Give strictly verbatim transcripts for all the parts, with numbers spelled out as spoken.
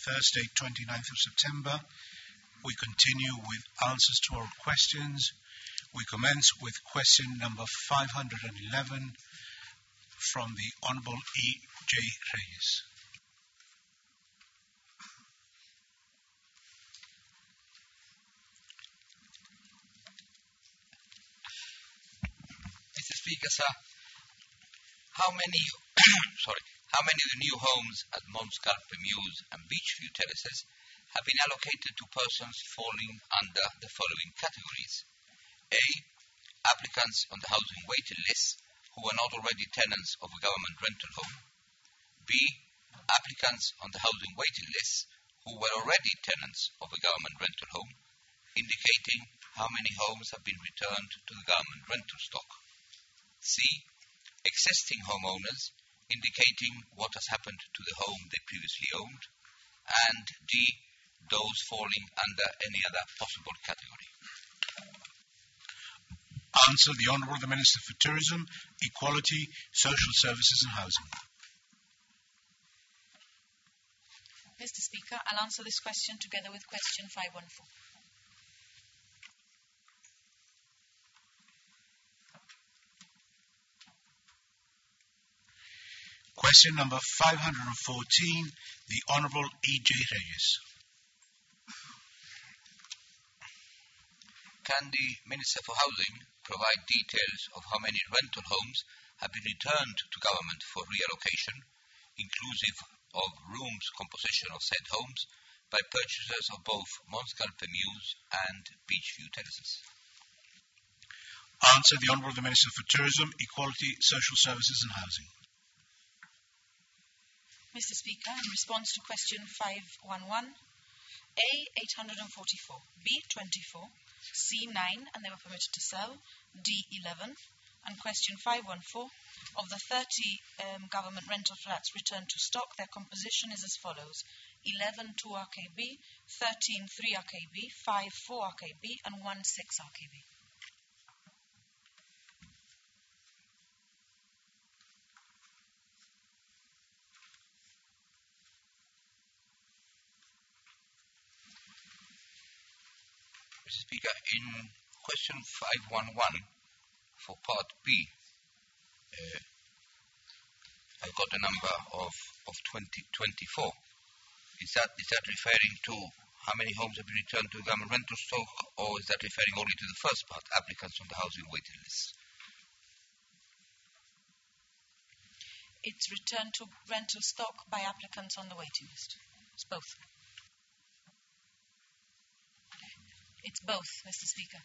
Thursday, twenty-ninth of September. We continue with answers to oral questions. We commence with question number five hundred eleven from the Honourable E. J. Reyes. Mister Speaker, sir, how many, sorry, how many of the new homes at Mont Scalpe Mews and Beachview Terraces have been allocated to persons falling under the following categories? A. Applicants on the housing waiting list who were not already tenants of a government rental home. B. Applicants on the housing waiting list who were already tenants of a government rental home, indicating how many homes have been returned to the government rental stock. C. Existing homeowners, indicating what has happened to the home they previously owned. And D. Those falling under any other possible category. Answer the Honourable the Minister for Tourism, Equality, Social Services and Housing. Mister Speaker, I'll answer this question together with question five one four. Question number five hundred fourteen, the Honourable E. J. Reyes. Can the Minister for Housing provide details of how many rental homes have been returned to government for reallocation, inclusive of rooms composition of said homes, by purchasers of both Mont Scalpe Mews and Beachview Terraces? Answer the Honourable the Minister for Tourism, Equality, Social Services and Housing. Mister Speaker, in response to question five one one, A. eight hundred forty-four, B. twenty-four, C. nine, and they were permitted to sell, D. eleven, and question five one four, of the thirty um, government rental flats returned to stock, their composition is as follows: eleven two R K B, thirteen three R K B, five four R K B, and one six R K B. Mister Speaker, in question five one one for part B, uh, I've got a number of, of twenty twenty-four. Is that, is that referring to how many homes have been returned to the government rental stock, or is that referring only to the first part, applicants on the housing waiting list? It's returned to rental stock by applicants on the waiting list. It's both. It's both, Mister Speaker.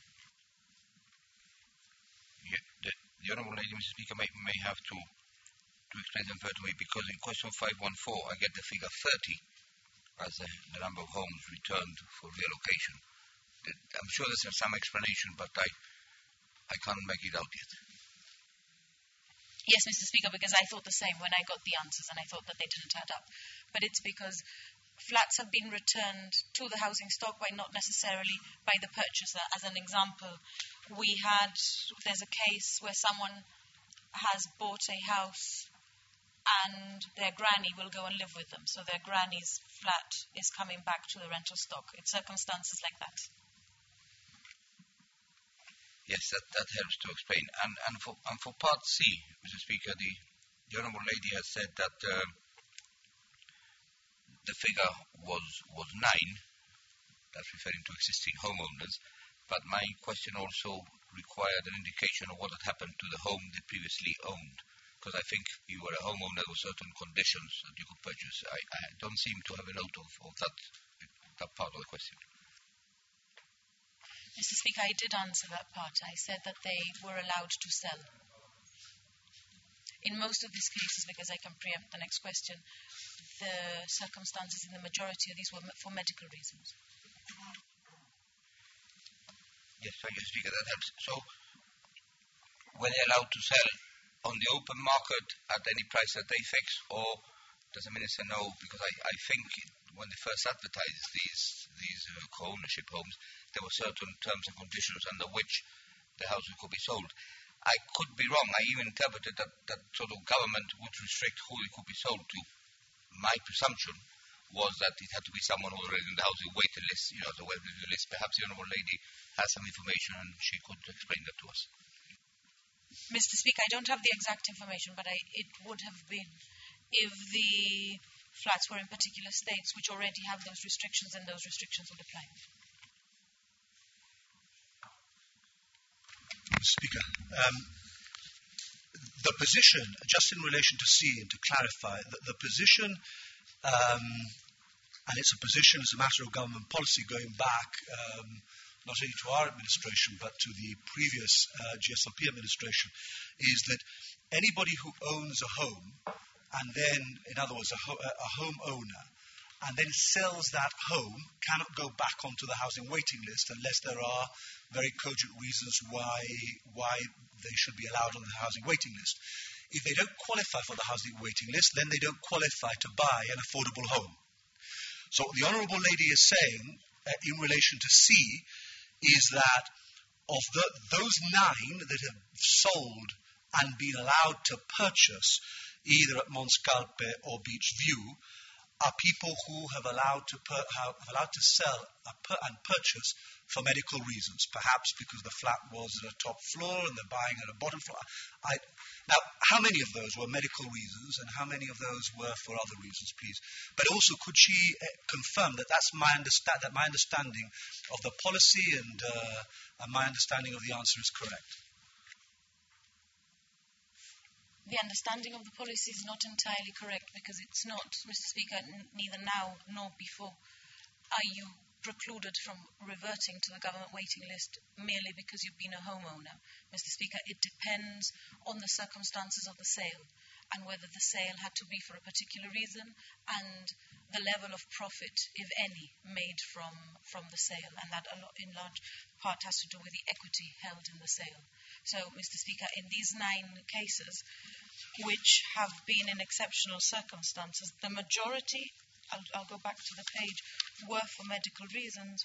Yeah, the, the Honourable Lady, Mister Speaker, may, may have to, to explain them further to me, because in question five one four, I get the figure thirty as the, the number of homes returned for reallocation. I'm sure there's some explanation, but I, I can't make it out yet. Yes, Mister Speaker, because I thought the same when I got the answers, and I thought that they didn't add up. But it's because flats have been returned to the housing stock by not necessarily by the purchaser. As an example, we had, there's a case where someone has bought a house and their granny will go and live with them. So their granny's flat is coming back to the rental stock. It's circumstances like that. Yes, that, that helps to explain. And, and, for, and for part C, Mister Speaker, the, the Honourable Lady has said that uh, the figure was was nine. That's referring to existing homeowners. But my question also required an indication of what had happened to the home they previously owned. Because I think you were a homeowner with certain conditions that you could purchase. I, I don't seem to have a note of, of that, that part of the question. Mister Speaker, I did answer that part. I said that they were allowed to sell. In most of these cases, because I can preempt the next question, the circumstances in the majority of these were for medical reasons. Yes, thank you, Speaker. That helps. So, were they allowed to sell on the open market at any price that they fix, or does the Minister know? Because I, I think when they first advertised these these uh, co-ownership homes, there were certain terms and conditions under which the houses could be sold. I could be wrong. I even interpreted that, that sort of government would restrict who it could be sold to. My presumption was that it had to be someone who was already in the housing waiting list, you know, the waiting list. Perhaps the Honourable Lady has some information and she could explain that to us. Mister Speaker, I don't have the exact information, but I, it would have been if the flats were in particular states which already have those restrictions, and those restrictions would apply. Speaker, um, the position, just in relation to C, and to clarify, that the position, um, and it's a position as a matter of government policy going back um, not only to our administration but to the previous uh, G S L P administration, is that anybody who owns a home, and then, in other words, a, ho- a home owner, and then sells that home, cannot go back onto the housing waiting list unless there are very cogent reasons why why they should be allowed on the housing waiting list. If they don't qualify for the housing waiting list, then they don't qualify to buy an affordable home. So what the Honourable Lady is saying uh, in relation to C is that of the, those nine that have sold and been allowed to purchase either at Monscalpe or Beach View are people who have allowed to per, have allowed to sell a per, and purchase for medical reasons, perhaps because the flat was at a top floor and they're buying at a bottom floor. I, now, how many of those were medical reasons and how many of those were for other reasons, please? But also, could she uh, confirm that that's my understand that my understanding of the policy and, uh, and my understanding of the answer is correct? The understanding of the policy is not entirely correct, because it's not, Mister Speaker, n- neither now nor before are you precluded from reverting to the government waiting list merely because you've been a homeowner. Mister Speaker, it depends on the circumstances of the sale and whether the sale had to be for a particular reason and the level of profit, if any, made from, from the sale, and that a lot, in large part has to do with the equity held in the sale. So, Mister Speaker, in these nine cases, which have been in exceptional circumstances, the majority, I'll, I'll go back to the page, were for medical reasons.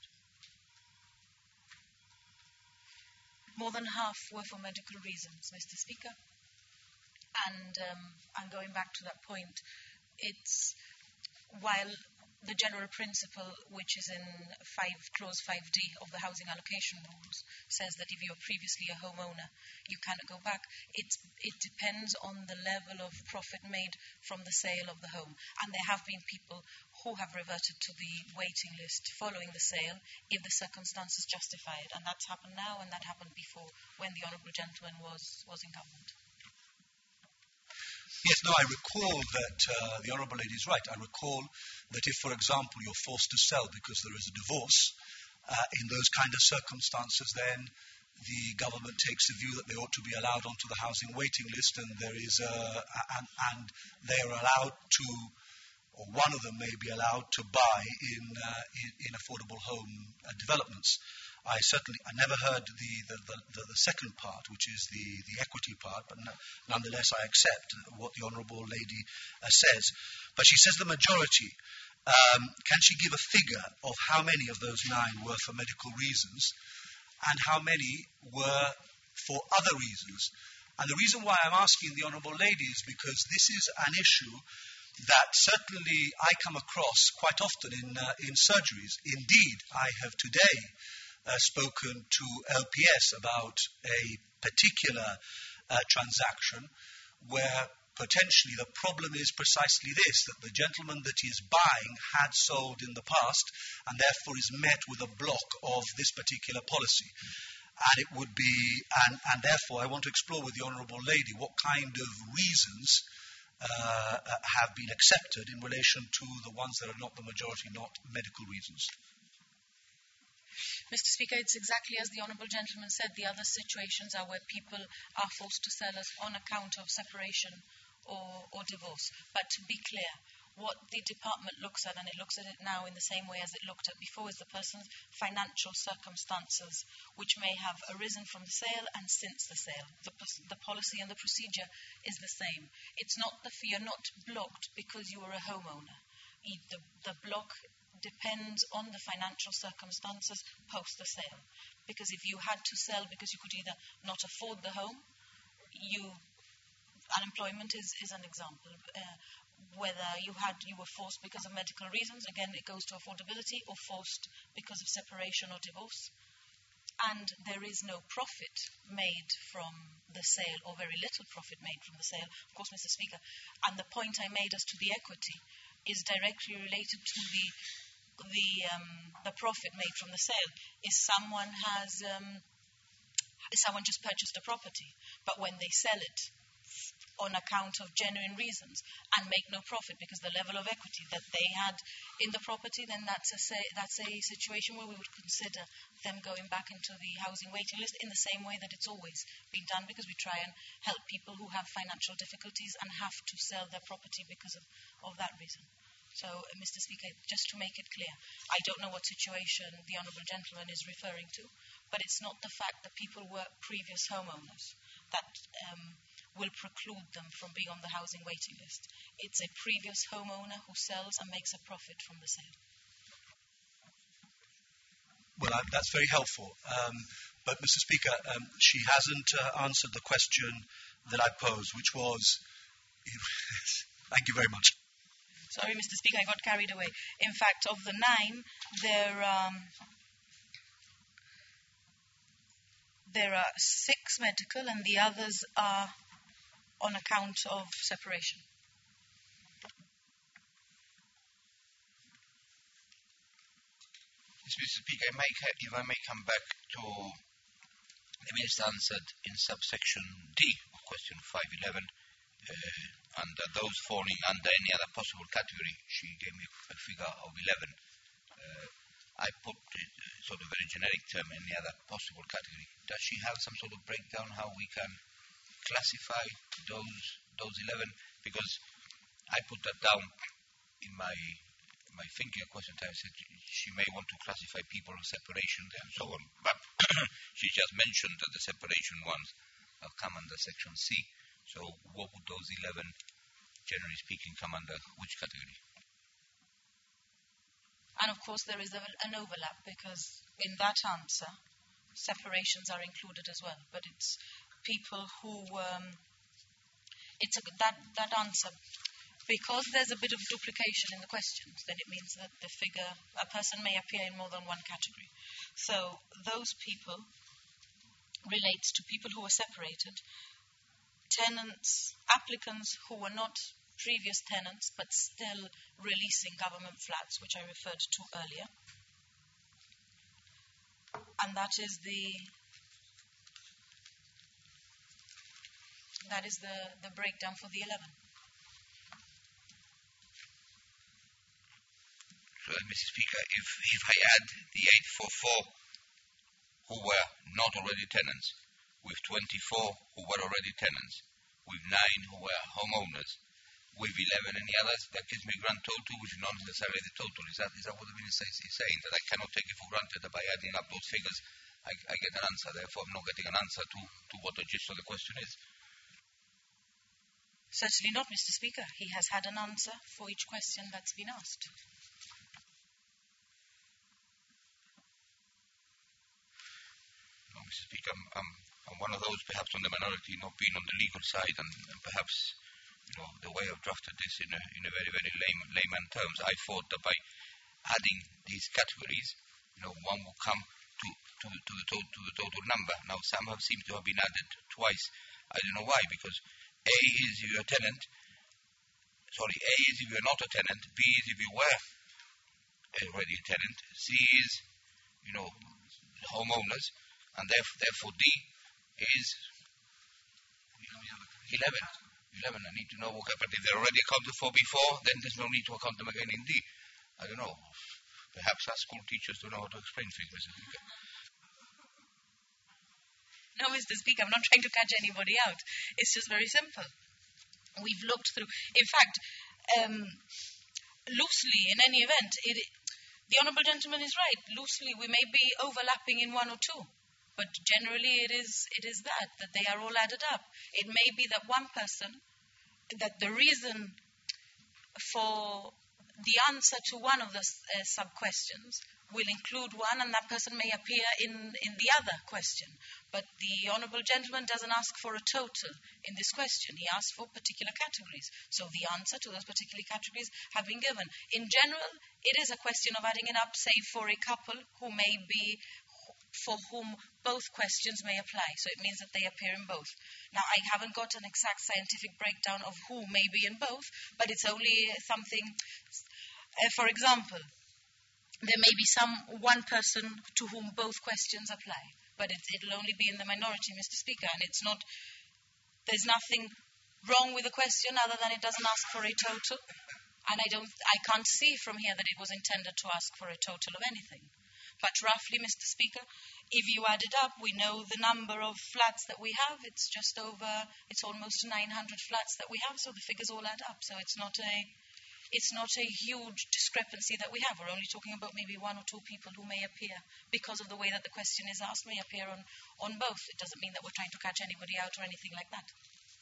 More than half were for medical reasons, Mister Speaker. And um, I'm going back to that point. It's while the general principle, which is in five, clause five D of the housing allocation rules, says that if you're previously a homeowner, you cannot go back. It's, it depends on the level of profit made from the sale of the home. And there have been people who have reverted to the waiting list following the sale if the circumstances justify it. And that's happened now, and that happened before when the Honourable Gentleman was, was in government. Yes, no, I recall that uh, the Honourable Lady is right. I recall that if, for example, you're forced to sell because there is a divorce, uh, in those kind of circumstances, then the government takes the view that they ought to be allowed onto the housing waiting list, and there is a, and, and they are allowed to, or one of them may be allowed to buy in uh, in, in affordable home uh, developments. I certainly, I never heard the, the, the, the, the second part, which is the, the equity part, but no, nonetheless I accept what the Honourable Lady uh, says. But she says the majority. Um, can she give a figure of how many of those nine were for medical reasons and how many were for other reasons? And the reason why I'm asking the Honourable Lady is because this is an issue that certainly I come across quite often in, uh, in surgeries. Indeed, I have today Uh, spoken to L P S about a particular uh, transaction where potentially the problem is precisely this, that the gentleman that is buying had sold in the past and therefore is met with a block of this particular policy. And it would be, and, and therefore I want to explore with the Honourable Lady what kind of reasons uh, have been accepted in relation to the ones that are not the majority, not medical reasons. Mister Speaker, it's exactly as the Honourable Gentleman said. The other situations are where people are forced to sell us on account of separation or, or divorce. But to be clear, what the department looks at, and it looks at it now in the same way as it looked at before, is the person's financial circumstances, which may have arisen from the sale and since the sale. The, the policy and the procedure is the same. It's not the you're not blocked because you are a homeowner. The, the block depends on the financial circumstances post the sale. Because if you had to sell because you could either not afford the home, you unemployment is, is an example. Uh, whether you had you were forced because of medical reasons. Again, it goes to affordability, or forced because of separation or divorce. And there is no profit made from the sale, or very little profit made from the sale, of course, Mister Speaker. And the point I made as to the equity is directly related to the the um, the profit made from the sale. Is someone has um, is someone just purchased a property, but when they sell it on account of genuine reasons and make no profit because the level of equity that they had in the property, then that's a say, that's a situation where we would consider them going back into the housing waiting list in the same way that it's always been done, because we try and help people who have financial difficulties and have to sell their property because of, of that reason. So, uh, Mister Speaker, just to make it clear, I don't know what situation the Honourable Gentleman is referring to, but it's not the fact that people were previous homeowners that um, will preclude them from being on the housing waiting list. It's a previous homeowner who sells and makes a profit from the sale. Well, I, that's very helpful. Um, but, Mister Speaker, um, she hasn't uh, answered the question that I posed, which was... Thank you very much. Sorry, Mister Speaker, I got carried away. In fact, of the nine, there, um, there are six medical and the others are on account of separation. Mister Speaker, I may, if I may come back to the Minister answered in subsection D of question five eleven, uh, under those falling under any other possible category. She gave me a figure of eleven. Uh, I put it, uh, sort of very generic term, any other possible category. Does she have some sort of breakdown how we can classify those those eleven? Because I put that down in my my thinking of question time. I said she may want to classify people on separation and so on, but she just mentioned that the separation ones uh, come under section C. So what would those eleven, generally speaking, come under which category? And of course there is a, an overlap, because in that answer separations are included as well, but it's people who um, it's a, that that answer, because there's a bit of duplication in the questions, then it means that the figure, a person may appear in more than one category. So those people relates to people who were separated, tenants, applicants who were not previous tenants but still releasing government flats, which I referred to earlier. And that is the that is the, the breakdown for the eleven. So, Mister Speaker, if, if I add the eight forty-four who were not already tenants, with twenty-four who were already tenants, with nine who were homeowners, with eleven and the others, that gives me a grand total, which is not necessarily the total. Is that, is that what the Minister is saying? That I cannot take it for granted that by adding up those figures, I, I get an answer. Therefore, I'm not getting an answer to, to what the gist of the question is. Certainly not, Mister Speaker. He has had an answer for each question that's been asked. No, Mister Speaker, I'm, I'm, I'm one of those perhaps on the minority, not being on the legal side, and, and perhaps, you know, the way I've drafted this in a, in a very, very lame, layman terms, I thought that by adding these categories, you know, one will come to, to, to, the, to, to the total number. Now, some have seemed to have been added twice. I don't know why, because A is if you're a tenant, sorry, A is if you're not a tenant, B is if you were already a tenant, C is, you know, homeowners, and therefore, therefore D is eleven. eleven, I need to know what happened. If they're already accounted for before, then there's no need to account them again in D. I don't know. Perhaps our school teachers don't know how to explain things, Mister Speaker. No, Mister Speaker, I'm not trying to catch anybody out. It's just very simple. We've looked through. In fact, um, loosely, in any event, it, the Honourable Gentleman is right. Loosely, we may be overlapping in one or two. But generally, it is it is that, that they are all added up. It may be that one person, that the reason for the answer to one of the uh, sub-questions will include one and that person may appear in, in the other question. But the Honourable Gentleman doesn't ask for a total in this question. He asks for particular categories. So the answer to those particular categories have been given. In general, it is a question of adding it up, say, for a couple who may be, for whom both questions may apply. So it means that they appear in both. Now, I haven't got an exact scientific breakdown of who may be in both, but it's only something, uh, for example, there may be some one person to whom both questions apply, but it, it'll only be in the minority, Mister Speaker, and it's not, there's nothing wrong with the question other than it doesn't ask for a total, and I don't, I can't see from here that it was intended to ask for a total of anything. But roughly, Mister Speaker, if you add it up, we know the number of flats that we have. It's just over, it's almost nine hundred flats that we have, so the figures all add up. So it's not a, it's not a huge discrepancy that we have. We're only talking about maybe one or two people who may appear, because of the way that the question is asked, may appear on, on both. It doesn't mean that we're trying to catch anybody out or anything like that.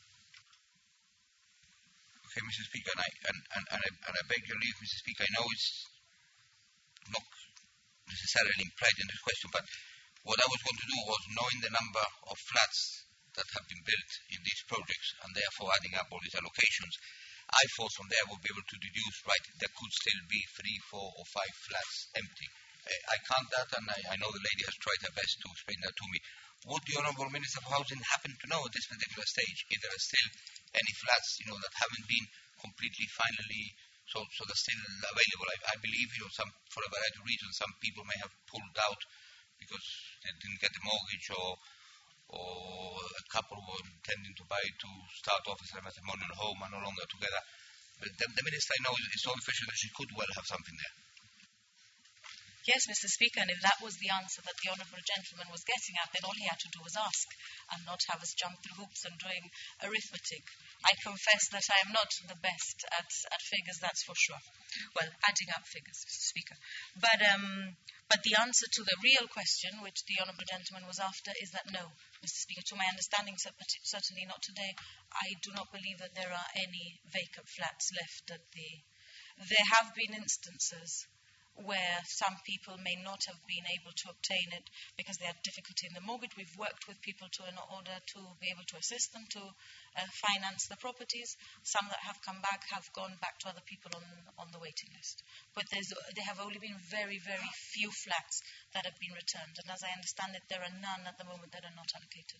Okay, Mister Speaker, and I, and, and, and I, and I beg your leave, Mister Speaker, I know it's not necessarily implied in this question, but what I was going to do was, knowing the number of flats that have been built in these projects and therefore adding up all these allocations, I thought from there we'll be able to deduce, right, there could still be three, four or five flats empty. I, I count that, and I, I know the lady has tried her best to explain that to me. Would the Honourable Minister of Housing happen to know at this particular stage if there are still any flats, you know, that haven't been completely finally, so so they're still available? I, I believe, you know, some, for a variety of reasons, some people may have pulled out because they didn't get the mortgage, or or a couple were intending to buy to start off as a matrimonial home and no longer together. But the, the Minister, I know, is so efficient that she could well have something there. Yes, Mister Speaker, and if that was the answer that the Honourable Gentleman was getting at, then all he had to do was ask and not have us jump through hoops and doing arithmetic. I confess that I am not the best at, at figures, that's for sure. Well, adding up figures, Mister Speaker. But, um, but the answer to the real question, which the Honourable Gentleman was after, is that no, Mister Speaker, to my understanding, certainly not today, I do not believe that there are any vacant flats left at the... There have been instances where some people may not have been able to obtain it because they had difficulty in the mortgage. We've worked with people to, in order to be able to assist them to uh, finance the properties. Some that have come back have gone back to other people on, on the waiting list. But there's, there have only been very, very few flats that have been returned. And as I understand it, there are none at the moment that are not allocated.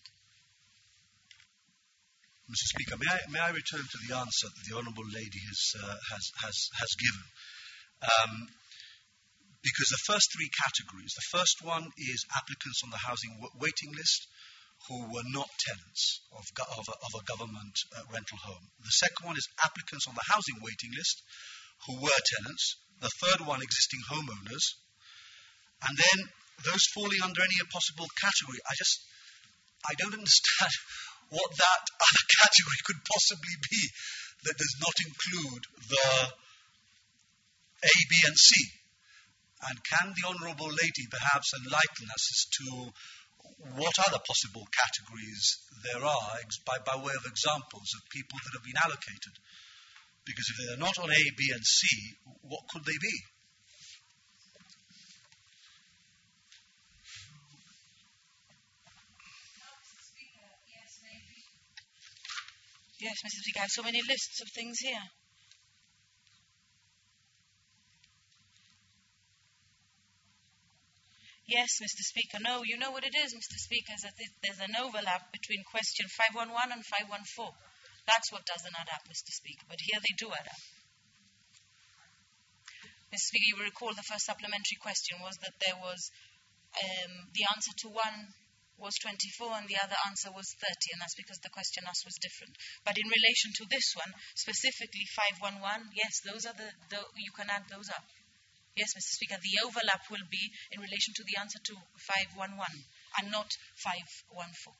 Mister Speaker, may I, may I return to the answer that the Honourable Lady has, uh, has, has, has given? Um, Because the first three categories, the first one is applicants on the housing w- waiting list who were not tenants of, go- of, a, of a government uh, rental home. The second one is applicants on the housing waiting list who were tenants. The third one, existing homeowners. And then those falling under any possible category. I just, I don't understand what that other category could possibly be that does not include the A, B, and C. And can the Honourable Lady perhaps enlighten us as to what other possible categories there are, by, by way of examples of people that have been allocated? Because if they're not on A, B, and C, what could they be? Yes, Mister Speaker, I have so many lists of things here. Yes, Mister Speaker. No, you know what it is, Mister Speaker, is that there's an overlap between question five one one and five one four. That's what doesn't add up, Mister Speaker. But here they do add up. Mister Speaker, you will recall the first supplementary question was that there was um, the answer to one was twenty-four and the other answer was thirty, and that's because the question asked was different. But in relation to this one, specifically five one one, yes, those are the, the you can add those up. Yes, Mister Speaker, the overlap will be in relation to the answer to five one one and not five one four.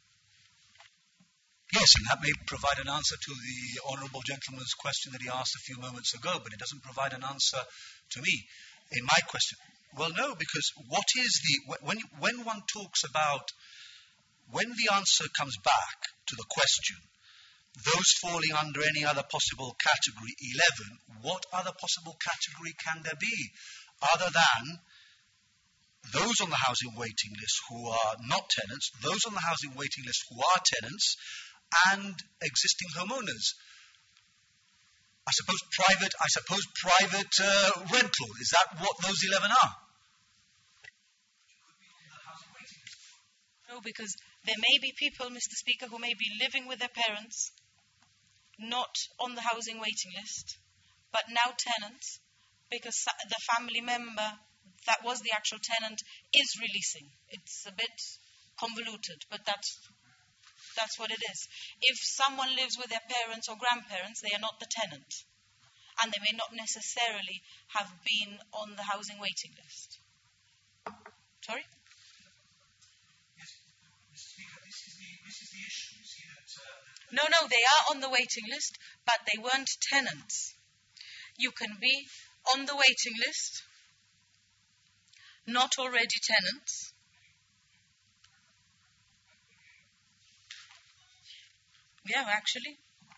Yes, and that may provide an answer to the Honourable Gentleman's question that he asked a few moments ago, but it doesn't provide an answer to me in my question. Well, no, because what is the... When, when one talks about... When the answer comes back to the question, those falling under any other possible category, eleven, what other possible category can there be other than those on the housing waiting list who are not tenants, those on the housing waiting list who are tenants, and existing homeowners. I suppose private, I suppose private uh, rental. Is that what those eleven are? No, because there may be people, Mister Speaker, who may be living with their parents, not on the housing waiting list, but now tenants, because the family member that was the actual tenant is releasing. It's a bit convoluted, but that's that's what it is. If someone lives with their parents or grandparents, they are not the tenant, and they may not necessarily have been on the housing waiting list. Sorry? No, no, they are on the waiting list, but they weren't tenants. You can be on the waiting list, not already tenants. Yeah, actually.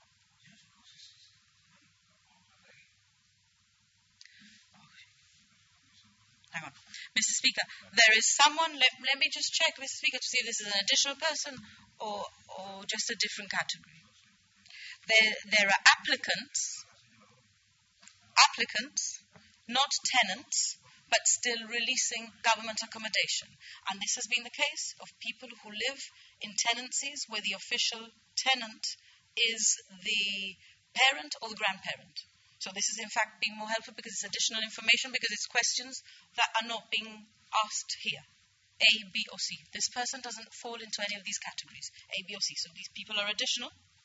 Hang on. Mister Speaker, there is someone, let, let me just check, Mister Speaker, to see if this is an additional person or, or just a different category. There, there are applicants, applicants, not tenants, but still releasing government accommodation. And this has been the case of people who live in tenancies where the official tenant is the parent or the grandparent. So this is in fact being more helpful because it's additional information, because it's questions that are not being asked here. A, B, or C. This person doesn't fall into any of these categories, A, B, or C. So these people are additional.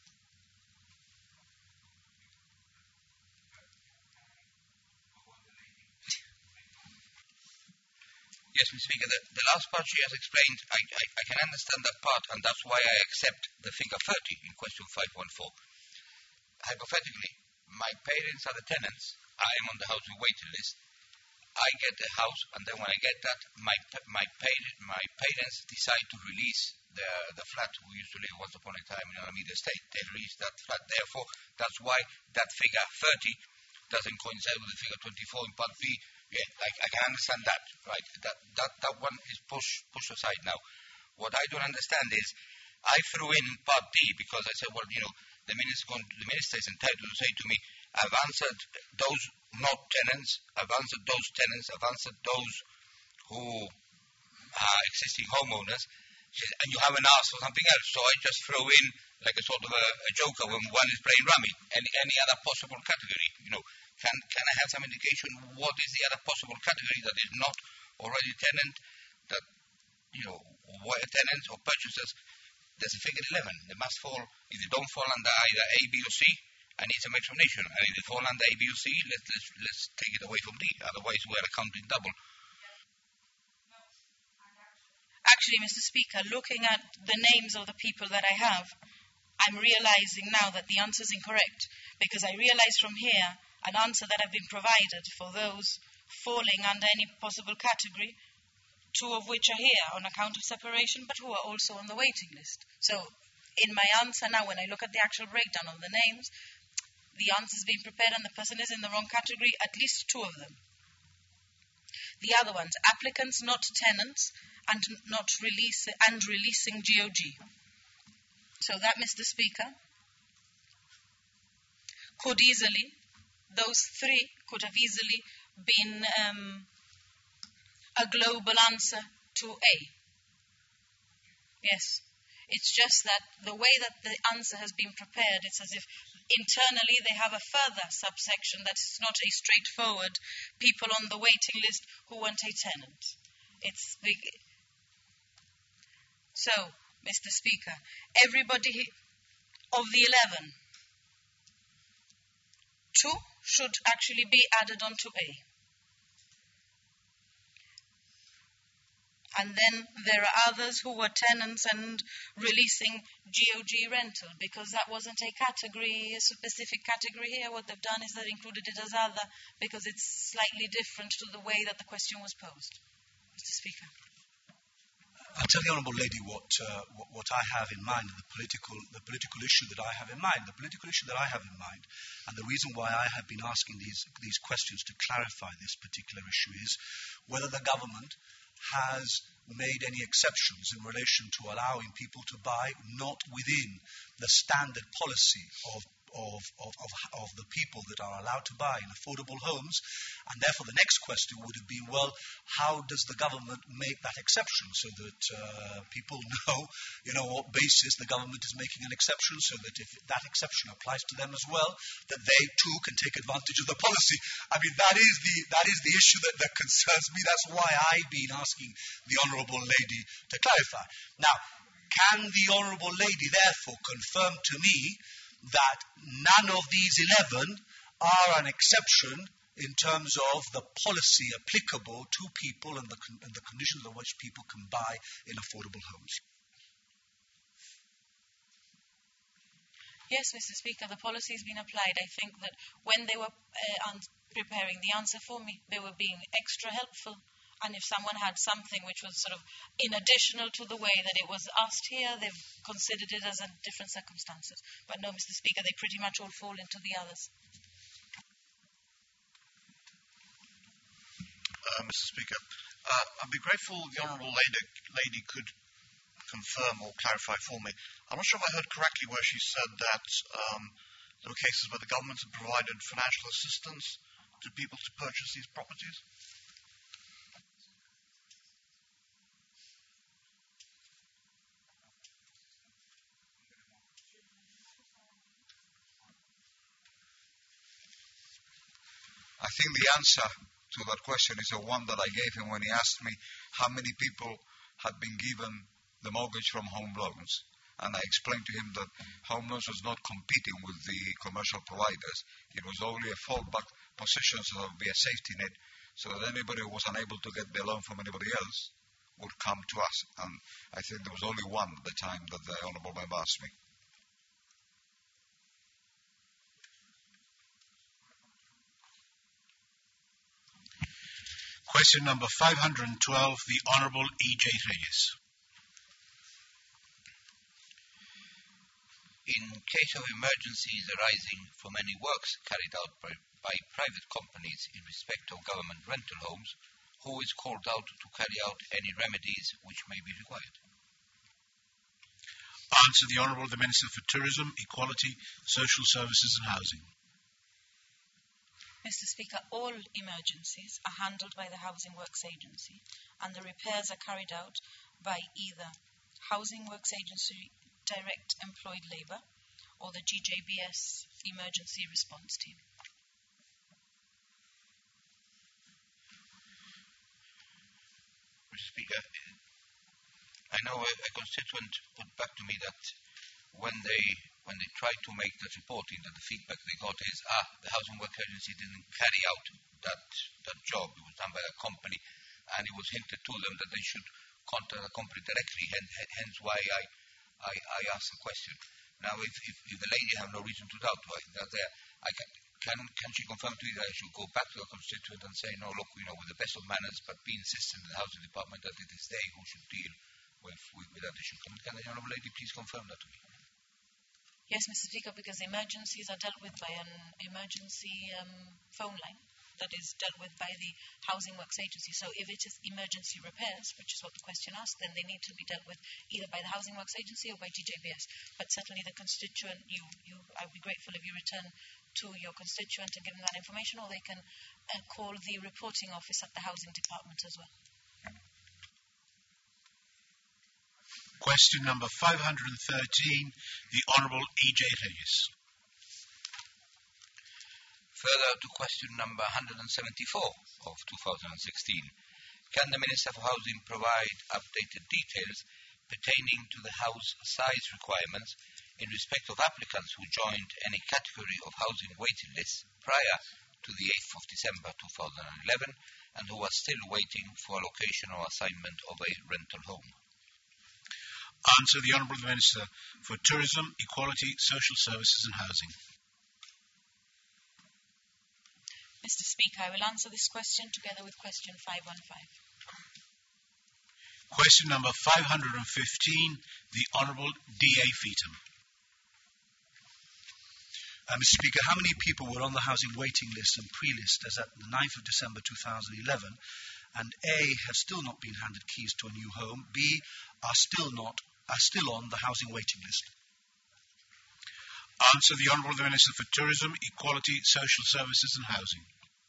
Yes, Mister Speaker, the, the last part she has explained, I, I, I can understand that part, and that's why I accept the figure thirty in question five one four. Hypothetically, my parents are the tenants, I am on the housing waiting list, I get the house, and then when I get that, my my, pa- my parents decide to release the the flat we used to live once upon a time in Alameda Estate. They release that flat. Therefore, that's why that figure thirty doesn't coincide with the figure twenty-four in Part B. Yeah, I, I can understand that, right? That that that one is pushed pushed aside now. What I don't understand is I threw in Part D because I said, well, you know, the minister, the minister is entitled to say to me, I've answered those not tenants, I've answered those tenants, I've answered those who are existing homeowners, and you haven't asked for something else. So I just throw in like a sort of a, a joker when one is playing rummy. Any, any other possible category, you know, can can I have some indication what is the other possible category that is not already tenant, that, you know, where tenants or purchasers, there's a figure eleven. They must fall, if they don't fall under either A, B, or C, I need some explanation. And if they fall under A, B, or C, let's, let's, let's take it away from D. Otherwise, we're accounting double. Actually, Mister Speaker, looking at the names of the people that I have, I'm realizing now that the answer is incorrect, because I realize from here an answer that have been provided for those falling under any possible category, two of which are here on account of separation, but who are also on the waiting list. So in my answer now, when I look at the actual breakdown of the names, the answer is being prepared and the person is in the wrong category, at least two of them. The other ones, applicants, not tenants, and not release and releasing G O G. So that, Mister Speaker, could easily, those three could have easily been um, a global answer to A. Yes. It's just that the way that the answer has been prepared, it's as if internally they have a further subsection that's not a straightforward people on the waiting list who want a tenant. It's big. So, Mister Speaker, everybody of the eleven, two should actually be added onto A. And then there are others who were tenants and releasing G O G rental, because that wasn't a category, a specific category here. What they've done is they've included it as other, because it's slightly different to the way that the question was posed. Mister Speaker. I'll tell the Honourable Lady what, uh, what what I have in mind, the political the political issue that I have in mind. The political issue that I have in mind, and the reason why I have been asking these these questions to clarify this particular issue is whether the government has made any exceptions in relation to allowing people to buy not within the standard policy of Of, of, of, of the people that are allowed to buy in affordable homes. And therefore the next question would have been, well, how does the government make that exception so that uh, people know, you know, what basis the government is making an exception, so that if that exception applies to them as well, that they too can take advantage of the policy. I mean, that is the, that is the issue that, that concerns me. That's why I've been asking the Honourable Lady to clarify. Now, can the Honourable Lady therefore confirm to me that none of these eleven are an exception in terms of the policy applicable to people and the, and the conditions on which people can buy in affordable homes? Yes, Mister Speaker, the policy has been applied. I think that when they were uh, un- preparing the answer for me, they were being extra helpful. And if someone had something which was sort of in additional to the way that it was asked here, they've considered it as a different circumstances. But no, Mister Speaker, they pretty much all fall into the others. Uh, Mister Speaker, uh, I'd be grateful if the Honourable lady, lady could confirm or clarify for me. I'm not sure if I heard correctly where she said that um, there were cases where the government had provided financial assistance to people to purchase these properties. I think the answer to that question is the one that I gave him when he asked me how many people had been given the mortgage from home loans. And I explained to him that home loans was not competing with the commercial providers. It was only a fallback position, so there would be a safety net, so that anybody who was unable to get the loan from anybody else would come to us. And I think there was only one at the time that the Honourable Member asked me. Question number five hundred twelve, the Honourable E J Reyes. In case of emergencies arising from any works carried out by, by private companies in respect of government rental homes, who is called out to carry out any remedies which may be required? Answer the Honourable the Minister for Tourism, Equality, Social Services and Housing. Mister Speaker, all emergencies are handled by the Housing Works Agency, and the repairs are carried out by either Housing Works Agency direct employed labour or the G J B S emergency response team. Mister Speaker, I know a, a constituent put back to me that when they when they tried to make that reporting, that the feedback they got is, ah, the Housing Works Agency didn't carry out that that job. It was done by a company, and it was hinted to them that they should contact the company directly, hence, hence why I, I, I asked the question. Now, if, if, if the lady have no reason to doubt why they're there, I can, can, can she confirm to you that I should go back to the constituent and say, no, look, you know, with the best of manners, but be insistent in the Housing Department that it is they who should deal with, with, with that issue. Can, can the Honourable Lady please confirm that to me? Yes, Mister Speaker, because emergencies are dealt with by an emergency um, phone line that is dealt with by the Housing Works Agency. So if it is emergency repairs, which is what the question asked, then they need to be dealt with either by the Housing Works Agency or by G J B S. But certainly the constituent, you, you, I would be grateful if you return to your constituent and give them that information, or they can uh, call the reporting office at the Housing Department as well. Question number five hundred thirteen, the Honourable E J Reyes. Further to question number one hundred seventy-four of two thousand sixteen, can the Minister for Housing provide updated details pertaining to the house size requirements in respect of applicants who joined any category of housing waiting lists prior to the eighth of December two thousand eleven and who are still waiting for allocation or assignment of a rental home? Answer the Honourable Minister for Tourism, Equality, Social Services and Housing. Mister Speaker, I will answer this question together with question five one five. Question number five hundred fifteen, the Honourable D A Feetham. Uh, Mister Speaker, how many people were on the housing waiting list and pre-list as at the ninth of December two thousand eleven, and A, have still not been handed keys to a new home, B, are still not are still on the housing waiting list? Answer: the Honourable the Minister for Tourism, Equality, Social Services and Housing.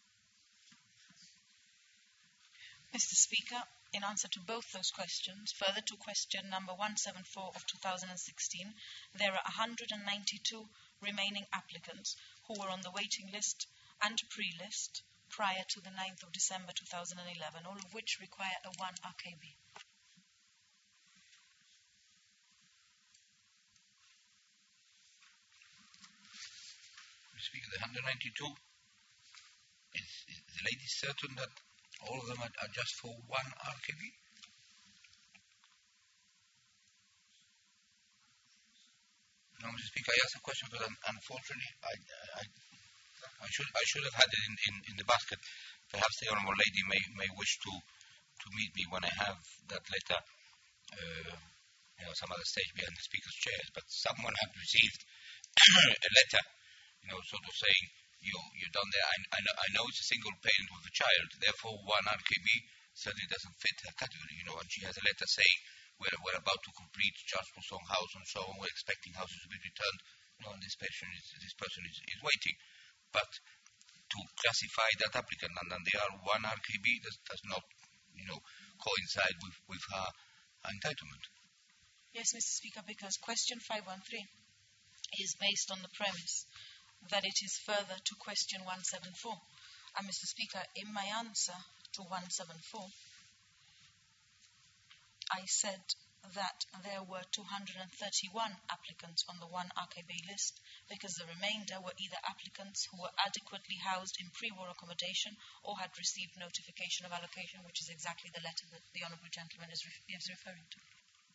Mister Speaker, in answer to both those questions, further to question number one seventy-four of two thousand sixteen, there are one hundred ninety-two remaining applicants who were on the waiting list and pre-list prior to the ninth of December two thousand eleven, all of which require a one R K B. Mister Speaker, the one hundred ninety-two, is, is the lady certain that all of them are, are just for one R K B? No, Mister Speaker, I asked a question, but unfortunately, I, I, I should I should have had it in, in, in the basket. Perhaps the honourable lady may, may wish to, to meet me when I have that letter, uh, you know, some other stage behind the Speaker's chairs. But someone had received a letter, you know, sort of saying, you, you're done there. I, I, know, I know it's a single parent with a child, therefore one R K B certainly doesn't fit her category, you know, and she has a letter saying, we're, we're about to complete Charles Pousson House and so on, we're expecting houses to be returned, you know, and this person is, this person is, is waiting. But to classify that applicant and then they are one R K B does, does not, you know, coincide with, with her entitlement. Yes, Mister Speaker, because question five one three is based on the premise that it is further to question one seventy-four. And Mister Speaker, in my answer to one seventy-four, I said that there were two hundred thirty-one applicants on the one R K B list because the remainder were either applicants who were adequately housed in pre-war accommodation or had received notification of allocation, which is exactly the letter that the Honourable Gentleman is, re- is referring to.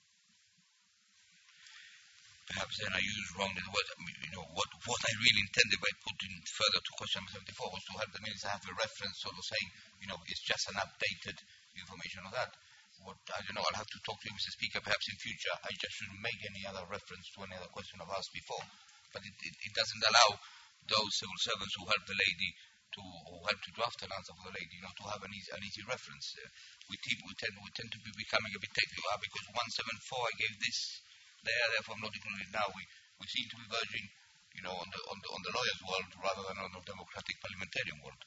Perhaps then I used wrongly the word. You know, what, what I really intended by putting further to question seventy-four was to have the minister have a reference sort of saying, you know, it's just an updated information of that. What, I don't know, I'll have to talk to you, Mister Speaker, perhaps in future I just shouldn't make any other reference to any other question I've asked before. But it, it, it doesn't allow those civil servants who helped the lady to, who helped to draft an answer for the lady, you know, to have an easy, an easy reference. Uh, we, te- we, tend, we tend to be becoming a bit technical because one seventy-four I gave this there, therefore I'm not including it now. We, we seem to be verging, you know, on the, on the, on the lawyer's world rather than on the democratic parliamentarian world.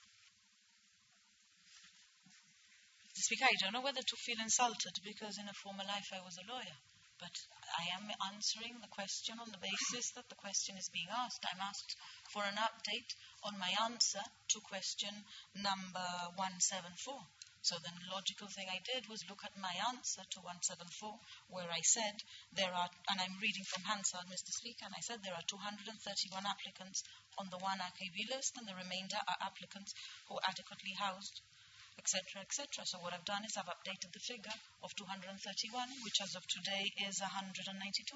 Speaker, I don't know whether to feel insulted because in a former life I was a lawyer, but I am answering the question on the basis that the question is being asked. I'm asked for an update on my answer to question number one seventy-four. So the logical thing I did was look at my answer to one seventy-four, where I said there are, and I'm reading from Hansard, Mister Speaker, and I said there are two hundred thirty-one applicants on the one R K B list, and the remainder are applicants who are adequately housed, et cetera, et cetera. So what I've done is I've updated the figure of two hundred thirty-one, which as of today is one hundred ninety-two.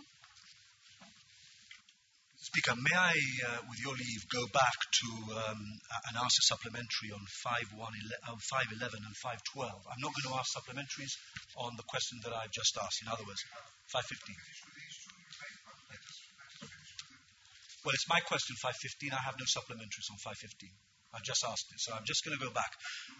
Speaker, may I, uh, with your leave, go back to um, an answer supplementary on five eleven and five twelve? I'm not going to ask supplementaries on the question that I've just asked. In other words, five fifteen. Well, it's my question, five fifteen. I have no supplementaries on five fifteen. I've just asked it, so I'm just going to go back.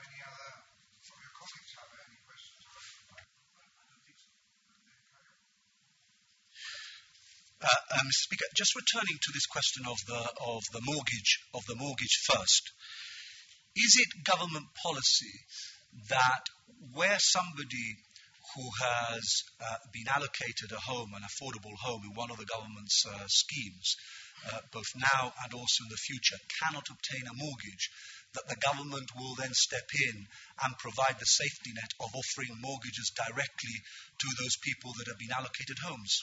Uh, uh, Mister Speaker, just returning to this question of the of the mortgage of the mortgage first, is it government policy that where somebody who has uh, been allocated a home, an affordable home in one of the government's uh, schemes, uh, both now and also in the future, cannot obtain a mortgage, that the government will then step in and provide the safety net of offering mortgages directly to those people that have been allocated homes?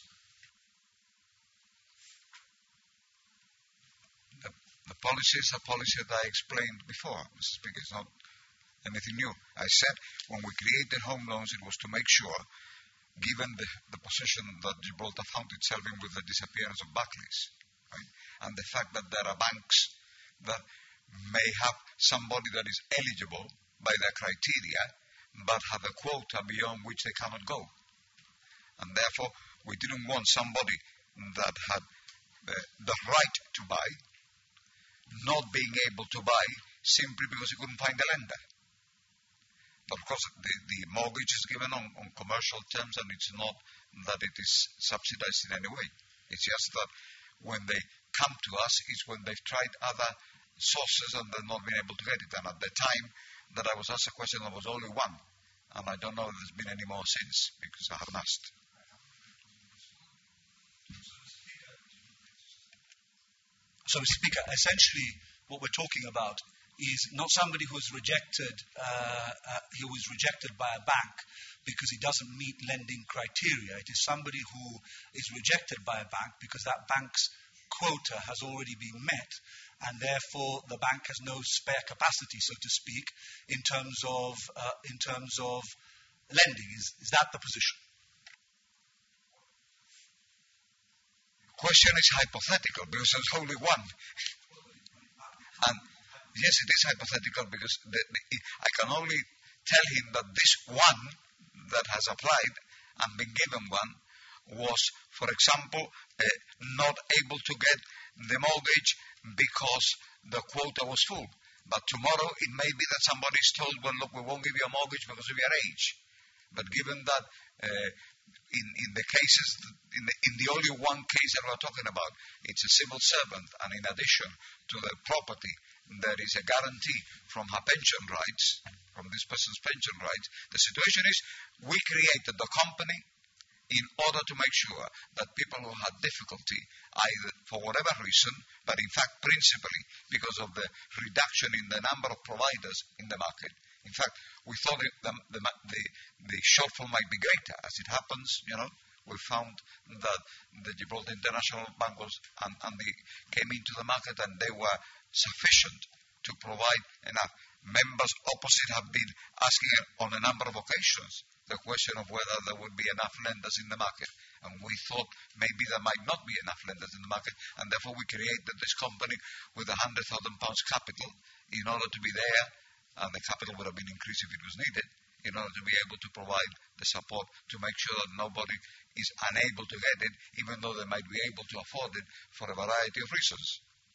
The policy is a policy that I explained before, Mister Speaker. It's not anything new. I said when we created home loans, it was to make sure, given the, the position that Gibraltar found itself in with the disappearance of Barclays, right, and the fact that there are banks that may have somebody that is eligible by their criteria, but have a quota beyond which they cannot go. And therefore, we didn't want somebody that had the, the right to buy, not being able to buy simply because he couldn't find a lender. But of course, the, the mortgage is given on, on commercial terms, and it's not that it is subsidized in any way. It's just that when they come to us, it's when they've tried other sources and they've not been able to get it. And at the time that I was asked a question, there was only one. And I don't know if there's been any more since, because I haven't asked. So, Mister Speaker, essentially what we're talking about is not somebody who is rejected, uh, uh, who is rejected by a bank because he doesn't meet lending criteria. It is somebody who is rejected by a bank because that bank's quota has already been met, and therefore the bank has no spare capacity, so to speak, in terms of uh, in terms of lending. Is is that the position? Question is hypothetical because there's only one. And yes, it is hypothetical because the, the, I can only tell him that this one that has applied and been given one was, for example, uh, not able to get the mortgage because the quota was full. But tomorrow it may be that somebody is told, well, look, we won't give you a mortgage because of your age. But given that uh, in, in the cases, in the, in the only one case that we're talking about, it's a civil servant, and in addition to the property, there is a guarantee from her pension rights, from this person's pension rights. The situation is, we created the company in order to make sure that people who had difficulty, either for whatever reason, but in fact principally because of the reduction in the number of providers in the market. In fact, we thought it, the, the, the, the shortfall might be greater. As it happens, you know, we found that the Gibraltar International Bank was, and, and they came into the market and they were sufficient to provide enough. Members opposite have been asking on a number of occasions the question of whether there would be enough lenders in the market. And we thought maybe there might not be enough lenders in the market, and therefore we created this company with a one hundred thousand pounds capital in order to be there, and the capital would have been increased if it was needed, in order to be able to provide the support to make sure that nobody is unable to get it, even though they might be able to afford it for a variety of reasons.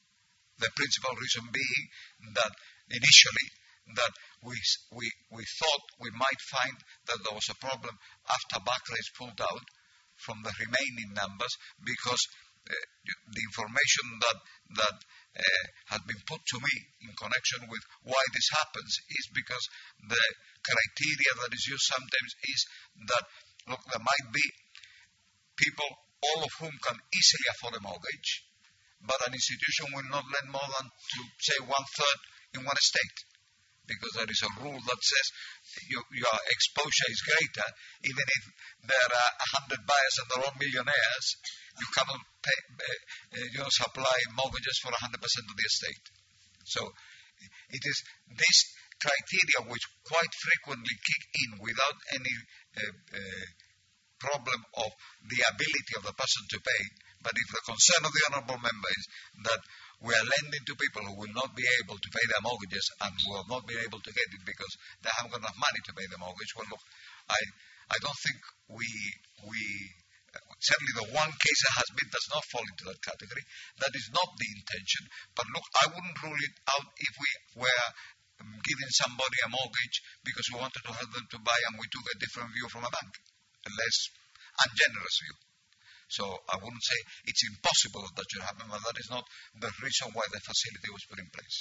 The principal reason being that initially that we, we, we thought we might find that there was a problem after Barclays pulled out from the remaining numbers, because uh, the information that, that uh, had been put to me in connection with why this happens is because the criteria that is used sometimes is that, look, there might be people, all of whom can easily afford a mortgage, but an institution will not lend more than to, say, one-third in one estate, because there is a rule that says you, your exposure is greater, even if there are a hundred buyers and they're all millionaires, you cannot pay, uh, you know, supply mortgages for one hundred percent of the estate. So it is this criteria which quite frequently kick in without any uh, uh, problem of the ability of the person to pay. But if the concern of the honourable member is that we are lending to people who will not be able to pay their mortgages and will not be able to get it because they haven't got enough money to pay the mortgage, well, look, I, I don't think we, we uh, certainly the one case that has been does not fall into that category. That is not the intention. But look, I wouldn't rule it out if we were um, giving somebody a mortgage because we wanted to help them to buy and we took a different view from a bank, a less ungenerous view. So I wouldn't say it's impossible that that should happen, but that is not the reason why the facility was put in place.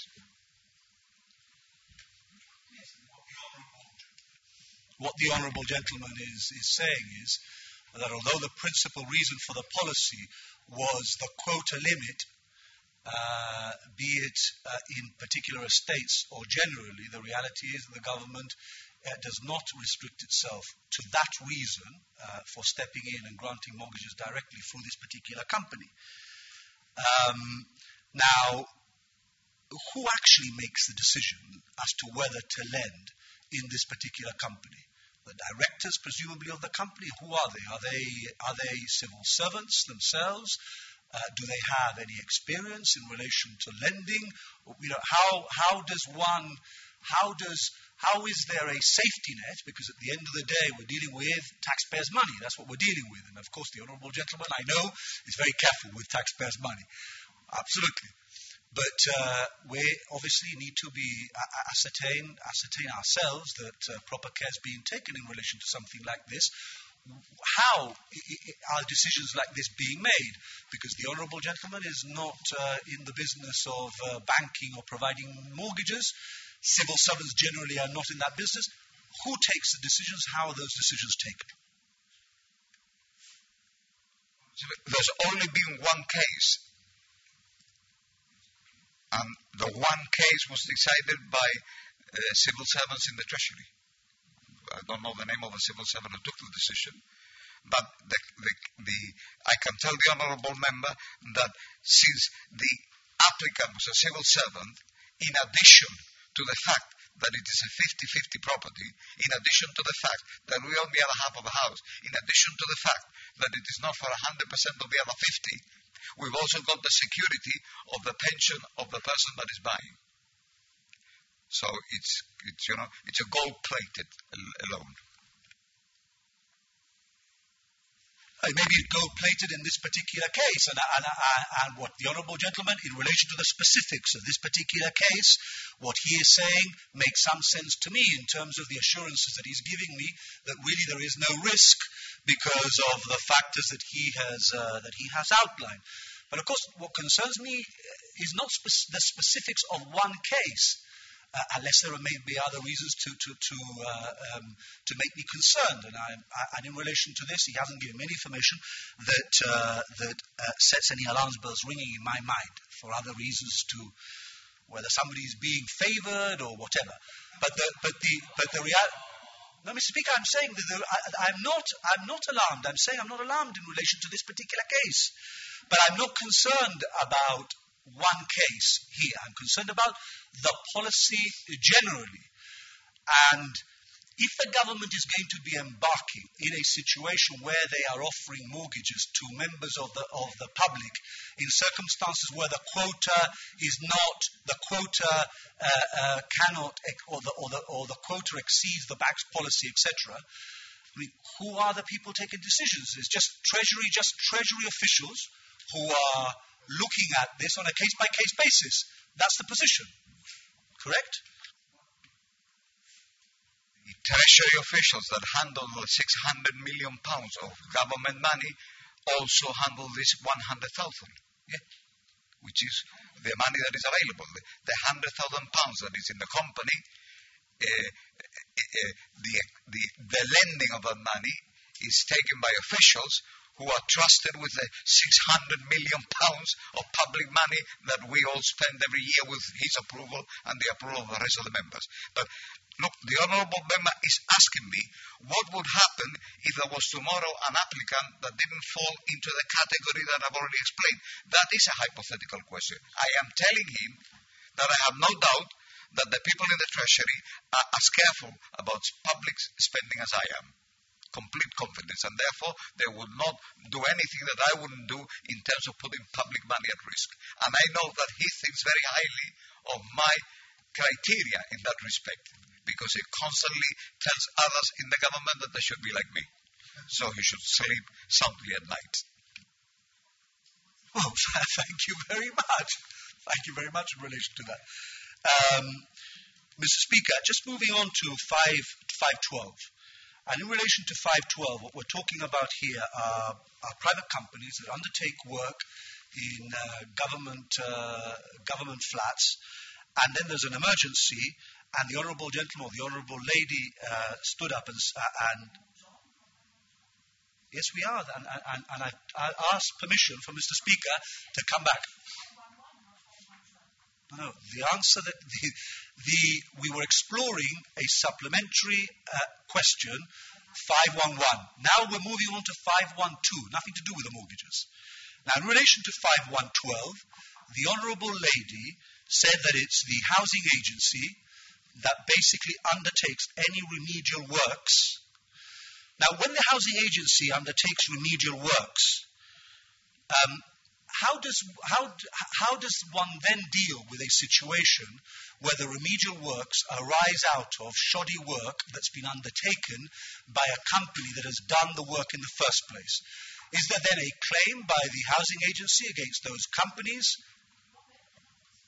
What the honourable gentleman is, is saying is that although the principal reason for the policy was the quota limit, uh, be it uh, in particular estates or generally, the reality is that the government Uh, does not restrict itself to that reason uh, for stepping in and granting mortgages directly through this particular company. Um, now, who actually makes the decision as to whether to lend in this particular company? The directors, presumably, of the company. Who are they? Are they are they civil servants themselves? Uh, do they have any experience in relation to lending? You know, how how does one how does How is there a safety net? Because at the end of the day, we're dealing with taxpayers' money. That's what we're dealing with. And of course, the honourable gentleman, I know, is very careful with taxpayers' money. Absolutely. But uh, we obviously need to be uh, ascertain, ascertain ourselves that uh, proper care is being taken in relation to something like this. How are decisions like this being made? Because the honourable gentleman is not uh, in the business of uh, banking or providing mortgages. Civil servants generally are not in that business. Who takes the decisions? How are those decisions taken? There's only been one case, and the one case was decided by uh, civil servants in the Treasury. I don't know the name of the civil servant who took the decision, but the, the, the, I can tell the honourable member that since the applicant was a civil servant, in addition to the fact that it is a fifty-fifty property, in addition to the fact that we own the other half of the house, in addition to the fact that it is not for one hundred percent of the other fifty, we've also got the security of the pension of the person that is buying. So it's, it's you know, it's a gold-plated loan. Uh, maybe gold-plated in this particular case, and, and, and, and what the honourable gentleman, in relation to the specifics of this particular case, what he is saying makes some sense to me in terms of the assurances that he's giving me that really there is no risk because of the factors that he has uh, that he has outlined. But of course, what concerns me is not spe- the specifics of one case. Uh, unless there may be other reasons to to to, uh, um, to make me concerned, and, I, I, and in relation to this, he hasn't given me any information that uh, that uh, sets any alarm bells ringing in my mind for other reasons to whether somebody is being favoured or whatever. But the but the but the reality. No, Mister Speaker, I'm saying that the, I, I'm not I'm not alarmed. I'm saying I'm not alarmed in relation to this particular case, but I'm not concerned about one case here. I'm concerned about the policy generally. And if the government is going to be embarking in a situation where they are offering mortgages to members of the of the public in circumstances where the quota is not, the quota uh, uh, cannot, or the, or, the, or the quota exceeds the bank's policy, et cetera, I mean, who are the people taking decisions? It's just Treasury, just Treasury officials who are looking at this on a case-by-case basis. That's the position. Correct? The Treasury officials that handle the six hundred million pounds of government money also handle this one hundred thousand, yeah? Which is the money that is available. The, the one hundred thousand pounds that is in the company, uh, uh, the, the, the lending of that money is taken by officials who are trusted with the six hundred million pounds of public money that we all spend every year with his approval and the approval of the rest of the members. But look, the honourable member is asking me what would happen if there was tomorrow an applicant that didn't fall into the category that I've already explained. That is a hypothetical question. I am telling him that I have no doubt that the people in the Treasury are as careful about public spending as I am. Complete confidence, and therefore they would not do anything that I wouldn't do in terms of putting public money at risk. And I know that he thinks very highly of my criteria in that respect, because he constantly tells others in the government that they should be like me. So he should sleep soundly at night. Well, thank you very much. Thank you very much in relation to that. Um, Mister Speaker, just moving on to five twelve. And in relation to five twelve, what we're talking about here are, are private companies that undertake work in uh, government uh, government flats, and then there's an emergency, and the honourable gentleman or the honourable lady uh, stood up and, uh, and yes, we are, and, and, and I, I asked permission from Mister Speaker to come back. No, no, the answer that the, the we were exploring a supplementary uh, question, five one one. Now we're moving on to five one two, nothing to do with the mortgages. Now, in relation to five one twelve, the honourable lady said that it's the housing agency that basically undertakes any remedial works. Now, when the housing agency undertakes remedial works, um, How does how how does one then deal with a situation where the remedial works arise out of shoddy work that's been undertaken by a company that has done the work in the first place? Is there then a claim by the housing agency against those companies?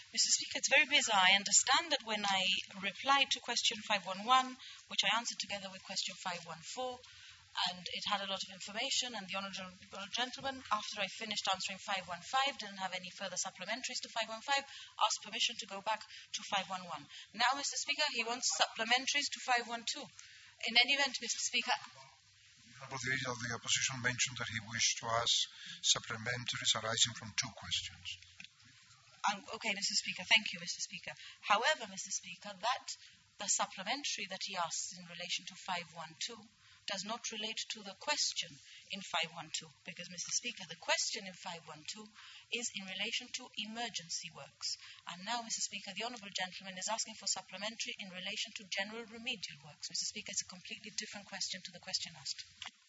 Mister Speaker, it's very bizarre. I understand that when I replied to question five one one, which I answered together with question five one four, and it had a lot of information, and the honourable gentleman, after I finished answering five one five, didn't have any further supplementaries to five one five, asked permission to go back to five one one. Now, Mister Speaker, he wants supplementaries to five one two. In any event, Mister Speaker... The leader of the opposition mentioned that he wished to ask supplementaries arising from two questions. Um, okay, Mister Speaker, thank you, Mister Speaker. However, Mister Speaker, that the supplementary that he asks in relation to five one two does not relate to the question in five one two, because, Mister Speaker, the question in five one two is in relation to emergency works. And now, Mister Speaker, the honourable gentleman is asking for supplementary in relation to general remedial works. Mister Speaker, it's a completely different question to the question asked.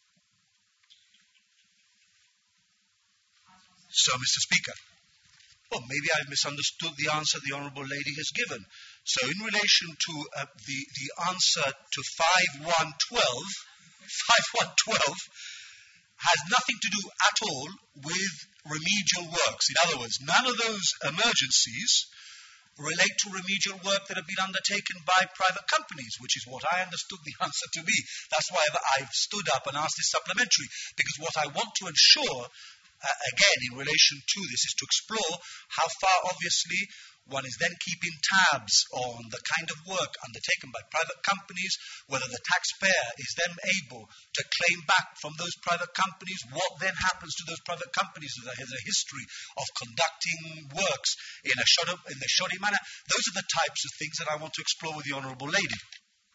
So, Mister Speaker, well, maybe I've misunderstood the answer the Honourable Lady has given. So in relation to uh, the, the answer to five one one two, five one one two has nothing to do at all with remedial works. In other words, none of those emergencies relate to remedial work that have been undertaken by private companies, which is what I understood the answer to be. That's why I've stood up and asked this supplementary, because what I want to ensure Uh, again, in relation to this, is to explore how far, obviously, one is then keeping tabs on the kind of work undertaken by private companies, whether the taxpayer is then able to claim back from those private companies, what then happens to those private companies that has a history of conducting works in a shoddy, in a shoddy manner. Those are the types of things that I want to explore with the Honourable Lady.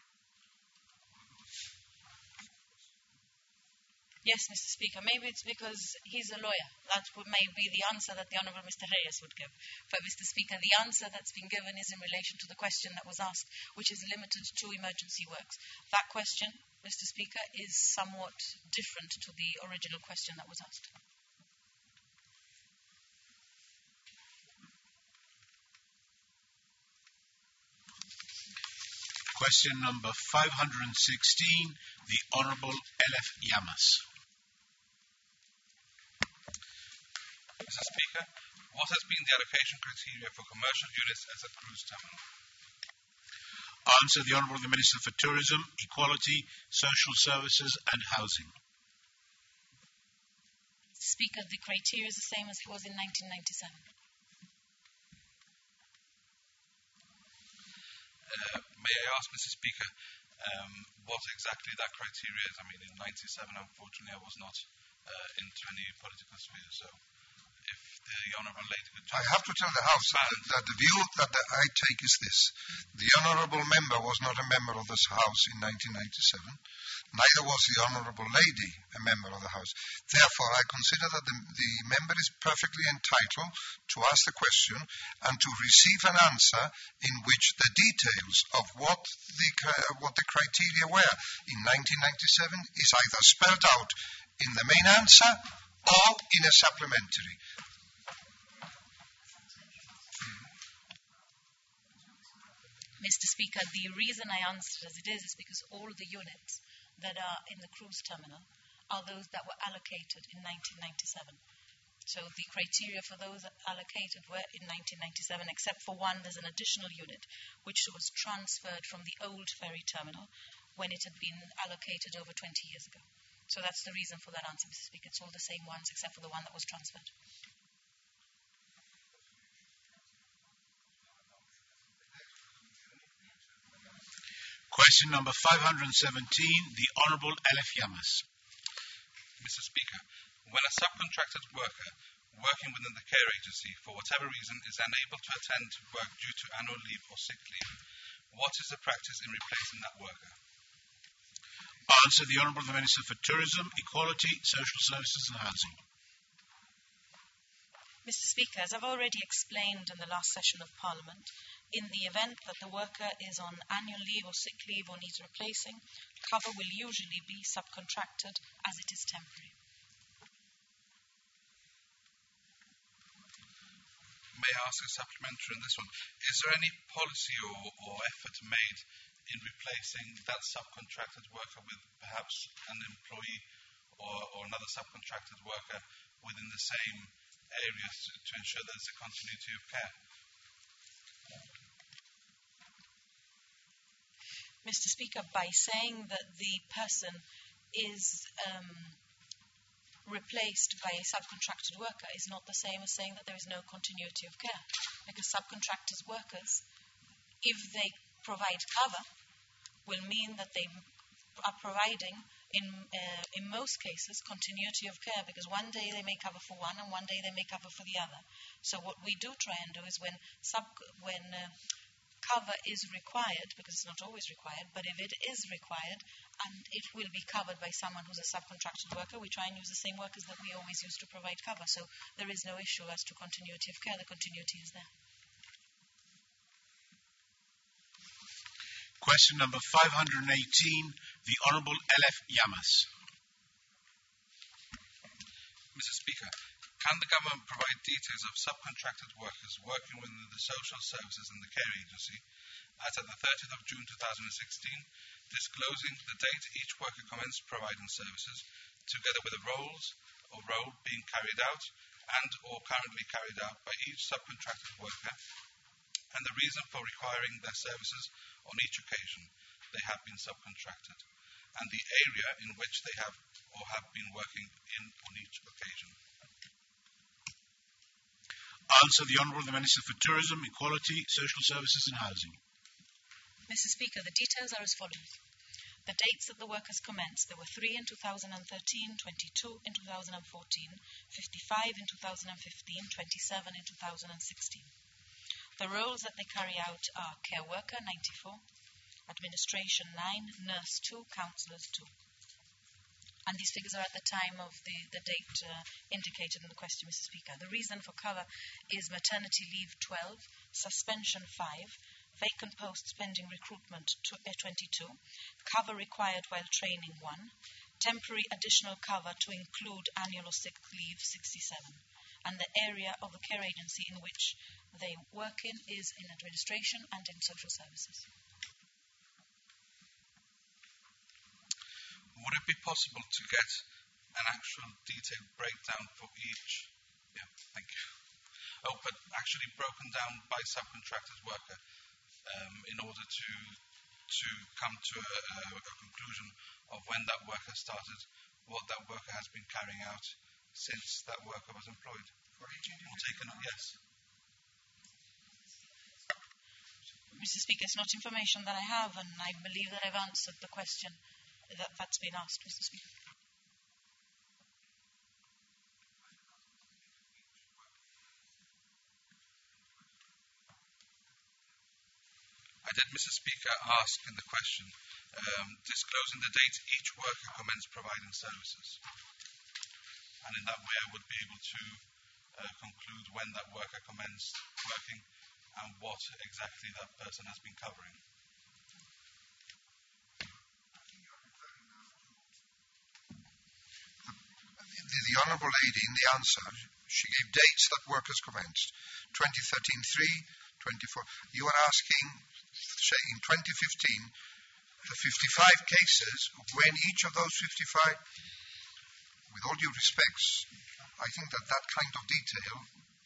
Yes, Mister Speaker. Maybe it's because he's a lawyer. That would, may be the answer that the Honourable Mister Reyes would give. But, Mister Speaker, the answer that's been given is in relation to the question that was asked, which is limited to emergency works. That question, Mister Speaker, is somewhat different to the original question that was asked. Question number five hundred sixteen, the Honourable L F Llamas. Mister Speaker, what has been the allocation criteria for commercial units as a cruise terminal? Answer the Honourable the Minister for Tourism, Equality, Social Services and Housing. Speaker, the criteria is the same as it was in nineteen ninety-seven. Uh, may I ask, Mister Speaker, um, what exactly that criteria is? I mean, in ninety-seven, unfortunately, I was not uh, into any political sphere, so if the Honourable Lady could... I have to tell the House that, that the view that the, I take is this. The Honourable Member was not a member of this House in nineteen ninety-seven. Neither was the Honourable Lady a member of the House. Therefore, I consider that the, the member is perfectly entitled to ask the question and to receive an answer in which the details of what the, what the criteria were in nineteen ninety-seven is either spelled out in the main answer or in a supplementary. Mister Speaker, the reason I answered as it is is because all the units that are in the cruise terminal are those that were allocated in nineteen ninety-seven. So the criteria for those allocated were in nineteen ninety-seven, except for one, there's an additional unit which was transferred from the old ferry terminal when it had been allocated over twenty years ago. So that's the reason for that answer, Mister Speaker. It's all the same ones except for the one that was transferred. Question number five hundred seventeen, the Honourable L F Llamas. Mister Speaker, when a subcontracted worker working within the care agency, for whatever reason, is unable to attend work due to annual leave or sick leave, what is the practice in replacing that worker? Answer the Honourable the Minister for Tourism, Equality, Social Services and Housing. Mister Speaker, as I've already explained in the last session of Parliament, in the event that the worker is on annual leave or sick leave or needs replacing, cover will usually be subcontracted as it is temporary. May I ask a supplementary on this one? Is there any policy or, or effort made in replacing that subcontracted worker with perhaps an employee or, or another subcontracted worker within the same areas to, to ensure there's a continuity of care? Mister Speaker, by saying that the person is um, replaced by a subcontracted worker is not the same as saying that there is no continuity of care. Because subcontractors' workers, if they provide cover, will mean that they are providing, in uh, in most cases, continuity of care, because one day they may cover for one and one day they may cover for the other. So what we do try and do is when sub when uh, cover is required, because it's not always required, but if it is required and it will be covered by someone who's a subcontracted worker, we try and use the same workers that we always use to provide cover. So there is no issue as to continuity of care. The continuity is there. Question number five hundred eighteen, the Honourable L F Yamas. Mister Speaker, can the government provide details of subcontracted workers working within the social services and the care agency as at the thirtieth of June two thousand sixteen, disclosing the date each worker commenced providing services, together with the roles or role being carried out and or currently carried out by each subcontracted worker, and the reason for requiring their services on each occasion they have been subcontracted, and the area in which they have or have been working in on each occasion. Answer the Honourable the Minister for Tourism, Equality, Social Services and Housing. Mister Speaker, the details are as follows. The dates that the workers commenced, there were three in two thousand thirteen, twenty-two in two thousand fourteen, fifty-five in two thousand fifteen, twenty-seven in two thousand sixteen. The roles that they carry out are care worker, ninety-four, administration, nine, nurse, two, counsellors, two. And these figures are at the time of the, the date uh, indicated in the question, Mister Speaker. The reason for cover is maternity leave, twelve, suspension, five, vacant posts pending recruitment, twenty-two, cover required while training, one, temporary additional cover to include annual or sick leave, sixty-seven. And the area of the care agency in which they work in is in administration and in social services. Would it be possible to get an actual detailed breakdown for each? Yeah, thank you. Oh, but actually broken down by subcontracted worker um, in order to to come to a, a, a conclusion of when that worker started, what that worker has been carrying out since that worker was employed. Or taken, yes. Mister Speaker, it's not information that I have, and I believe that I've answered the question that, that's been asked, Mister Speaker. I did, Mister Speaker, ask in the question, um, disclosing the date each worker commenced providing services. And in that way I would be able to uh, conclude when that worker commenced working and what exactly that person has been covering. The, the Honourable Lady, in the answer, she gave dates that workers commenced. twenty thirteen, three, twenty-four. You are asking, say, in twenty fifteen, the fifty-five cases, when each of those fifty-five, with all due respects, I think that that kind of detail,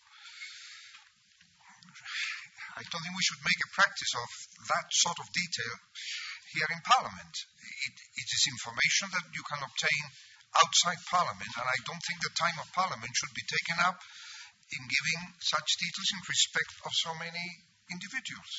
I don't think we should make a practice of that sort of detail here in Parliament. It, it is information that you can obtain outside Parliament, and I don't think the time of Parliament should be taken up in giving such details in respect of so many individuals.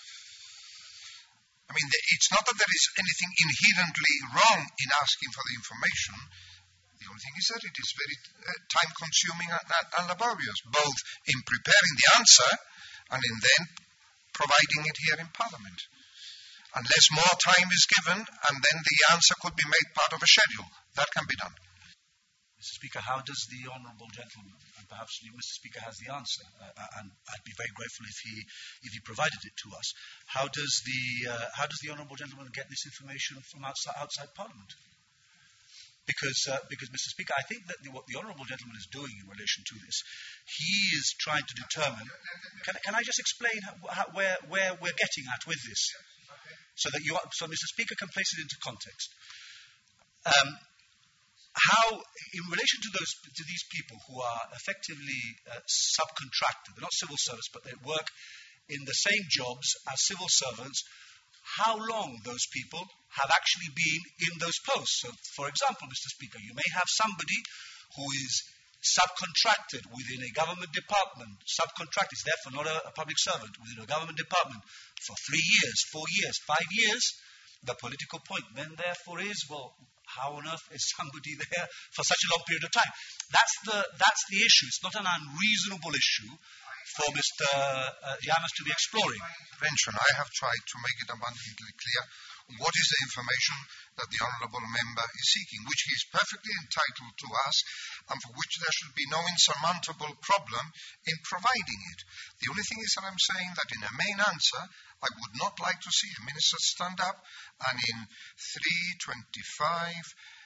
I mean, it's not that there is anything inherently wrong in asking for the information. The only thing is that it is very uh, time-consuming and, and laborious, both in preparing the answer and in then providing it here in Parliament. Unless more time is given, and then the answer could be made part of a schedule. That can be done. Mister Speaker, how does the honourable gentleman, and perhaps Mister Speaker has the answer, uh, and I'd be very grateful if he if he provided it to us. How does the uh, how does the honourable gentleman get this information from outside, outside Parliament? Because, uh, because, Mister Speaker, I think that the, what the honourable gentleman is doing in relation to this, he is trying to determine. Can, can I just explain how, how, where where we're getting at with this, so that you, are, so Mister Speaker can place it into context. Um, how, in relation to those to these people who are effectively uh, subcontracted, they're not civil service, but they work in the same jobs as civil servants how long those people have actually been in those posts. So, for example, Mister Speaker, you may have somebody who is subcontracted within a government department, subcontracted, is therefore not a, a public servant, within a government department for three years, four years, five years. The political point then therefore is, well, how on earth is somebody there for such a long period of time? That's the, that's the issue. It's not an unreasonable issue for Mister Uh, Yamas to be exploring. Intervention. I have tried to make it abundantly clear what is the information that the honourable member is seeking, which he is perfectly entitled to ask, and for which there should be no insurmountable problem in providing it. The only thing is that I'm saying that in a main answer, I would not like to see a minister stand up and in three twenty-five,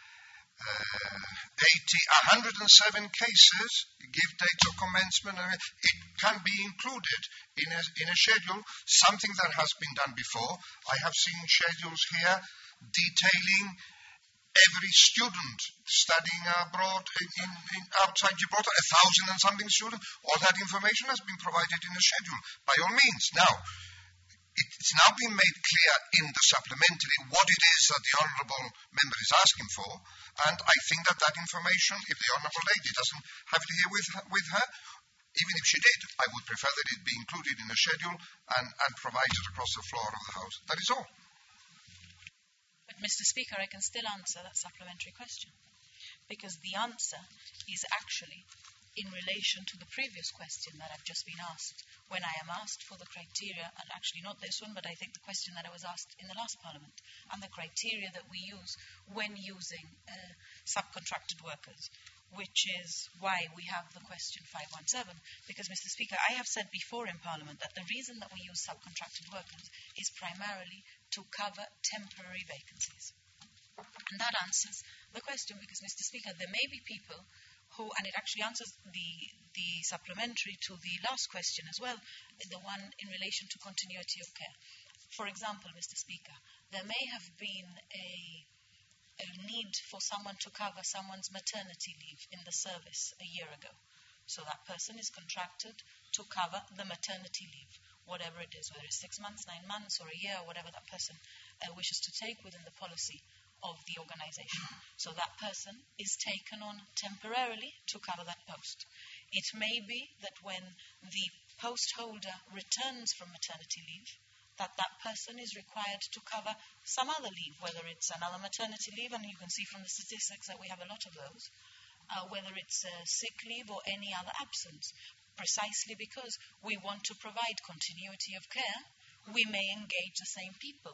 uh, eighty, one hundred seven cases give date of commencement. It can be included in a, in a schedule, something that has been done before. I have seen schedules here detailing every student studying abroad in, in, in outside Gibraltar, a thousand and something students. All that information has been provided in a schedule, by all means. Now, it's now been made clear in the supplementary what it is that the honourable member is asking for, and I think that that information, if the honourable lady doesn't have it here with her, with her, even if she did, I would prefer that it be included in the schedule and, and provided across the floor of the House. That is all. But, Mister Speaker, I can still answer that supplementary question, because the answer is actually in relation to the previous question that I've just been asked, when I am asked for the criteria, and actually not this one, but I think the question that I was asked in the last Parliament, and the criteria that we use when using uh, subcontracted workers, which is why we have the question five one seven. Because, Mister Speaker, I have said before in Parliament that the reason that we use subcontracted workers is primarily to cover temporary vacancies. And that answers the question, because, Mister Speaker, there may be people who, and it actually answers the, the supplementary to the last question as well, the one in relation to continuity of care. For example, Mister Speaker, there may have been a, a need for someone to cover someone's maternity leave in the service a year ago. So that person is contracted to cover the maternity leave, whatever it is, whether it's six months, nine months, or a year, or whatever that person uh, wishes to take within the policy of the organisation. So that person is taken on temporarily to cover that post. It may be that when the post holder returns from maternity leave, that that person is required to cover some other leave, whether it's another maternity leave, and you can see from the statistics that we have a lot of those, uh, whether it's a sick leave or any other absence. Precisely because we want to provide continuity of care, we may engage the same people.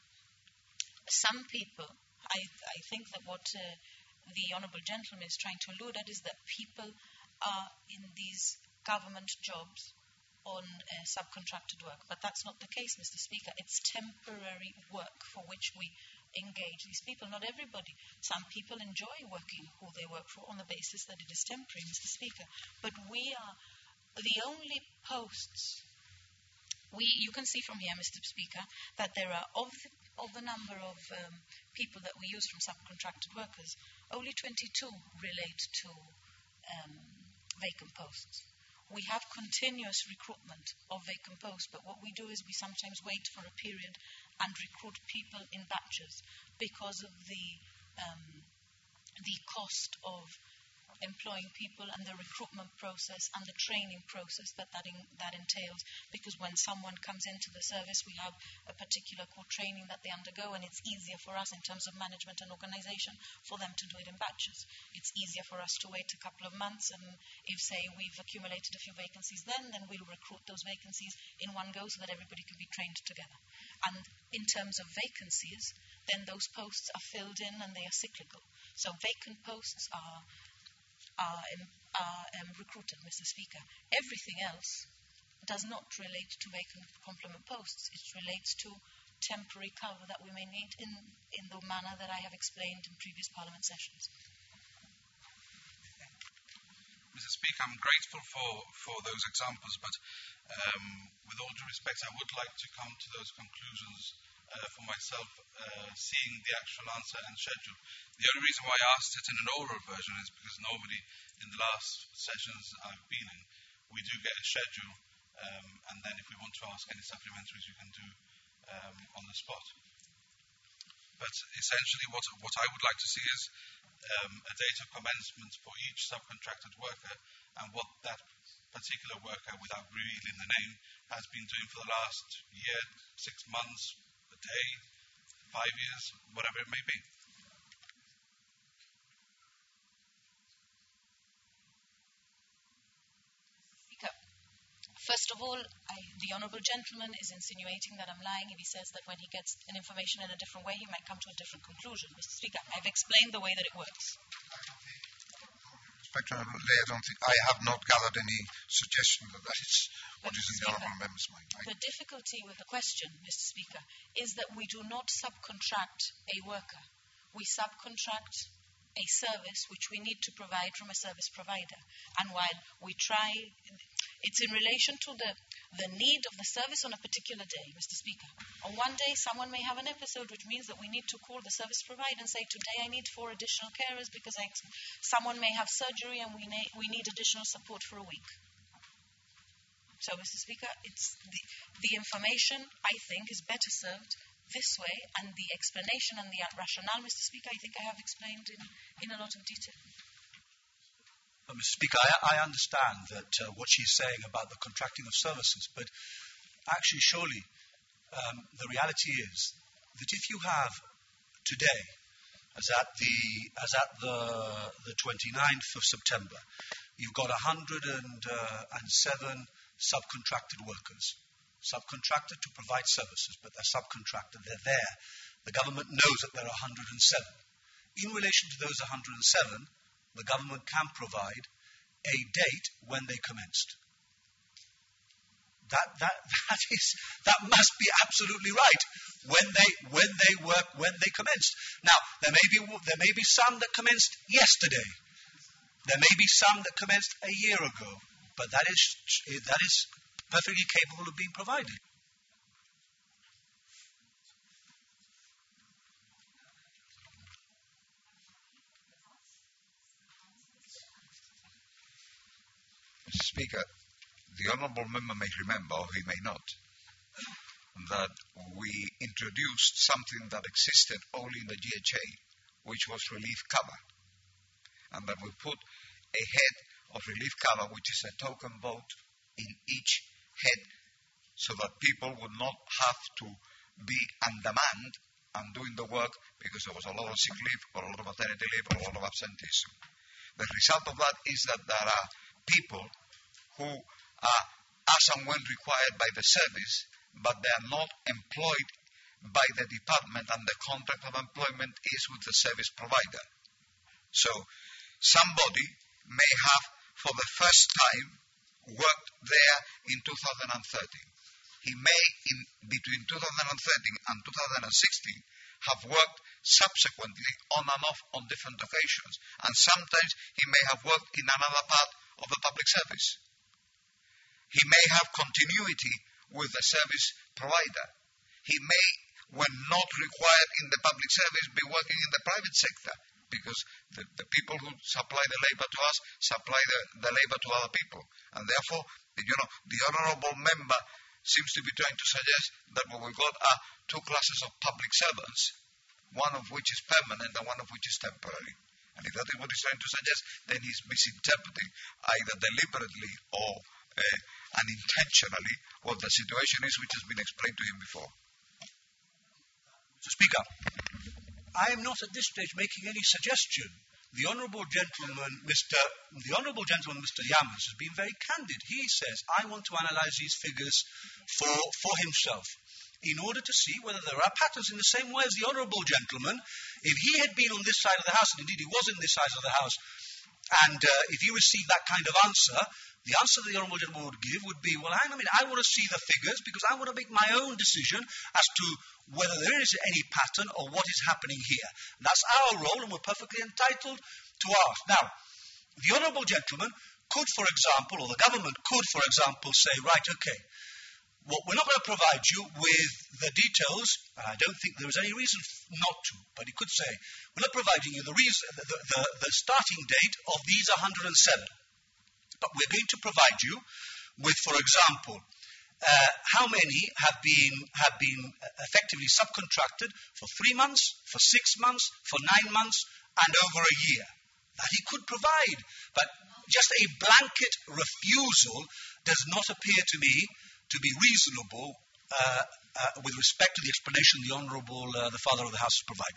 Some people, I, I think that what uh, the Honourable Gentleman is trying to allude at is that people are in these government jobs on uh, subcontracted work. But that's not the case, Mister Speaker. It's temporary work for which we engage these people. Not everybody. Some people enjoy working who they work for on the basis that it is temporary, Mister Speaker. But we are the only posts. We, you can see from here, Mister Speaker, that there are of the, of the number of um, people that we use from subcontracted workers, only twenty-two relate to um, vacant posts. We have continuous recruitment of vacant posts, but what we do is we sometimes wait for a period and recruit people in batches because of the um, the cost of employing people and the recruitment process and the training process that that, in, that entails. Because when someone comes into the service, we have a particular core training that they undergo, and it's easier for us in terms of management and organisation for them to do it in batches. It's easier for us to wait a couple of months, and if, say, we've accumulated a few vacancies then, then we'll recruit those vacancies in one go so that everybody can be trained together. And in terms of vacancies, then those posts are filled in and they are cyclical. So vacant posts are are, um, are um, recruited, Mister Speaker. Everything else does not relate to vacant complement posts. It relates to temporary cover that we may need in, in the manner that I have explained in previous Parliament sessions. Mister Speaker, I'm grateful for, for those examples, but um, with all due respect, I would like to come to those conclusions uh, for myself, uh, seeing the actual answer and schedule. The only reason why I asked it in an oral version is because normally in the last sessions I've been in, we do get a schedule, um, and then if we want to ask any supplementaries, we can do um, on the spot. But essentially what, what I would like to see is um, a date of commencement for each subcontracted worker and what that particular worker, without revealing the name, has been doing for the last year, six months, a day, five years, whatever it may be. First of all, I, the honourable gentleman is insinuating that I'm lying if he says that when he gets an information in a different way, he might come to a different conclusion. Mister Speaker, I've explained the way that it works. Inspector Lay, I don't think I have not gathered any suggestion that that is what is in the honourable member's mind. I the difficulty with the question, Mister Speaker, is that we do not subcontract a worker. We subcontract a service which we need to provide from a service provider. And while we try, it's in relation to the, the need of the service on a particular day, Mister Speaker. On one day, someone may have an episode which means that we need to call the service provider and say, today I need four additional carers because I, someone may have surgery and we, na- we need additional support for a week. So, Mister Speaker, it's the, the information, I think, is better served this way, and the explanation and the rationale, Mister Speaker, I think I have explained in, in a lot of detail. Uh, Mister Speaker, I, I understand that uh, what she's saying about the contracting of services, but actually, surely, um, the reality is that if you have today, as at the as at the the twenty-ninth of September, you've got one hundred seven subcontracted workers. Subcontracted to provide services, but they're subcontracted, they're there. The government knows that there are one hundred seven. In relation to those one hundred seven, the government can provide a date when they commenced. That that that is that must be absolutely right. When they when they work when they commenced. Now there may be there may be some that commenced yesterday. There may be some that commenced a year ago, but that is that is perfectly capable of being provided. Mister Speaker, the honourable member may remember, or he may not, that we introduced something that existed only in the G H A, which was relief cover, and that we put a head of relief cover, which is a token vote in each head, so that people would not have to be undermanned and doing the work because there was a lot of sick leave or a lot of maternity leave or a lot of absenteeism. The result of that is that there are people who are as and when required by the service, but they are not employed by the department, and the contract of employment is with the service provider. So somebody may have for the first time worked there in two thousand thirteen. He may, in between two thousand thirteen and two thousand sixteen, have worked subsequently on and off on different occasions, and sometimes he may have worked in another part of the public service. He may have continuity with the service provider. He may, when not required in the public service, be working in the private sector, because the, the people who supply the labour to us supply the, the labour to other people. And therefore, you know, the honourable member seems to be trying to suggest that what we've got are two classes of public servants, one of which is permanent and one of which is temporary. And if that is what he's trying to suggest, then he's misinterpreting either deliberately or uh, unintentionally what the situation is, which has been explained to him before. Mister Speaker, I am not at this stage making any suggestion. The honourable gentleman, Mister The honourable gentleman, Mister Yamas, has been very candid. He says, "I want to analyse these figures for for himself, in order to see whether there are patterns." In the same way as the honourable gentleman, if he had been on this side of the house, and indeed he was in this side of the house, and uh, if he received that kind of answer, the answer the honourable gentleman would give would be, well, hang on a minute, I want to see the figures because I want to make my own decision as to whether there is any pattern or what is happening here. And that's our role, and we're perfectly entitled to ask. Now, the honourable gentleman could, for example, or the government could, for example, say, right, okay, well, we're not going to provide you with the details, and I don't think there is any reason not to, but he could say, we're not providing you the, reason, the, the, the starting date of these one hundred seven, but we're going to provide you with, for example, uh, how many have been, have been effectively subcontracted for three months, for six months, for nine months, and over a year. That he could provide. But just a blanket refusal does not appear to me to be reasonable uh, uh, with respect to the explanation the Honourable, uh, the Father of the House, has provided.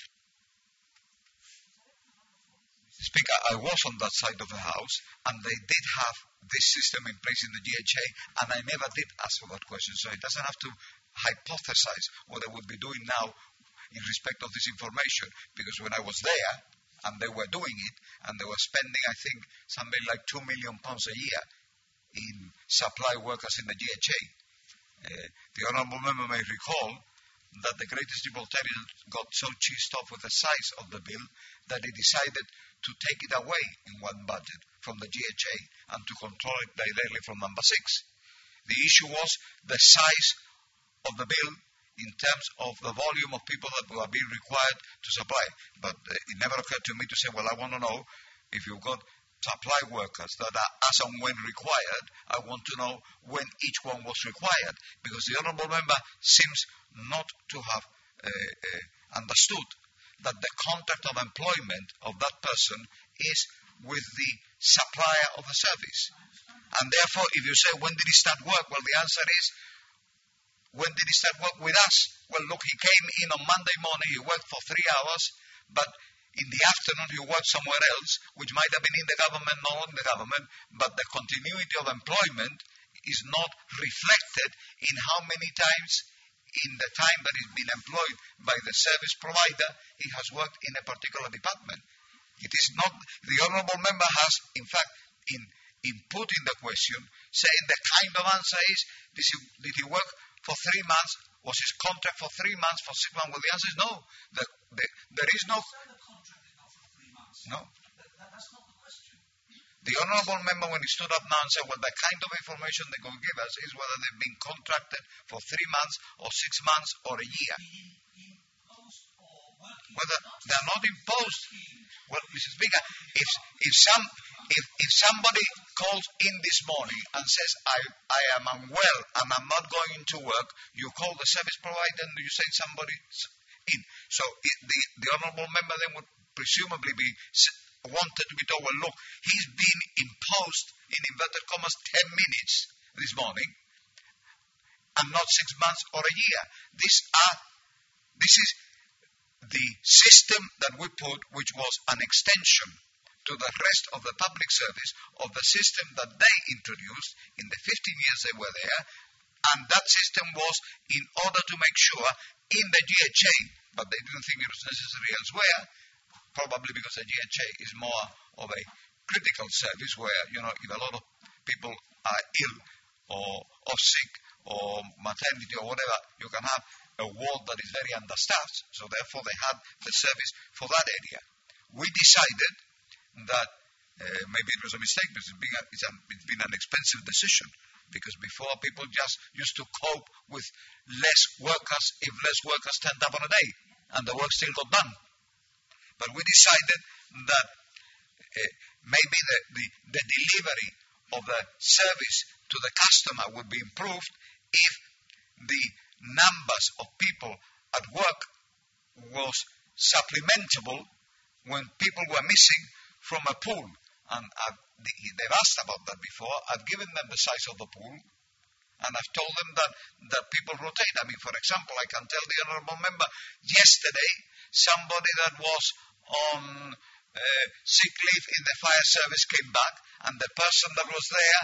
Speaker, I was on that side of the House, and they did have this system in place in the G H A, and I never did ask for that question. So it doesn't have to hypothesize what they would be doing now in respect of this information, because when I was there, and they were doing it, and they were spending, I think, something like two million pounds a year in supply workers in the G H A. Uh, the Honourable Member may recall that the Greatest Gibraltarian got so cheesed off with the size of the bill that he decided to take it away in one budget from the G H A and to control it directly from number six. The issue was the size of the bill in terms of the volume of people that were being required to supply. But uh, it never occurred to me to say, well, I want to know if you've got supply workers that are as and when required, I want to know when each one was required, because the Honourable Member seems not to have uh, uh, understood that the contract of employment of that person is with the supplier of the service. And therefore, if you say, when did he start work? Well, the answer is, when did he start work with us? Well, look, he came in on Monday morning, he worked for three hours, but in the afternoon he worked somewhere else, which might have been in the government, not in the government, but the continuity of employment is not reflected in how many times in the time that he's been employed by the service provider, he has worked in a particular department. It is not, the Honourable Member has, in fact, in, in putting the question, saying the kind of answer is, did he, did he work for three months? Was his contract for three months, for six months? Well, the answer is no. The, the, there is no... No. The Honourable Member, when he stood up now and said, well, the kind of information they can give us is whether they've been contracted for three months or six months or a year. Whether they're not imposed. Well, Mister Speaker, if, if, some, if, if somebody calls in this morning and says, I, I am unwell and I'm not going to work, you call the service provider and you say somebody in. So it, the, the Honourable Member then would presumably be wanted to be told, well, look, he's been imposed, in inverted commas, ten minutes this morning, and not six months or a year. These are, this is the system that we put, which was an extension to the rest of the public service of the system that they introduced in the fifteen years they were there, and that system was in order to make sure in the G H A, but they didn't think it was necessary elsewhere, probably because the G H A is more of a critical service where, you know, if a lot of people are ill or off sick or maternity or whatever, you can have a ward that is very understaffed. So therefore they had the service for that area. We decided that uh, maybe it was a mistake, but it's been, a, it's, a, it's been an expensive decision, because before people just used to cope with less workers if less workers turned up on a day, and the work still got done. But we decided that uh, maybe the, the, the delivery of the service to the customer would be improved if the numbers of people at work was supplementable when people were missing from a pool. And I've, they've asked about that before. I've given them the size of the pool, and I've told them that, that people rotate. I mean, for example, I can tell the Honourable Member, yesterday, somebody that was on uh, sick leave in the fire service came back, and the person that was there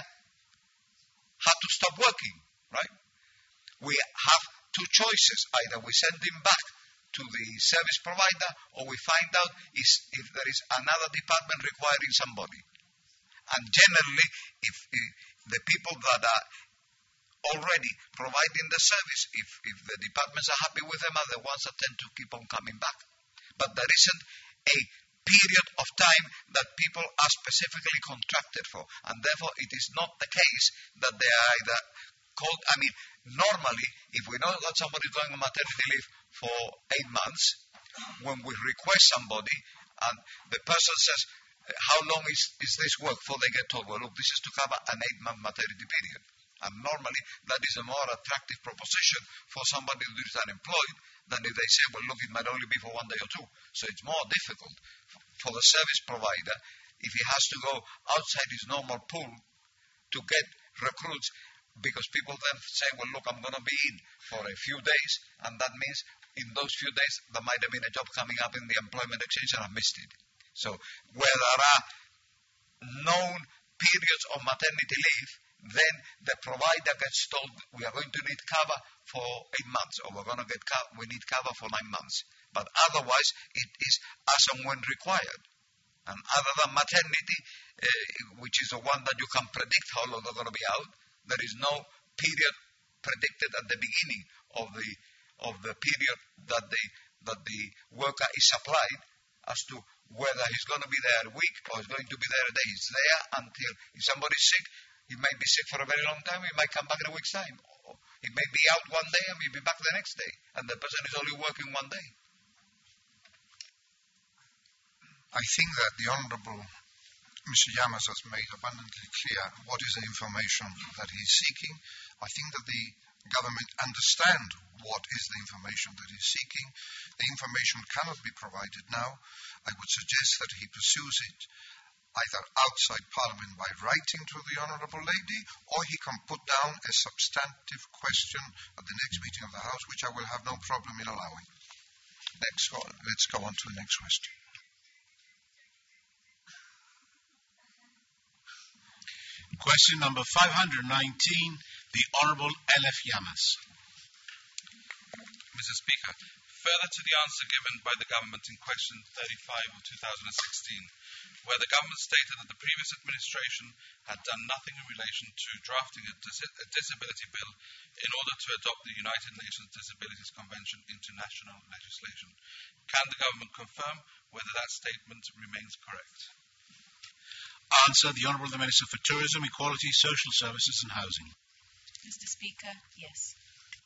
had to stop working, right? We have two choices. Either we send him back to the service provider, or we find out is, if there is another department requiring somebody. And generally, if, if the people that are already providing the service, if, if the departments are happy with them, are the ones that tend to keep on coming back. But there isn't a period of time that people are specifically contracted for, and therefore it is not the case that they are either called. I mean, normally, if we know that somebody is going on maternity leave for eight months, when we request somebody and the person says, how long is, is this work for, they get told, well, look, this is to cover an eight-month maternity period. And normally that is a more attractive proposition for somebody who is unemployed than if they say, well, look, it might only be for one day or two. So it's more difficult for the service provider if he has to go outside his normal pool to get recruits, because people then say, well, look, I'm going to be in for a few days, and that means in those few days there might have been a job coming up in the employment exchange and I've missed it. So where there are known periods of maternity leave, then the provider gets told we are going to need cover for eight months, or we're going to get co- we need cover for nine months. But otherwise, it is as and when required. And other than maternity, uh, which is the one that you can predict how long they're going to be out, there is no period predicted at the beginning of the of the period that the that the worker is supplied as to whether he's going to be there a week or he's going to be there a day. It's there until if somebody's sick, he may be sick for a very long time, he might come back in a week's time. Or he may be out one day and he'll be back the next day, and the person is only working one day. I think that the Honourable Mister Llamas has made abundantly clear what is the information that he is seeking. I think that the government understand what is the information that he is seeking. The information cannot be provided now. I would suggest that he pursues it either outside Parliament by writing to the Honourable Lady, or he can put down a substantive question at the next meeting of the House, which I will have no problem in allowing. Next, let's go on to the next question. Question number five hundred nineteen, the Honourable L F Llamas. Mister Speaker, further to the answer given by the government in question thirty-five of two thousand sixteen, where the government stated that the previous administration had done nothing in relation to drafting a, dis- a disability bill in order to adopt the United Nations Disabilities Convention into national legislation. Can the government confirm whether that statement remains correct? Answer, the Honourable the Minister for Tourism, Equality, Social Services and Housing. Mister Speaker, yes.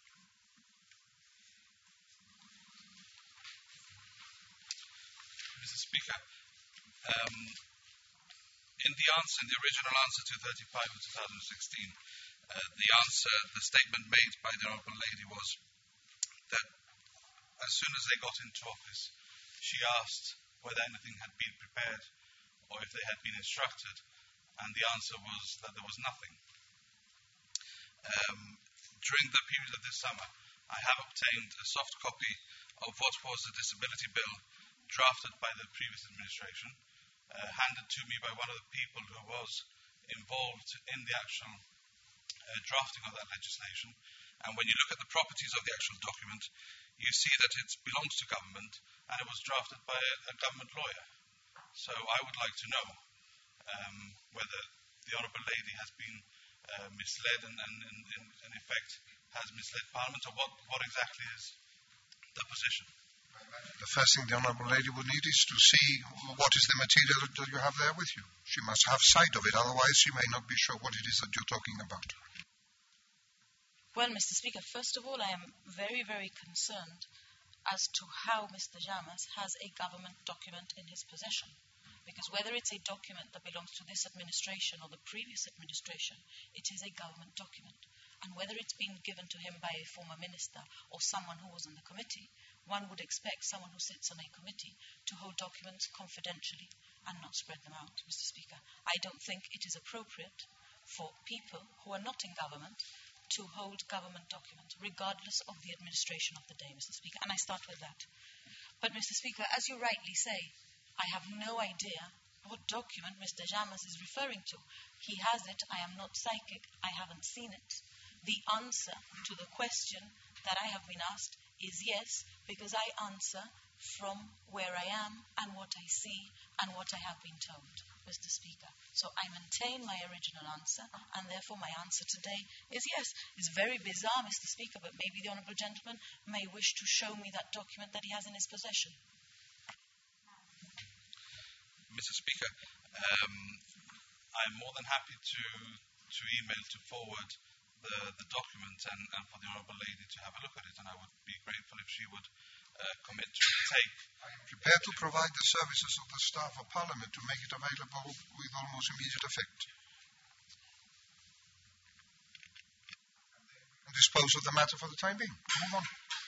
Mister Speaker, um, in the answer, in the original answer to thirty-five of two thousand sixteen, uh, the answer, the statement made by the Honourable Lady was that as soon as they got into office, she asked whether anything had been prepared or if they had been instructed, and the answer was that there was nothing. Um, during the period of this summer, I have obtained a soft copy of what was the disability bill drafted by the previous administration, uh, handed to me by one of the people who was involved in the actual uh, drafting of that legislation. And when you look at the properties of the actual document, you see that it belongs to government and it was drafted by a, a government lawyer. So I would like to know um, whether the Honourable Lady has been uh, misled and, and, and, and in effect has misled Parliament, or what, what exactly is the position? The first thing the Honourable Lady would need is to see what is the material that you have there with you. She must have sight of it, otherwise she may not be sure what it is that you're talking about. Well, Mister Speaker, first of all, I am very, very concerned as to how Mister Llamas has a government document in his possession. Because whether it's a document that belongs to this administration or the previous administration, it is a government document. And whether it's been given to him by a former minister or someone who was on the committee, one would expect someone who sits on a committee to hold documents confidentially and not spread them out, Mister Speaker. I don't think it is appropriate for people who are not in government to hold government documents, regardless of the administration of the day, Mister Speaker. And I start with that. But, Mister Speaker, as you rightly say, I have no idea what document Mister Llamas is referring to. He has it. I am not psychic. I haven't seen it. The answer to the question that I have been asked is yes, because I answer from where I am and what I see and what I have been told, Mister Speaker. So I maintain my original answer, and therefore my answer today is yes. It's very bizarre, Mister Speaker, but maybe the Honourable Gentleman may wish to show me that document that he has in his possession. Mister Speaker, um, I'm more than happy to to email, to forward the, the document and, and for the Honourable Lady to have a look at it, and I would be grateful if she would uh, commit to take. I am prepared to provide the services of the staff of Parliament to make it available with almost immediate effect. dispose of the matter for the time being. Move on.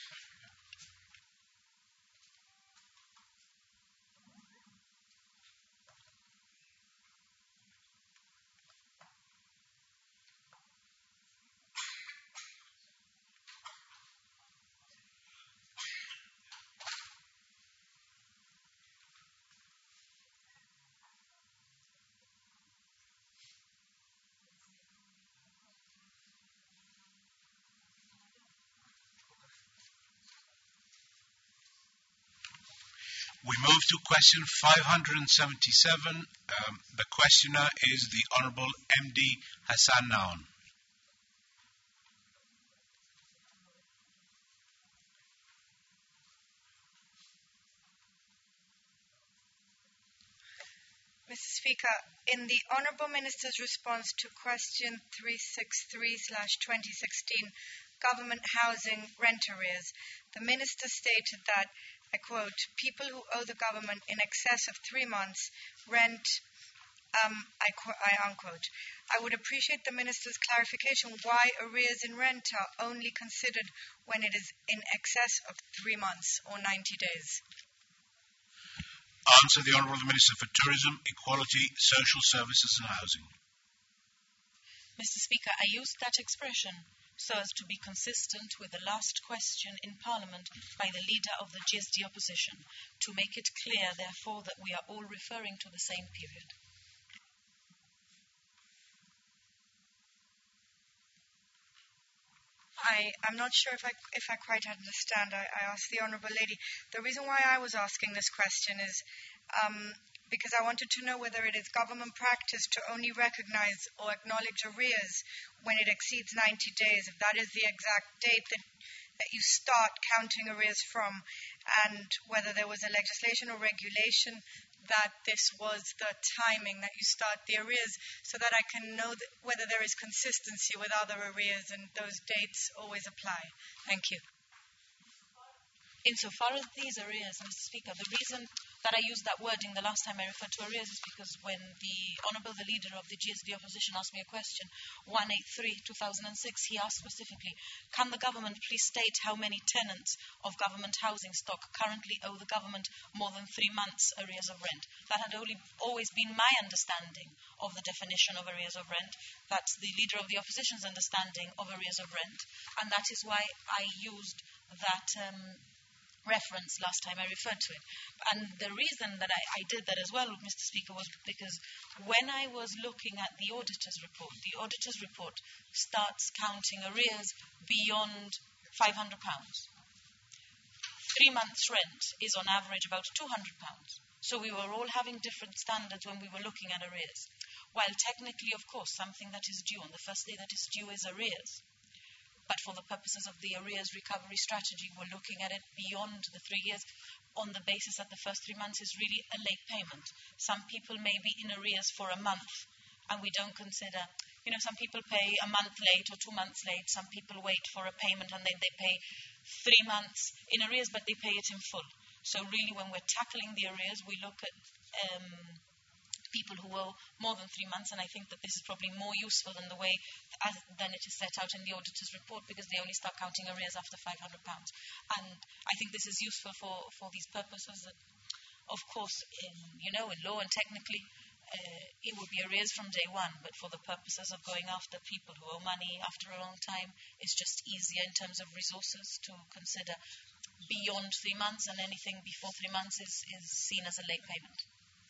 We move to question five hundred seventy-seven. Um, the questioner is the Honorable M D Hassan Naon. Mister Speaker, in the Honourable Minister's response to question three sixty-three slash twenty sixteen government housing rent arrears, the Minister stated that, I quote, people who owe the government in excess of three months rent, um, I, qu- I unquote. I would appreciate the Minister's clarification why arrears in rent are only considered when it is in excess of three months or ninety days. Answer the Honourable Minister for Tourism, Equality, Social Services and Housing. Mister Speaker, I used that expression so as to be consistent with the last question in Parliament by the leader of the G S D opposition, to make it clear, therefore, that we are all referring to the same period. I, I'm not sure if I, if I quite understand. I, I asked the Honourable Lady. The reason why I was asking this question is um, because I wanted to know whether it is government practice to only recognise or acknowledge arrears when it exceeds ninety days, if that is the exact date that, that you start counting arrears from, and whether there was a legislation or regulation that this was the timing that you start the arrears, so that I can know that whether there is consistency with other arrears and those dates always apply. Thank you. Insofar as these arrears, Mister Speaker, the reason that I used that wording the last time I referred to arrears is because when the Honourable the Leader of the G S D opposition asked me a question, one eighty-three two thousand six, he asked specifically, can the government please state how many tenants of government housing stock currently owe the government more than three months arrears of rent? That had only always been my understanding of the definition of arrears of rent. That's the Leader of the opposition's understanding of arrears of rent, and that is why I used that um, reference last time I referred to it. And the reason that I, I did that as well, Mister Speaker, was because when I was looking at the auditor's report, the auditor's report starts counting arrears beyond five hundred pounds. Three months' rent is on average about two hundred pounds. So we were all having different standards when we were looking at arrears. While technically, of course, something that is due on the first day that is due is arrears. But for the purposes of the arrears recovery strategy, we're looking at it beyond the three years on the basis that the first three months is really a late payment. Some people may be in arrears for a month, and we don't consider, you know, some people pay a month late or two months late. Some people wait for a payment and then they pay three months in arrears, but they pay it in full. So really, when we're tackling the arrears, we look at um, people who owe more than three months, and I think that this is probably more useful than the way as, than it is set out in the auditor's report, because they only start counting arrears after five hundred pounds. And I think this is useful for, for these purposes. That, of course, in, you know, in law and technically, uh, it would be arrears from day one, but for the purposes of going after people who owe money after a long time, it's just easier in terms of resources to consider beyond three months, and anything before three months is, is seen as a late payment.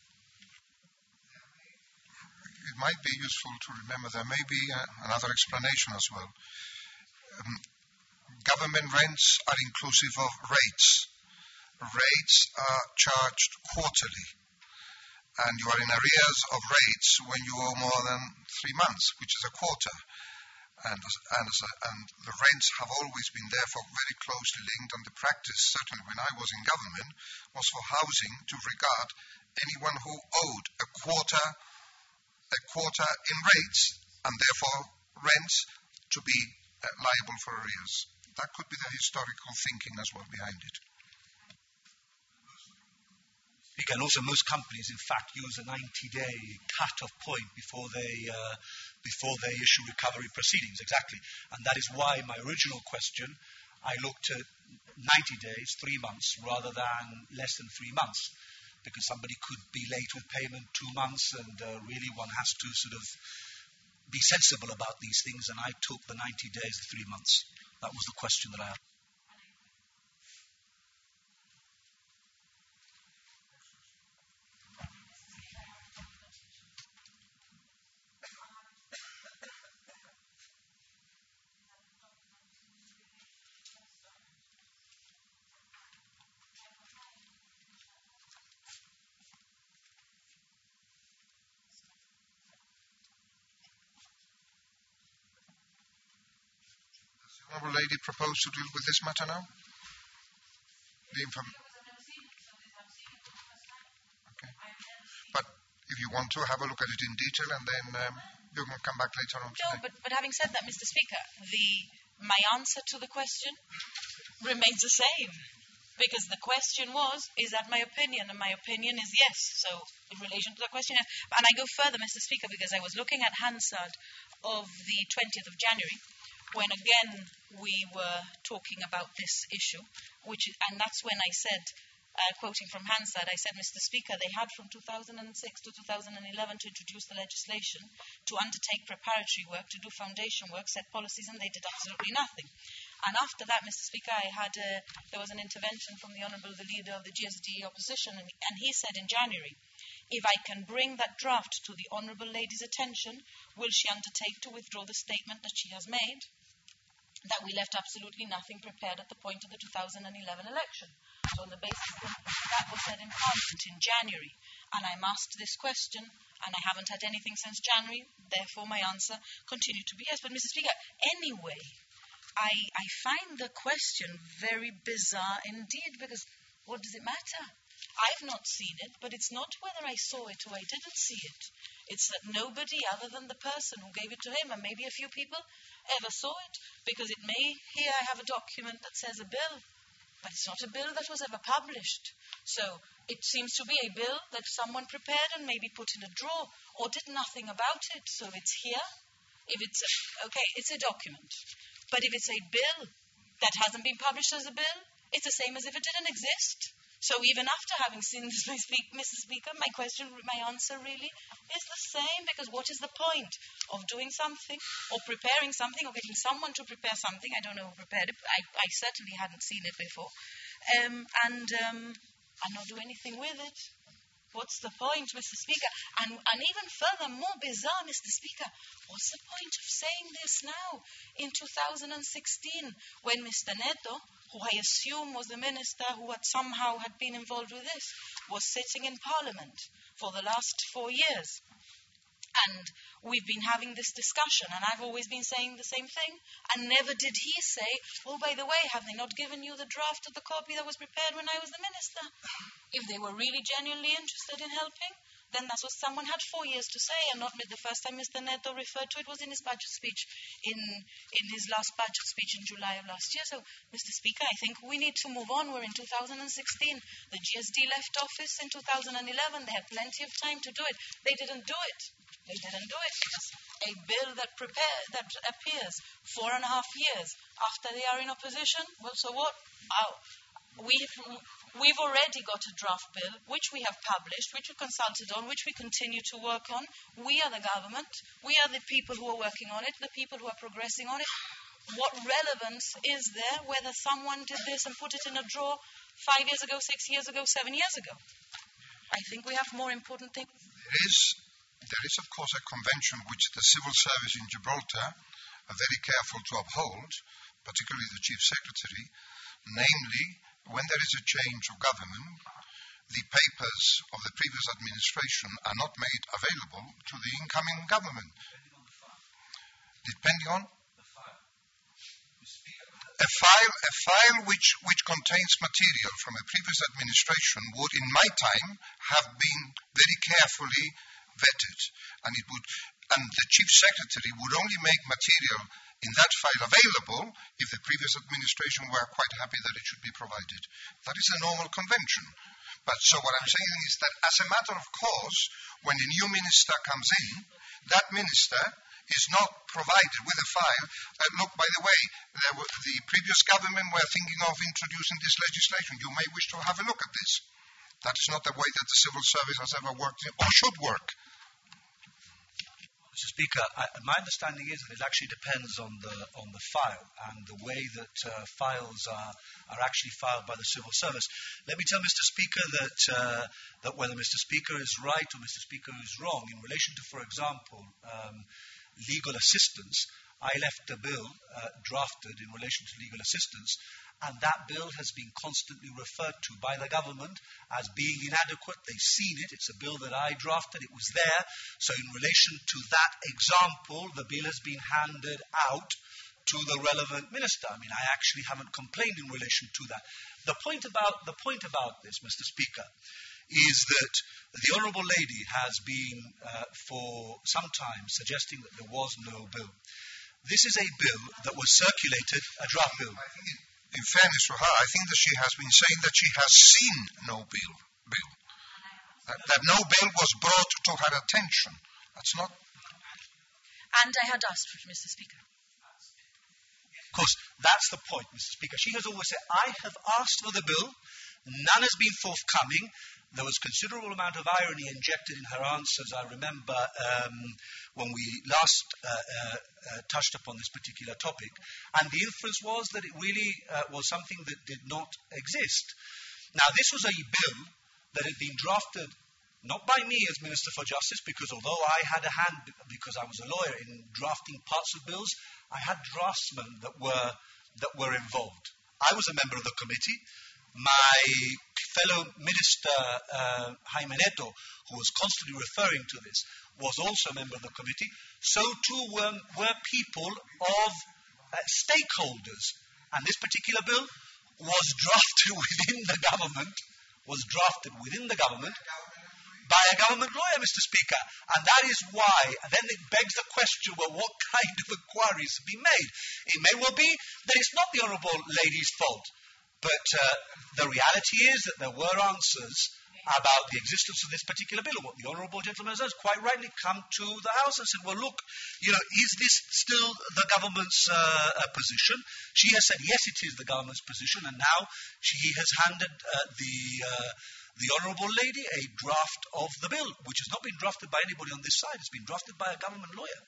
It might be useful to remember there may be uh, another explanation as well. Um, government rents are inclusive of rates. Rates are charged quarterly, and you are in arrears of rates when you owe more than three months, which is a quarter. And, and, and the rents have always been therefore very closely linked, and the practice, certainly when I was in government, was for housing to regard anyone who owed a quarter a quarter in rates, and therefore rents to be uh, liable for arrears. That could be the historical thinking as well behind it. Speaker, and also most companies, in fact, use a ninety-day cut-off point before they uh, before they issue recovery proceedings. Exactly, and that is why my original question, I looked at ninety days, three months, rather than less than three months, because somebody could be late with payment two months, and uh, really one has to sort of be sensible about these things. And I took the ninety days, the three months. That was the question that I asked. The Honourable Lady propose to deal with this matter now? The inform- okay. But if you want to, have a look at it in detail, and then um, you can come back later on. No, but, but having said that, Mister Speaker, the my answer to the question remains the same. Because the question was, is that my opinion? And my opinion is yes. So, in relation to the question, and I go further, Mister Speaker, because I was looking at Hansard of the twentieth of January, when again we were talking about this issue, which and that's when I said, uh, quoting from Hansard, I said, Mister Speaker, they had from two thousand six to two thousand eleven to introduce the legislation, to undertake preparatory work, to do foundation work, set policies, and they did absolutely nothing. And after that, Mister Speaker, I had a, there was an intervention from the Honourable the Leader of the G S D opposition, and, and he said in January, if I can bring that draft to the Honourable Lady's attention, will she undertake to withdraw the statement that she has made, that we left absolutely nothing prepared at the point of the two thousand eleven election. So on the basis that that was said in Parliament in January, and I'm asked this question, and I haven't had anything since January, therefore my answer continued to be yes. But Mister Speaker, anyway, I, I find the question very bizarre indeed, because what does it matter? I've not seen it, but it's not whether I saw it or I didn't see it. It's that nobody other than the person who gave it to him, and maybe a few people, ever saw it. Because it may, here I have a document that says a bill, but it's not a bill that was ever published. So it seems to be a bill that someone prepared and maybe put in a drawer, or did nothing about it. So it's here. If it's, a, okay, it's a document. But if it's a bill that hasn't been published as a bill, it's the same as if it didn't exist. So even after having seen this, Mister Speaker, my question, my answer really is the same, because what is the point of doing something or preparing something or getting someone to prepare something? I don't know who prepared it. I, I certainly hadn't seen it before. Um, and, um, and not do anything with it. What's the point, Mister Speaker? And, and even further, more bizarre, Mister Speaker, what's the point of saying this now in two thousand sixteen when Mister Neto, who I assume was the minister who had somehow had been involved with this, was sitting in Parliament for the last four years? And we've been having this discussion, and I've always been saying the same thing, and never did he say, oh, by the way, have they not given you the draft of the copy that was prepared when I was the minister? If they were really genuinely interested in helping, then that's what someone had four years to say, and not the first time Mister Neto referred to it was in his budget speech, in, in his last budget speech in July of last year. So, Mister Speaker, I think we need to move on. We're in two thousand sixteen. The G S D left office in two thousand eleven. They had plenty of time to do it. They didn't do it. They didn't do it. It's a bill that prepare, that appears four and a half years after they are in opposition. Well, so what? Oh, we've, we've already got a draft bill, which we have published, which we consulted on, which we continue to work on. We are the government. We are the people who are working on it, the people who are progressing on it. What relevance is there whether someone did this and put it in a drawer five years ago, six years ago, seven years ago? I think we have more important things. There is... There is, of course, a convention which the civil service in Gibraltar are very careful to uphold, particularly the Chief Secretary, namely, when there is a change of government, the papers of the previous administration are not made available to the incoming government. Depending on? A file, a file which, which contains material from a previous administration would, in my time, have been very carefully vetted, and it would, and the Chief Secretary would only make material in that file available if the previous administration were quite happy that it should be provided. That is a normal convention. But so what I'm saying is that as a matter of course, when a new minister comes in, that minister is not provided with a file. Uh, look, by the way, there were, the previous government were thinking of introducing this legislation. You may wish to have a look at this. That is not the way that the civil service has ever worked or should work. Mister Speaker, I, my understanding is that it actually depends on the on the file and the way that uh, files are are actually filed by the civil service. Let me tell Mister Speaker that uh, that whether Mister Speaker is right or Mister Speaker is wrong in relation to, for example, um, legal assistance, I left a bill uh, drafted in relation to legal assistance, and that bill has been constantly referred to by the government as being inadequate. They've seen it. It's a bill that I drafted. It was there. So in relation to that example, the bill has been handed out to the relevant minister. I mean, I actually haven't complained in relation to that. The point about, the point about this, Mister Speaker, is that the Honourable Lady has been uh, for some time suggesting that there was no bill. This is a bill that was circulated, a draft bill. I think it, in fairness to her, I think that she has been saying that she has seen no bill. bill. That, that no bill was brought to her attention. That's not... And I had asked for it, Mister Speaker. Of course, that's the point, Mister Speaker. She has always said, I have asked for the bill. None has been forthcoming. There was considerable amount of irony injected in her answers. I remember um, when we last uh, uh, uh, touched upon this particular topic. And the inference was that it really uh, was something that did not exist. Now, this was a bill that had been drafted not by me as Minister for Justice, because although I had a hand, because I was a lawyer in drafting parts of bills, I had draftsmen that were, that were involved. I was a member of the committee. My fellow Minister uh, Jaime Neto, who was constantly referring to this, was also a member of the committee. So too were, were people of uh, stakeholders. And this particular bill was drafted within the government, was drafted within the government by a government lawyer, Mister Speaker. And that is why, then it begs the question, well, what kind of inquiries have been made? It may well be that it's not the Honourable Lady's fault. But uh, the reality is that there were answers about the existence of this particular bill. What the Honourable Gentleman has quite rightly come to the House and said, well, look, you know, is this still the government's uh, uh, position? She has said, yes, it is the government's position, and now she has handed uh, the, uh, the Honourable Lady a draft of the bill, which has not been drafted by anybody on this side. It's been drafted by a government lawyer.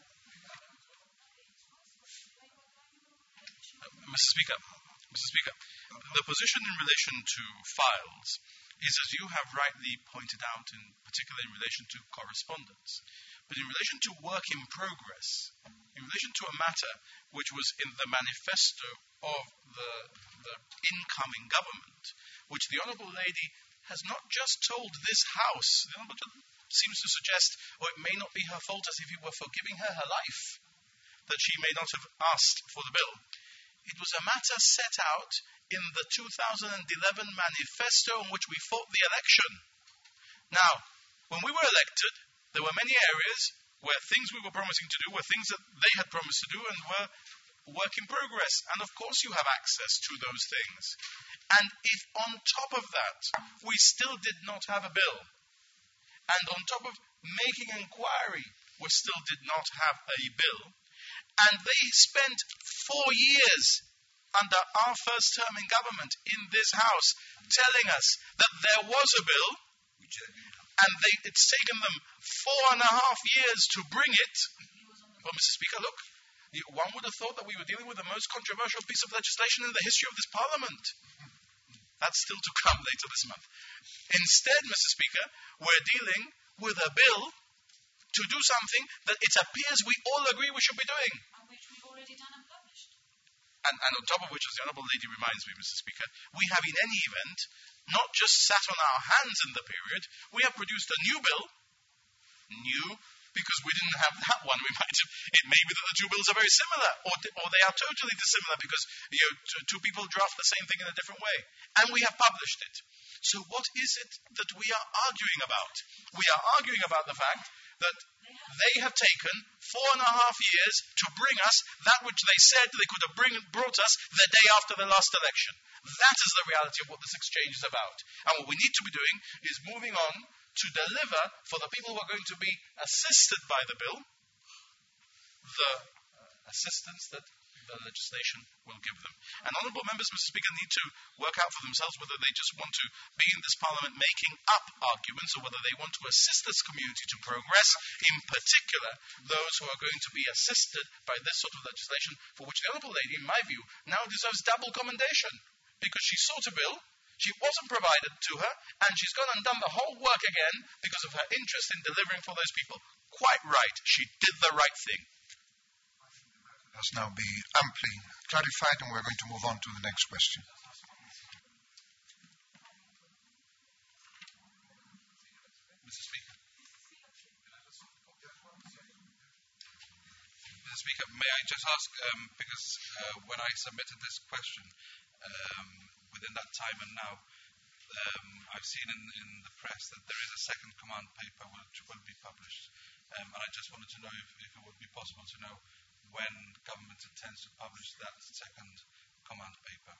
Uh, Mister Speaker, Mister Speaker, the position in relation to files is, as you have rightly pointed out, in particular in relation to correspondence. But in relation to work in progress, in relation to a matter which was in the manifesto of the, the incoming government, which the Honourable Lady has not just told this House, the Honourable seems to suggest, or it may not be her fault as if he were forgiving her her life, that she may not have asked for the bill. It was a matter set out in the two thousand eleven manifesto in which we fought the election. Now, when we were elected, there were many areas where things we were promising to do were things that they had promised to do and were work in progress. And of course you have access to those things. And if on top of that we still did not have a bill, and on top of making inquiry we still did not have a bill, and they spent four years under our first term in government in this House telling us that there was a bill, and they, it's taken them four and a half years to bring it. Well, Mister Speaker, look, one would have thought that we were dealing with the most controversial piece of legislation in the history of this Parliament. That's still to come later this month. Instead, Mister Speaker, we're dealing with a bill to do something that it appears we all agree we should be doing. And which we've already done and published. And, and on top of which, as the Honourable Lady reminds me, Mister Speaker, we have in any event not just sat on our hands in the period, we have produced a new bill, new, because we didn't have that one. We might have, it may be that the two bills are very similar, or, or they are totally dissimilar because you know, two, two people draft the same thing in a different way. And we have published it. So what is it that we are arguing about? We are arguing about the fact that They have taken four and a half years to bring us that which they said they could have bring, brought us the day after the last election. That is the reality of what this exchange is about. And what we need to be doing is moving on to deliver for the people who are going to be assisted by the bill, the assistance that the legislation will give them. And honourable members, Mister Speaker, need to work out for themselves whether they just want to be in this parliament making up arguments or whether they want to assist this community to progress, in particular those who are going to be assisted by this sort of legislation, for which the honourable lady, in my view, now deserves double commendation, because she sought a bill, she wasn't provided to her, and she's gone and done the whole work again because of her interest in delivering for those people. Quite right, she did the right thing. Has now been amply clarified, and we're going to move on to the next question. Mister Speaker. Mister Speaker, may I just ask, um, because uh, when I submitted this question, um, within that time and now, um, I've seen in, in the press that there is a second command paper which will be published. Um, and I just wanted to know if, if it would be possible to know when government intends to publish that second command paper.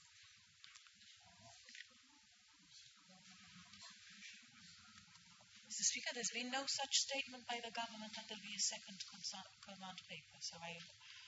Mister Speaker, there's been no such statement by the government that there'll be a second consa- command paper. So I,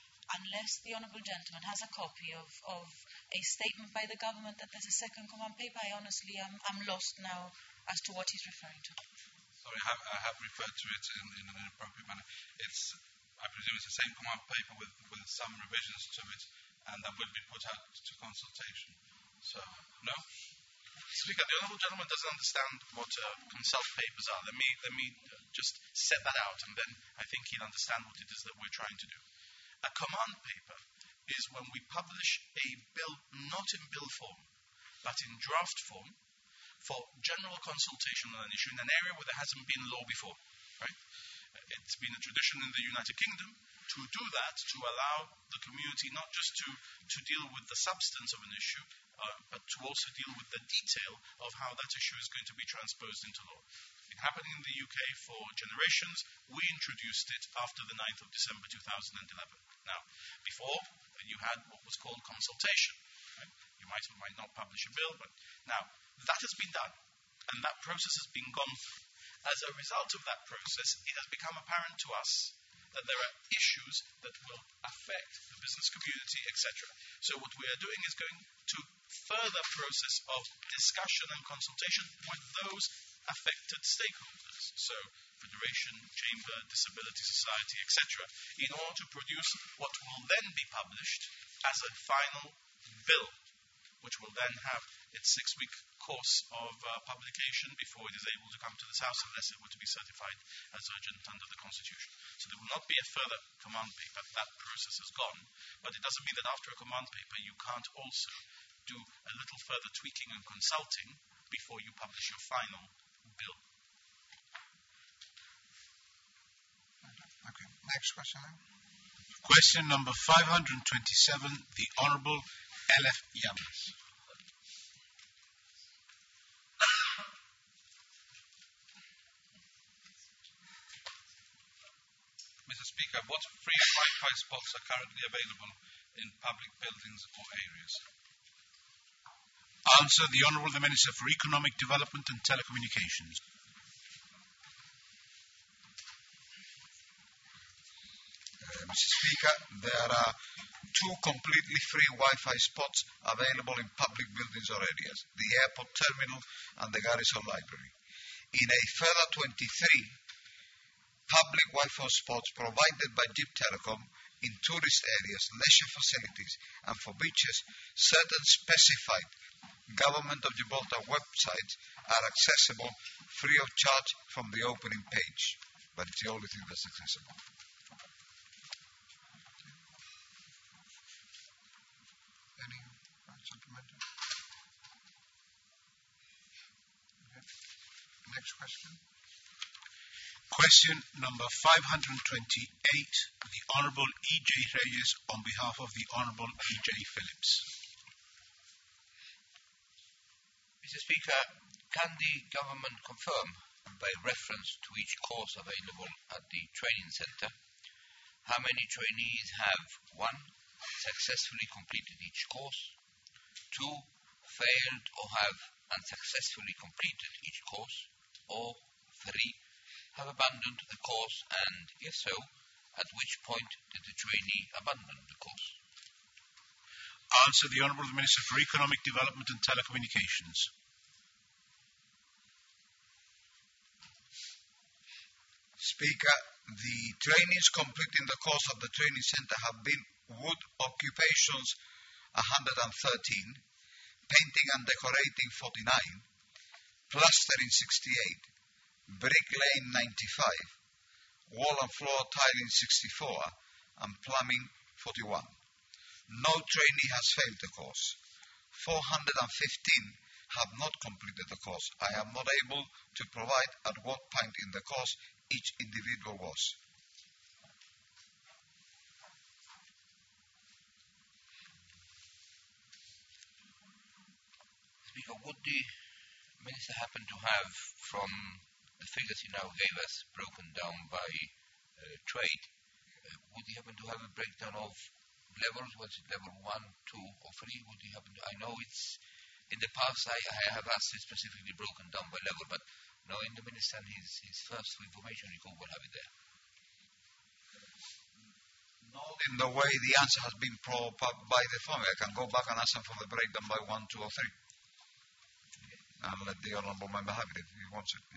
unless the honourable gentleman has a copy of, of a statement by the government that there's a second command paper, I honestly am I'm lost now as to what he's referring to. Sorry, I have, I have referred to it in, in an inappropriate manner. It's I presume it's the same command paper with, with some revisions to it, and that will be put out to consultation. So, no? Speaker, the honourable gentleman doesn't understand what uh, consult papers are. Let me, let me uh, just set that out, and then I think he'll understand what it is that we're trying to do. A command paper is when we publish a bill not in bill form, but in draft form, for general consultation on an issue in an area where there hasn't been law before, right? It's been a tradition in the United Kingdom to do that, to allow the community not just to, to deal with the substance of an issue, uh, but to also deal with the detail of how that issue is going to be transposed into law. It's been happening in the U K for generations. We introduced it after the ninth of December two thousand eleven. Now, before, you had what was called consultation. Right? You might or might not publish a bill, but now, that has been done, and that process has been gone through. As a result of that process, it has become apparent to us that there are issues that will affect the business community, et cetera. So what we are doing is going to further process of discussion and consultation with those affected stakeholders. So Federation, Chamber, Disability Society, et cetera, in order to produce what will then be published as a final bill, which will then have its six-week course of uh, publication before it is able to come to this House unless it were to be certified as urgent under the Constitution. So there will not be a further command paper. That process is gone. But it doesn't mean that after a command paper you can't also do a little further tweaking and consulting before you publish your final bill. Okay. Next question. Question number five hundred twenty-seven, the Honourable L F Yamas. Mister Speaker, what free Wi-Fi spots are currently available in public buildings or areas? Answer, the Honourable the Minister for Economic Development and Telecommunications. Uh, Mister Speaker, there are two completely free Wi-Fi spots available in public buildings or areas, the airport terminal and the Garrison Library. In a further twenty-three public Wi-Fi spots provided by Deep Telecom in tourist areas, leisure facilities and for beaches, certain specified Government of Gibraltar websites are accessible free of charge from the opening page, but it's the only thing that's accessible. Any supplementary? Okay. Next question. Question number five hundred twenty-eight, the Honourable E J Reyes on behalf of the Honourable E J Phillips. Mister Speaker, can the government confirm by reference to each course available at the training centre? How many trainees have one, successfully completed each course, two, failed or have unsuccessfully completed each course, or three, have abandoned the course, and if so, at which point did the trainee abandon the course? Answer the Honourable Minister for Economic Development and Telecommunications. Speaker, the trainees completing the course at the training centre have been wood occupations one hundred thirteen, painting and decorating forty-nine, plastering sixty-eight, bricklaying ninety-five, wall and floor tiling sixty-four, and plumbing forty-one. No trainee has failed the course. four hundred fifteen have not completed the course. I am not able to provide at what point in the course each individual was. Speaker, would the Minister happen to have, from the figures he now gave us, broken down by uh, trade, uh, would he happen to have a breakdown of levels? Was it level one, two, or three? Would he happen to? I know it's in the past. I, I have asked it specifically broken down by level, but knowing the Minister and his, his first information, you could well have it there. Not in the way the answer has been provided by the phone. I can go back and ask him for the breakdown by one, two, or three, and let the honourable member have it if he wants it.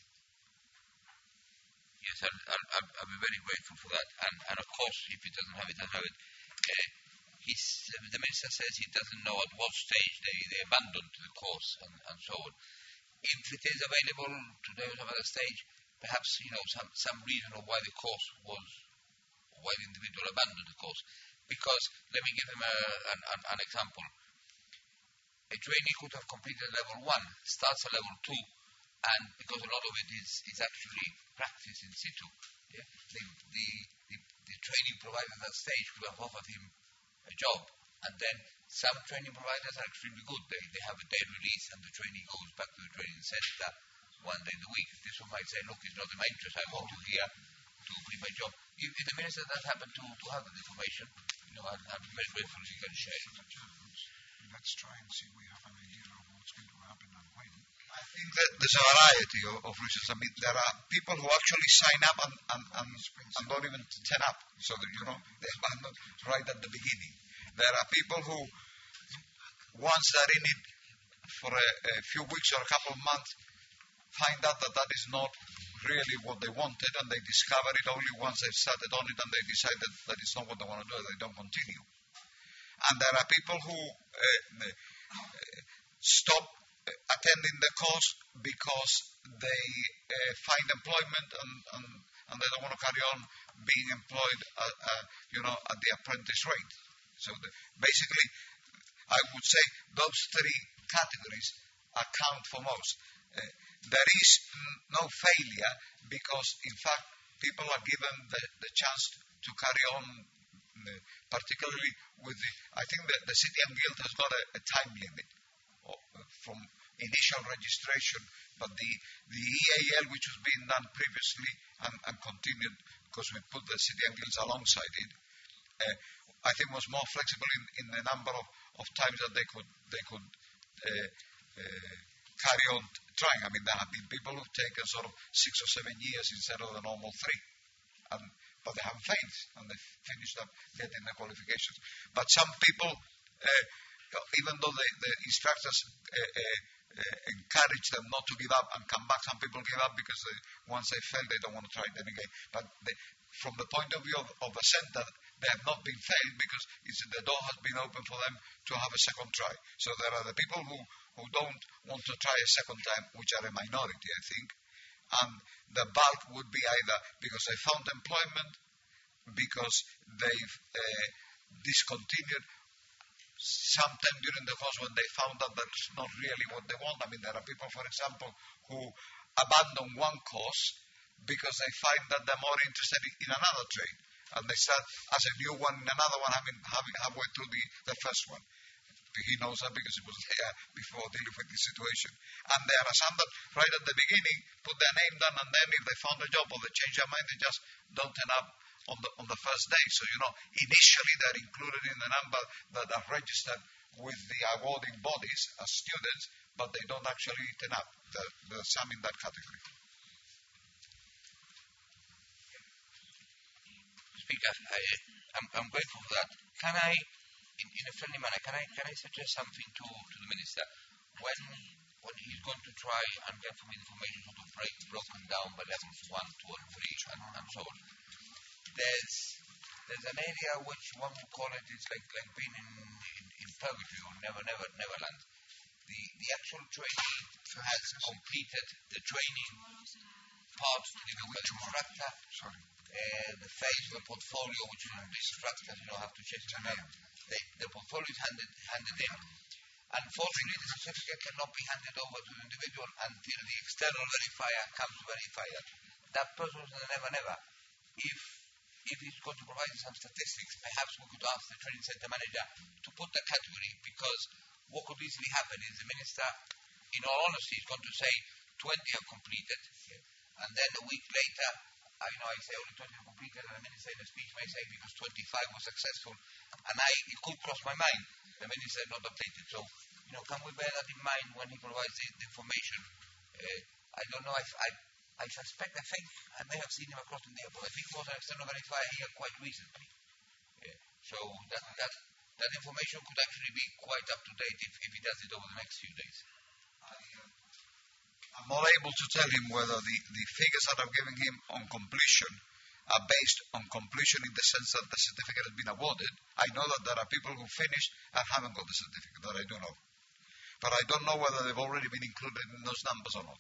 Yes, I'll, I'll, I'll be very grateful for that. And, and of course, if he doesn't have it, doesn't have it. Uh, he's, uh, the Minister says he doesn't know at what stage they, they abandoned the course and, and so on. If it is available today at some other stage, perhaps, you know, some, some reason of why the course was, why the individual abandoned the course. Because, let me give him a, an, an, an example. A trainee could have completed level one, starts at level two, and because a lot of it is, is actually practice in situ, yeah, the, the, the, the training provider at that stage could have offered him a job. And then some training providers are extremely good. They, they have a day release and the trainee goes back to the training centre one day in the week. This one might say, look, it's not in my interest. I want you here to complete my job. If, if the Minister does happen to, to have that information, you know, I'd, I'd be very grateful if you can share it. Let's try and see we have an idea of what's going to happen and when. I think that there's a variety of, of reasons. I mean, there are people who actually sign up and, and, and, and don't even turn up, so that, you know, they abandon right at the beginning. There are people who, once they're in it for a, a few weeks or a couple of months, find out that that is not really what they wanted, and they discover it only once they've started on it and they decide that that is not what they want to do, they don't continue. And there are people who uh, uh, stop attending the course because they uh, find employment and, and, and they don't want to carry on being employed at, uh, you know, at the apprentice rate. So the, basically, I would say those three categories account for most. Uh, there is no failure because, in fact, people are given the, the chance to carry on, uh, particularly with the, I think that the City and Guild has got a, a time limit of, uh, from initial registration, but the, the E A L, which was being done previously and, and continued because we put the City and Guilds alongside it, uh, I think was more flexible in, in the number of, of times that they could they could uh, uh, carry on trying. I mean, there have been people who've taken sort of six or seven years instead of the normal three, and, but they haven't failed and they've finished up getting the qualifications. But some people, uh, even though the, the instructors uh, uh, uh, encourage them not to give up and come back, some people give up because they, once they fail, they don't want to try it again. But they, from the point of view of, of a centre, they have not been failed because it's, the door has been open for them to have a second try. So there are the people who, who don't want to try a second time, which are a minority, I think. And the bulk would be either because they found employment, because they've uh, discontinued sometime during the course when they found out that's not really what they want. I mean, there are people, for example, who abandon one course because they find that they're more interested in another trade, and they start as a new one in another one, having, having halfway through the, the first one. He knows that because he was there before dealing with this situation. And there are some that right at the beginning put their name down, and then if they found a job or they change their mind, they just don't turn up on the on the first day. So, you know, initially they're included in the number that are registered with the awarding bodies as students, but they don't actually turn up. There, there are some in that category. Speaker, I, I'm, I'm grateful for that. Can I, in, in a friendly manner, can I can I suggest something to, to the Minister? When when he's going to try and get from information sort of break, broken down by levels one, two, and three, and, and so on, there's there's an area which one would call it is like like being in, in, in purgatory or never never neverland. The the actual trainee has completed the training part to the instructor. Sorry. Uh, the phase of the portfolio, which is the instructors, you know, have to check them out. They, the portfolio is handed, handed in. Unfortunately, the certificate cannot be handed over to the individual until the external verifier comes to verify that. That person is a never, never. If if he's going to provide some statistics, perhaps we could ask the training center manager to put the category, because what could easily happen is the minister, in all honesty, is going to say twenty have completed, and then a week later, I know I say only twenty are completed, and the minister in the speech may say because twenty-five was successful, and I it could cross my mind. The minister not updated, so you know, can we bear that in mind when he provides the, the information? Uh, I don't know. I, I I suspect. I think I may have seen him across the airport. I think he was an external verifier here quite recently. Uh, so that that that information could actually be quite up to date if, if he does it over the next few days. I'm not able to tell him whether the, the figures that I'm giving him on completion are based on completion in the sense that the certificate has been awarded. I know that there are people who finished and haven't got the certificate, that I do know. But I don't know whether they've already been included in those numbers or not.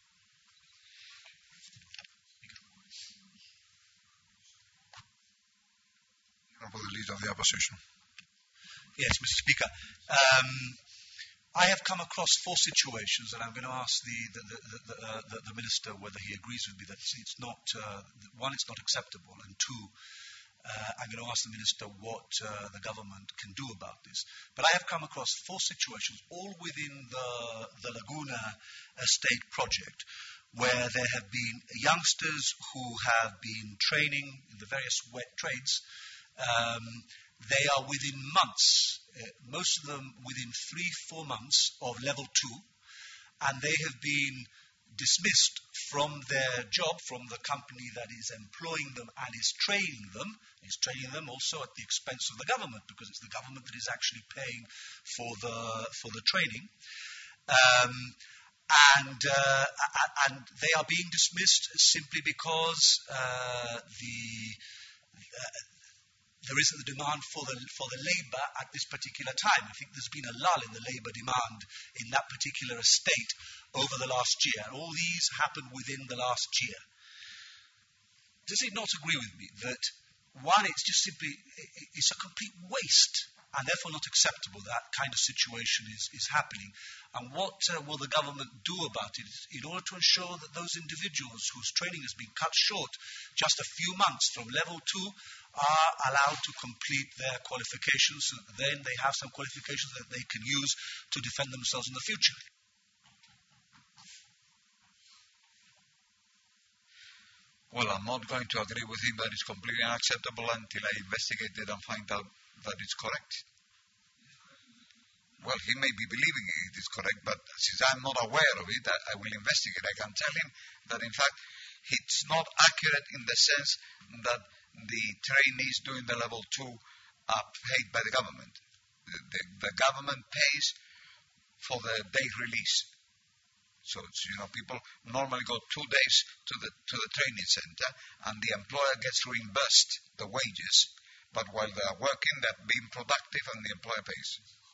For the leader of the opposition. Yes, Mister Speaker. Um, I have come across four situations, and I'm going to ask the the, the, the, uh, the, the Minister whether he agrees with me that it's, it's not, uh, one, it's not acceptable, and two, uh, I'm going to ask the Minister what uh, the government can do about this. But I have come across four situations, all within the, the Laguna Estate project, where there have been youngsters who have been training in the various wet trades. Um, they are within months, uh, most of them within three, four months of level two, and they have been dismissed from their job, from the company that is employing them and is training them, is training them also at the expense of the government, because it's the government that is actually paying for the for the training. Um, and uh, and they are being dismissed simply because uh, the uh, there isn't the demand for the for the labour at this particular time. I think there's been a lull in the labour demand in that particular estate over the last year. And all these happened within the last year. Does it not agree with me that, one, it's just simply, it's a complete waste and therefore not acceptable that kind of situation is, is happening? And what uh, will the government do about it in order to ensure that those individuals whose training has been cut short just a few months from level two are allowed to complete their qualifications, so that then they have some qualifications that they can use to defend themselves in the future? Well, I'm not going to agree with him that it's completely unacceptable until I investigate it and find out that it's correct. Well, he may be believing it is correct, but since I'm not aware of it, I, I will investigate. I can tell him that, in fact, it's not accurate in the sense that the trainees doing the level two are paid by the government. The, the, the government pays for the day release. So, you know, people normally go two days to the to the training center, and the employer gets reimbursed the wages. But while they are working, they're being productive, and the employer pays.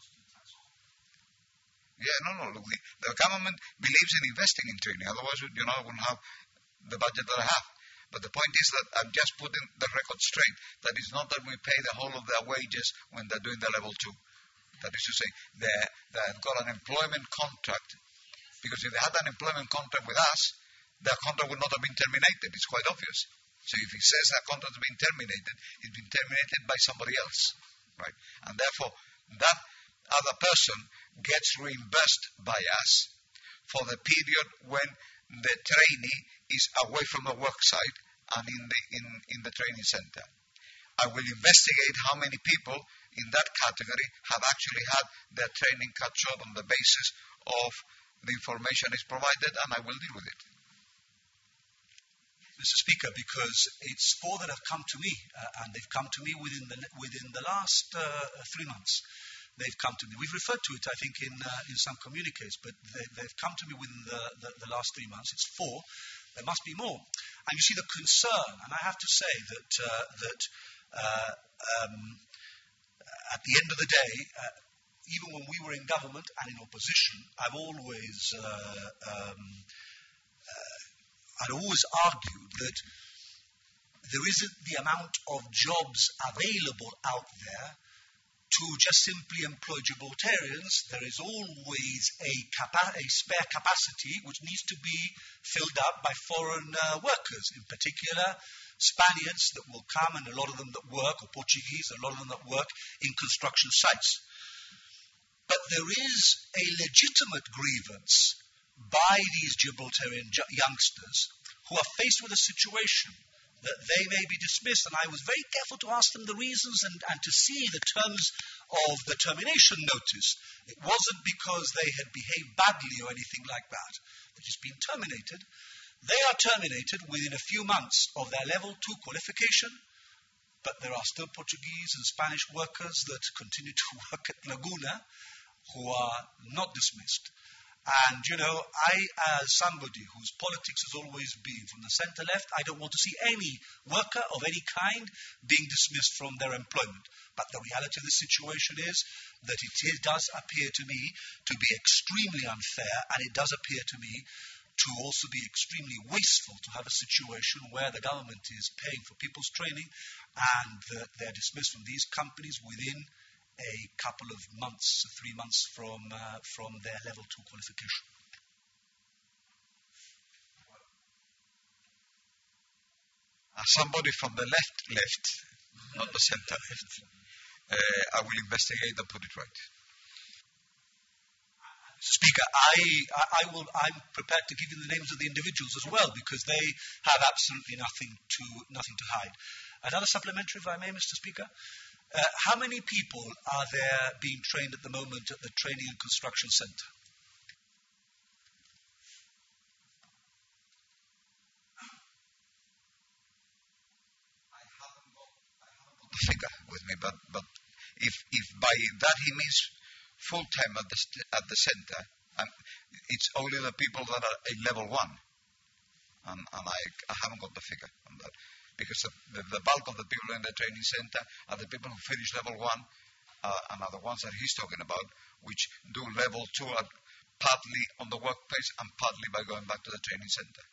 Yeah, no, no. Look, the, the government believes in investing in training. Otherwise, you know, I wouldn't have the budget that I have. But the point is that I'm just putting the record straight. That it's not that we pay the whole of their wages when they're doing the level two. That is to say, they're, they've got an employment contract. Because if they had an employment contract with us, their contract would not have been terminated. It's quite obvious. So if he says that contract has been terminated, it's been terminated by somebody else, right? And therefore, that other person gets reimbursed by us for the period when the trainee is away from the work site and in the, in, in the training center. I will investigate how many people in that category have actually had their training cut short on the basis of the information is provided, and I will deal with it. Mister Speaker, because it's four that have come to me, uh, and they've come to me within the within the last uh, three months. They've come to me. We've referred to it, I think, in uh, in some communiques, but they, they've come to me within the, the, the last three months. It's four. There must be more. And you see the concern, and I have to say that uh, that uh, um, at the end of the day, uh, even when we were in government and in opposition, I've always uh, um, uh, I'd always argued that there isn't the amount of jobs available out there to just simply employ Gibraltarians. There is always a, capa- a spare capacity which needs to be filled up by foreign uh, workers, in particular Spaniards that will come, and a lot of them that work, or Portuguese, a lot of them that work in construction sites. But there is a legitimate grievance by these Gibraltarian ju- youngsters who are faced with a situation that they may be dismissed, and I was very careful to ask them the reasons and, and to see the terms of the termination notice. It wasn't because they had behaved badly or anything like that. They've just been terminated. They are terminated within a few months of their level two qualification, but there are still Portuguese and Spanish workers that continue to work at Laguna who are not dismissed. And, you know, I, as somebody whose politics has always been from the centre-left, I don't want to see any worker of any kind being dismissed from their employment. But the reality of the situation is that it is, does appear to me to be extremely unfair, and it does appear to me to also be extremely wasteful to have a situation where the government is paying for people's training and that they're dismissed from these companies within a couple of months, three months from uh, from their level two qualification. As somebody from the left, left, not the centre left, uh, I will investigate and put it right. Speaker, I, I, I will. I'm prepared to give you the names of the individuals as well, because they have absolutely nothing to nothing to hide. Another supplementary, if I may, Mister Speaker. Uh, how many people are there being trained at the moment at the Training and Construction Centre? I haven't got, I haven't got the figure with me, but, but if, if by that he means full-time at the, st- at the centre, and it's only the people that are at level one, and, and I, I haven't got the figure on that. Because the, the, the bulk of the people in the training center are the people who finish level one uh, and are the ones that he's talking about, which do level two at, partly on the workplace and partly by going back to the training center.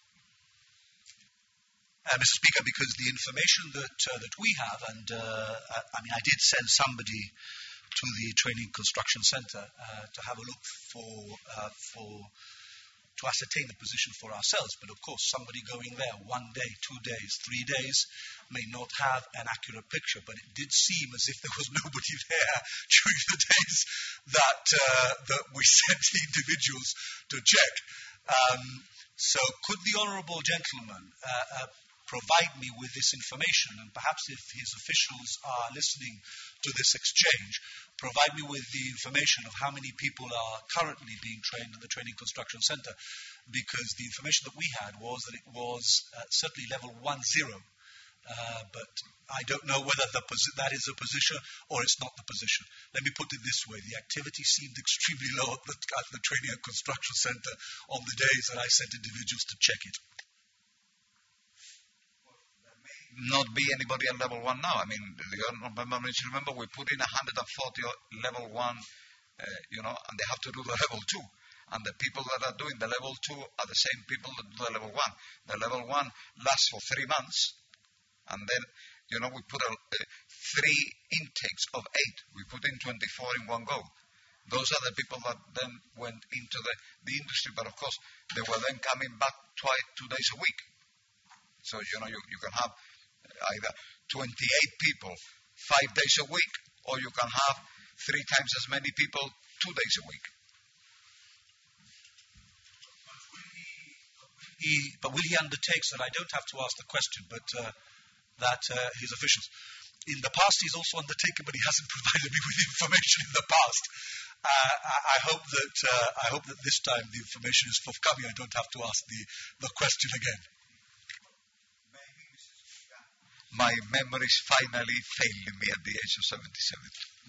Uh, Mister Speaker, because the information that uh, that we have, and uh, I, I mean, I did send somebody to the training construction center uh, to have a look for uh, for. to ascertain the position for ourselves. But of course, somebody going there one day, two days, three days may not have an accurate picture. But it did seem as if there was nobody there during the days that uh, that we sent the individuals to check. Um, so could the honourable gentleman uh, uh, provide me with this information, and perhaps if his officials are listening to this exchange, provide me with the information of how many people are currently being trained at the Training Construction Centre, because the information that we had was that it was uh, certainly level one zero, uh, but I don't know whether the posi- that is a position or it's not the position. Let me put it this way: the activity seemed extremely low at the, at the Training and Construction Centre on the days that I sent individuals to check it. Not be anybody at level one now. I mean, the remember we put in one hundred forty level one, uh, you know, and they have to do the level two. And the people that are doing the level two are the same people that do the level one. The level one lasts for three months, and then, you know, we put a, uh, three intakes of eight. We put in twenty-four in one go. Those are the people that then went into the, the industry, but of course, they were then coming back twice, two days a week. So, you know, you, you can have either twenty-eight people five days a week, or you can have three times as many people two days a week. He, but will he undertake, and I don't have to ask the question, but uh, that uh, his officials, in the past he's also undertaken, but he hasn't provided me with information in the past. Uh, I, I hope that uh, I hope that this time the information is forthcoming. I don't have to ask the, the question again. My memory is finally failing me at the age of seventy-seven.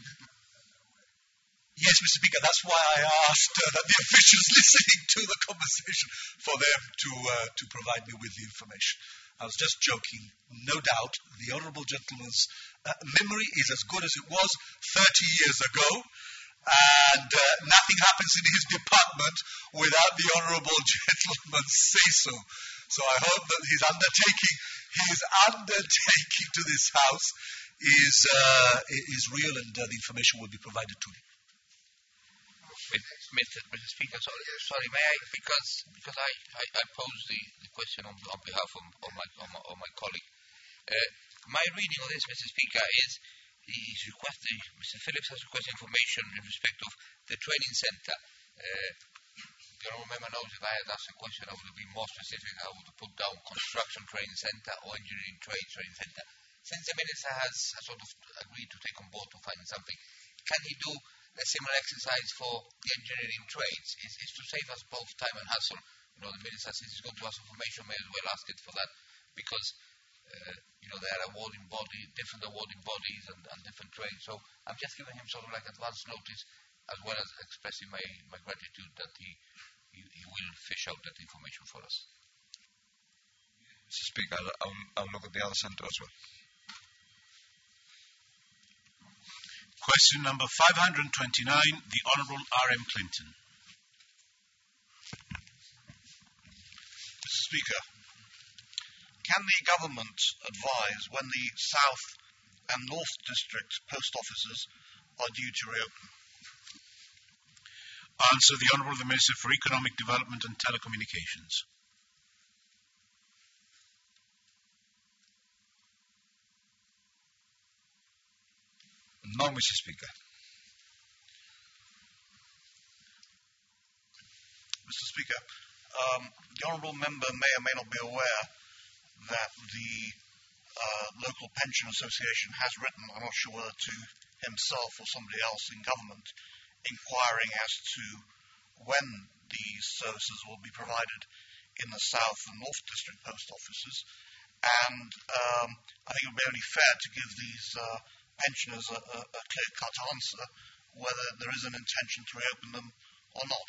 Yes, Mister Speaker, that's why I asked uh, that the officials listening to the conversation for them to uh, to provide me with the information. I was just joking. No doubt, the honourable gentleman's uh, memory is as good as it was thirty years ago, and uh, nothing happens in his department without the honourable gentleman's say-so. So I hope that his undertaking, his undertaking to this House is uh, is real, and uh, the information will be provided to him. Mister Mister Speaker, sorry, sorry, may I, because because I, I, I posed the, the question on, on behalf of, of, my, of, my, of my colleague. Uh, my reading of this, Mister Speaker, is he's requesting, Mister Phillips has requested information in respect of the training centre. Uh, the honourable member knows if I had asked a question, I would have been more specific. I would have put down construction training centre or engineering trade training centre. Since the Minister has, has sort of agreed to take on board to find something, can he do a similar exercise for the engineering trades? Is, is to save us both time and hassle. You know, the Minister, since he's going to ask information, may as well ask it for that, because uh, you know, there are awarding bodies, different awarding bodies and, and different trades. So I'm just giving him sort of like advance notice, as well as expressing my, my gratitude that he, he he will fish out that information for us. Mister Speaker, I'll, I'll look at the other centre as well. Question number five hundred twenty-nine, the Honourable R M Clinton. Mister Speaker, can the government advise when the South and North District post offices are due to reopen? Answer, the Honourable the Minister for Economic Development and Telecommunications. No, Mister Speaker. Mister Speaker, um, the honourable member may or may not be aware that the uh, local pension association has written, I'm not sure whether to himself or somebody else in government, inquiring as to when these services will be provided in the South and North District post offices. And um, I think it would be only fair to give these uh, pensioners a, a, a clear-cut answer whether there is an intention to reopen them or not.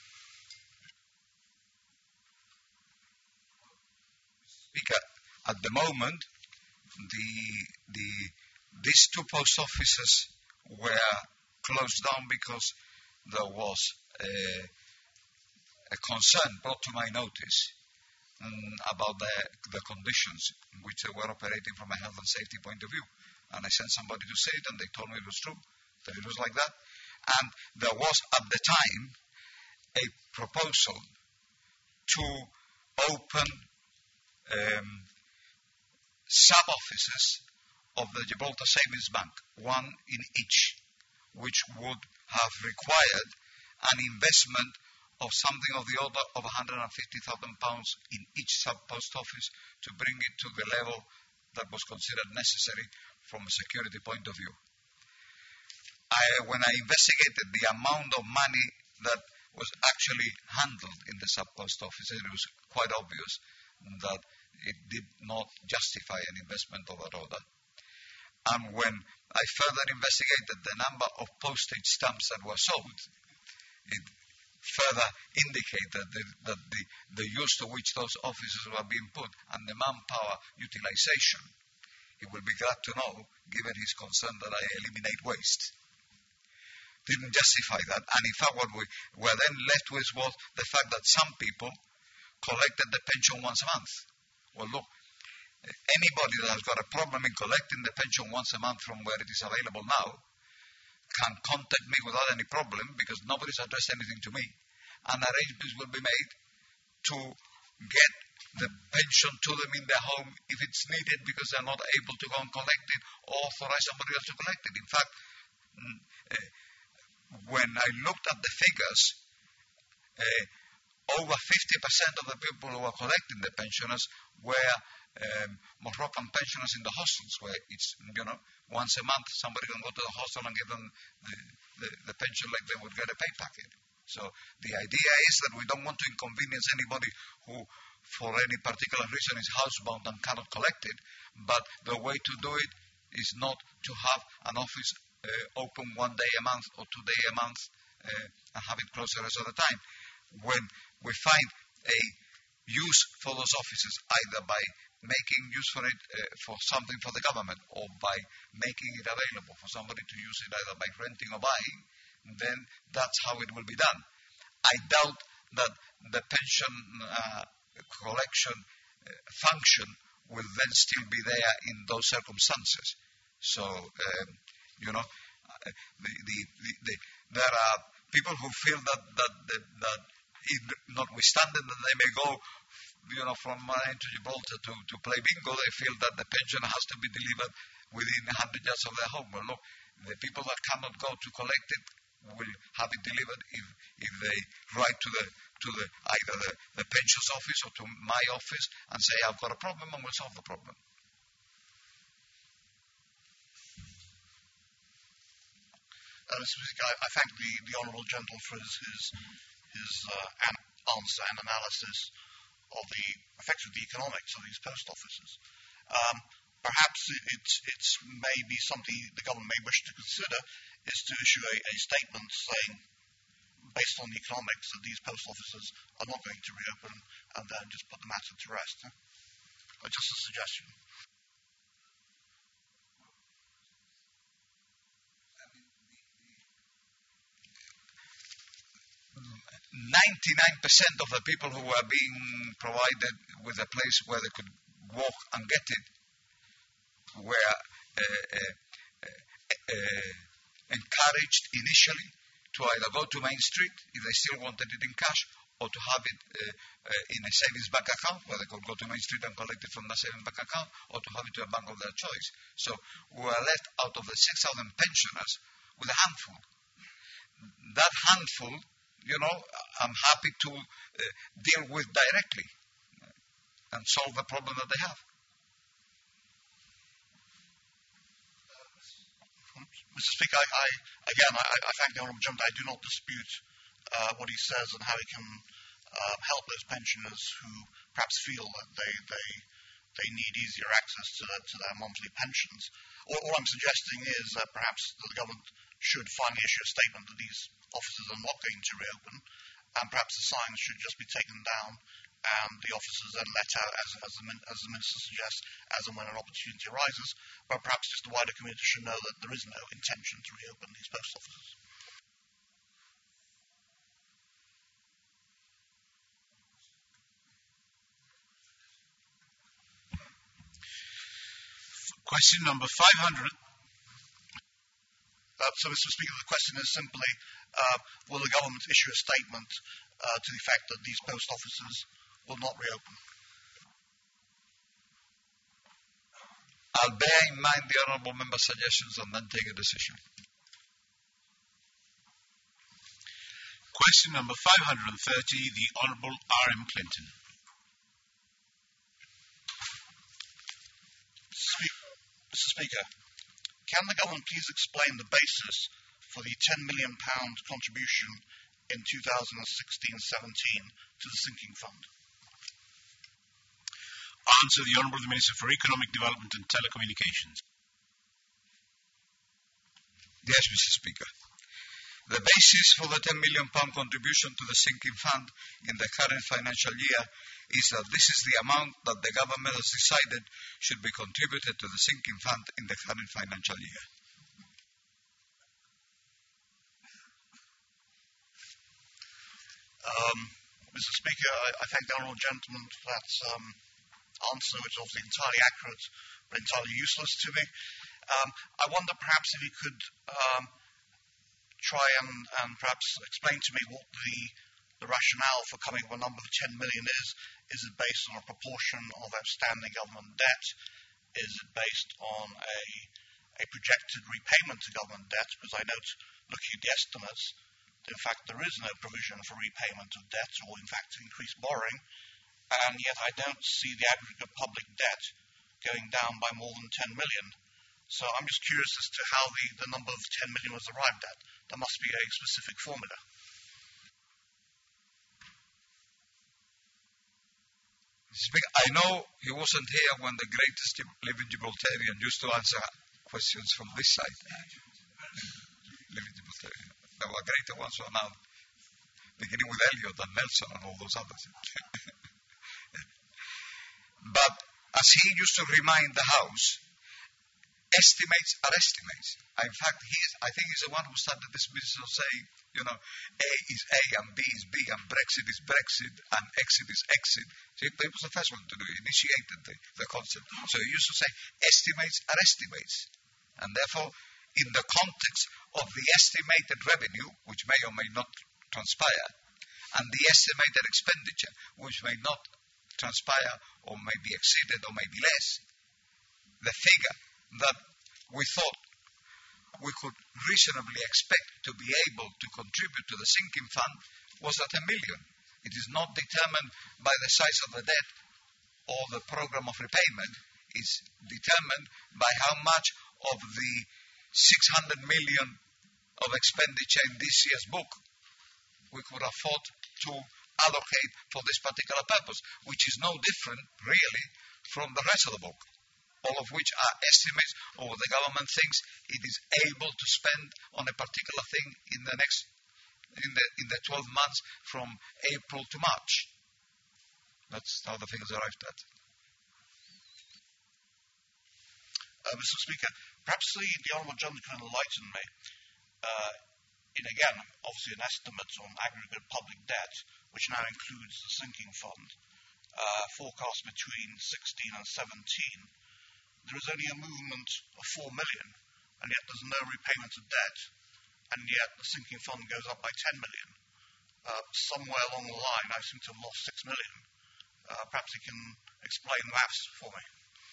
Speaker, at the moment, the the these two post offices were closed down because there was a, a concern brought to my notice um, about the, the conditions in which they were operating from a health and safety point of view. And I sent somebody to say it, and they told me it was true, that it was like that. And there was, at the time, a proposal to open um, sub-offices of the Gibraltar Savings Bank, one in each, which would have required an investment of something of the order of one hundred fifty thousand pounds in each sub-post office to bring it to the level that was considered necessary from a security point of view. I, when I investigated the amount of money that was actually handled in the sub-post offices, it was quite obvious that it did not justify an investment of that order. And when I further investigated the number of postage stamps that were sold, it further indicated that, that the, the use to which those offices were being put and the manpower utilization, he will be glad to know, given his concern that I eliminate waste, didn't justify that. And in fact, what we were then left with was the fact that some people collected the pension once a month. Well, look, anybody that has got a problem in collecting the pension once a month from where it is available now can contact me without any problem, because nobody's addressed anything to me, and arrangements will be made to get the pension to them in their home if it's needed, because they're not able to go and collect it, or authorize somebody else to collect it. In fact, uh, when I looked at the figures, uh, over fifty percent of the people who were collecting the pensioners were um, Moroccan pensioners in the hostels, where it's, you know, once a month somebody can go to the hostel and give them the, the, the pension like they would get a pay packet. So the idea is that we don't want to inconvenience anybody who, for any particular reason, is housebound and cannot collect it, but the way to do it is not to have an office uh, open one day a month or two days a month uh, and have it closed the rest of the time. When we find a use for those offices, either by making use for it uh, for something for the government or by making it available for somebody to use it either by renting or buying, then that's how it will be done. I doubt that the pension uh, collection uh, function will then still be there in those circumstances. So, um, you know, uh, the, the, the, the, there are people who feel that, that, that, that it, notwithstanding that they may go, you know, from Maine to Gibraltar to, to play bingo, they feel that the pension has to be delivered within one hundred yards of their home. Well, look, the people that cannot go to collect it will have it delivered if, if they write to the to the either the, the pensions office or to my office and say, I've got a problem, and we'll solve the problem. Uh, Mister Speaker, I, I thank the, the Honourable Gentleman for his his, his uh, an- answer and analysis of the effects of the economics of these post offices. Um, perhaps it, it's, it's maybe something the government may wish to consider is to issue a, a statement saying, based on the economics, that these post offices are not going to reopen, and then just put the matter to rest. Huh? Or just a suggestion. ninety-nine percent of the people who were being provided with a place where they could walk and get it were uh, uh, uh, uh, encouraged initially to either go to Main Street if they still wanted it in cash, or to have it uh, uh, in a savings bank account where they could go to Main Street and collect it from the savings bank account, or to have it to a bank of their choice. So we were left out of the six thousand pensioners with a handful. That handful, you know, I'm happy to uh, deal with directly and solve the problem that they have. Mister Speaker, I, I, again, I, I thank the Honourable Gentleman. I do not dispute uh, what he says and how he can uh, help those pensioners who perhaps feel that they they, they need easier access to, to their monthly pensions. All, all I'm suggesting is that perhaps the government should finally issue a statement that these offices are not going to reopen, and perhaps the signs should just be taken down, and the officers then let out, as, as, the, as the Minister suggests, as and when an opportunity arises. But perhaps just the wider community should know that there is no intention to reopen these post offices. Question number five hundred. Uh, so, Mister Speaker, the question is simply, uh, will the government issue a statement uh, to the effect that these post offices will not reopen? I'll bear in mind the Honourable Member's suggestions and then take a decision. Question number five hundred thirty, the Honourable R M Clinton. Mister Speaker, can the government please explain the basis for the ten million pounds contribution in two thousand sixteen seventeen to the sinking fund? Answer, the Honourable Minister for Economic Development and Telecommunications. Yes, Mister Speaker. The basis for the ten million pounds contribution to the sinking fund in the current financial year is that this is the amount that the government has decided should be contributed to the sinking fund in the current financial year. Um, Mister Speaker, I, I thank the Honourable Gentleman for that um, answer, which is obviously entirely accurate but entirely useless to me. Um, I wonder perhaps if you could um, try and, and perhaps explain to me what the, the rationale for coming up with a number of ten million is. Is it based on a proportion of outstanding government debt? Is it based on a a projected repayment to government debt, because I note, looking at the estimates, that in fact there is no provision for repayment of debt or in fact increased borrowing, and yet I don't see the aggregate public debt going down by more than ten million. So I'm just curious as to how the, the number of ten million was arrived at. There must be a specific formula. I know he wasn't here when the greatest living Gibraltarian used to answer questions from this side. Living Gibraltarian. There were greater ones who are now beginning with Eliot and Nelson and all those others. But as he used to remind the House, estimates are estimates. In fact, he is, I think he's the one who started this business of saying, you know, A is A and B is B and Brexit is Brexit and exit is exit. So he was the first one to do it, initiated the, the concept. So he used to say estimates are estimates. And therefore, in the context of the estimated revenue, which may or may not transpire, and the estimated expenditure, which may not transpire or may be exceeded or may be less, the figure that we thought we could reasonably expect to be able to contribute to the sinking fund was at a million. It is not determined by the size of the debt or the program of repayment. It's determined by how much of the six hundred million of expenditure in this year's book we could afford to allocate for this particular purpose, which is no different, really, from the rest of the book, all of which are estimates of what the government thinks it is able to spend on a particular thing in the next, in the in the twelve months from April to March. That's how the figures are arrived at. Uh, Mister Speaker, perhaps the, the Honourable Gentleman can enlighten me. Uh, in again, obviously an estimate on aggregate public debt, which now includes the sinking fund, uh, forecast between sixteen and seventeen. There is only a movement of four million, and yet there's no repayment of debt, and yet the sinking fund goes up by ten million. Uh, somewhere along the line, I seem to have lost six million. Uh, perhaps you can explain the maths for me.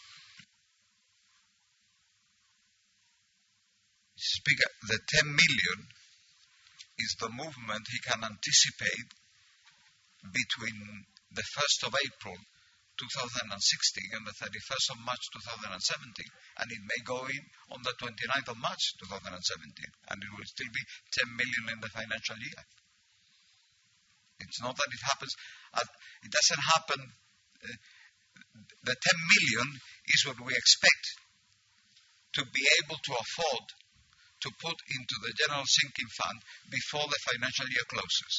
Speaker, the ten million is the movement he can anticipate between the first of April two thousand sixteen and the thirty-first of March two thousand seventeen, and it may go in on the twenty-ninth of March two thousand seventeen, and it will still be ten million in the financial year. It's not that it happens, at, it doesn't happen, uh, the ten million is what we expect to be able to afford to put into the general sinking fund before the financial year closes.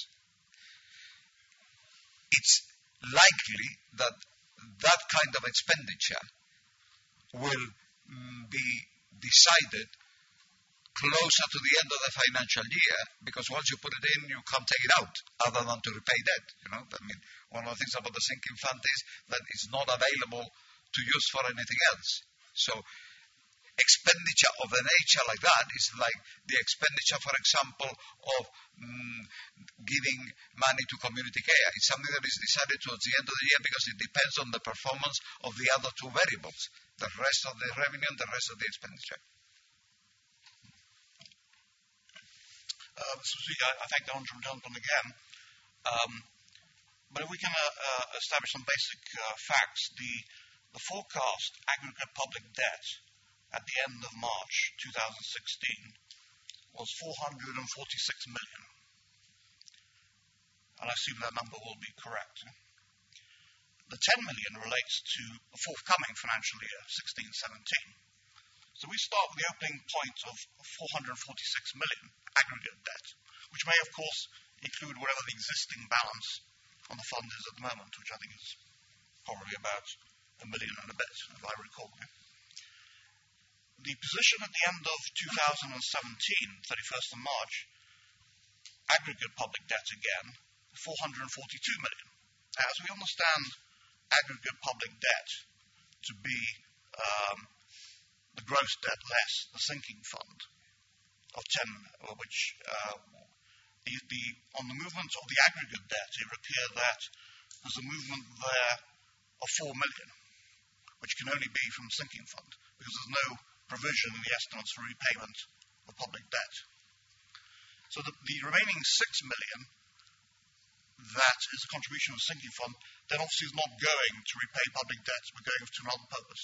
It's likely that that kind of expenditure will mm, be decided closer to the end of the financial year, because once you put it in, you can't take it out other than to repay debt. You know, I mean, one of the things about the sinking fund is that it's not available to use for anything else. So expenditure of a nature like that is like the expenditure, for example, of mm, giving money to community care. It's something that is decided towards the end of the year because it depends on the performance of the other two variables, the rest of the revenue and the rest of the expenditure. Uh, Mister Speaker, I, I thank the Honourable Gentleman again. Um, but if we can uh, uh, establish some basic uh, facts, the, the forecast aggregate public debt at the end of March two thousand sixteen was four hundred forty-six million. And I assume that number will be correct. The ten million relates to the forthcoming financial year, sixteen seventeen. So we start with the opening point of four hundred forty-six million aggregate debt, which may, of course, include whatever the existing balance on the fund is at the moment, which I think is probably about a million and a bit, if I recall. The position at the end of two thousand seventeen, thirty-first of March, aggregate public debt again, four hundred forty-two million. As we understand aggregate public debt to be um, the gross debt less the sinking fund of ten, which uh, the, the, on the movement of the aggregate debt, it would appear that there's a movement there of four million, which can only be from the sinking fund, because there's no provision in the estimates for repayment of public debt. So the, the remaining six million, that is a contribution of the sinking fund, then obviously is not going to repay public debt, but going to another purpose.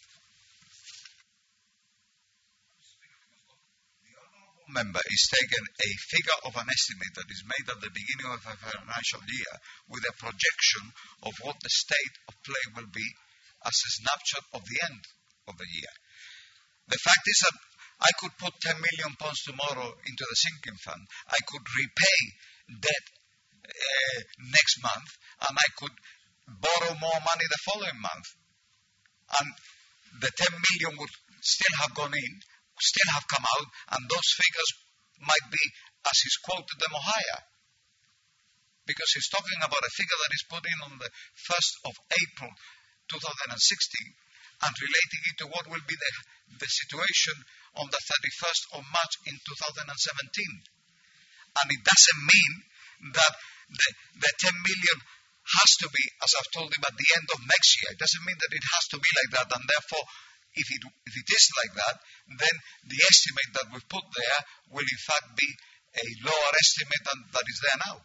Member is taken a figure of an estimate that is made at the beginning of a financial year with a projection of what the state of play will be as a snapshot of the end of the year. The fact is that I could put ten million pounds tomorrow into the sinking fund. I could repay debt uh, next month, and I could borrow more money the following month. And the ten million would still have gone in, still have come out, and those figures might be, as he's quoted them, or higher. Because he's talking about a figure that is put in on the first of April two thousand sixteen and relating it to what will be the, the situation on the thirty-first of March in two thousand seventeen. And it doesn't mean that the, the ten million has to be, as I've told him, at the end of next year. It doesn't mean that it has to be like that, and therefore If it, if it is like that, then the estimate that we put there will in fact be a lower estimate than that is there now.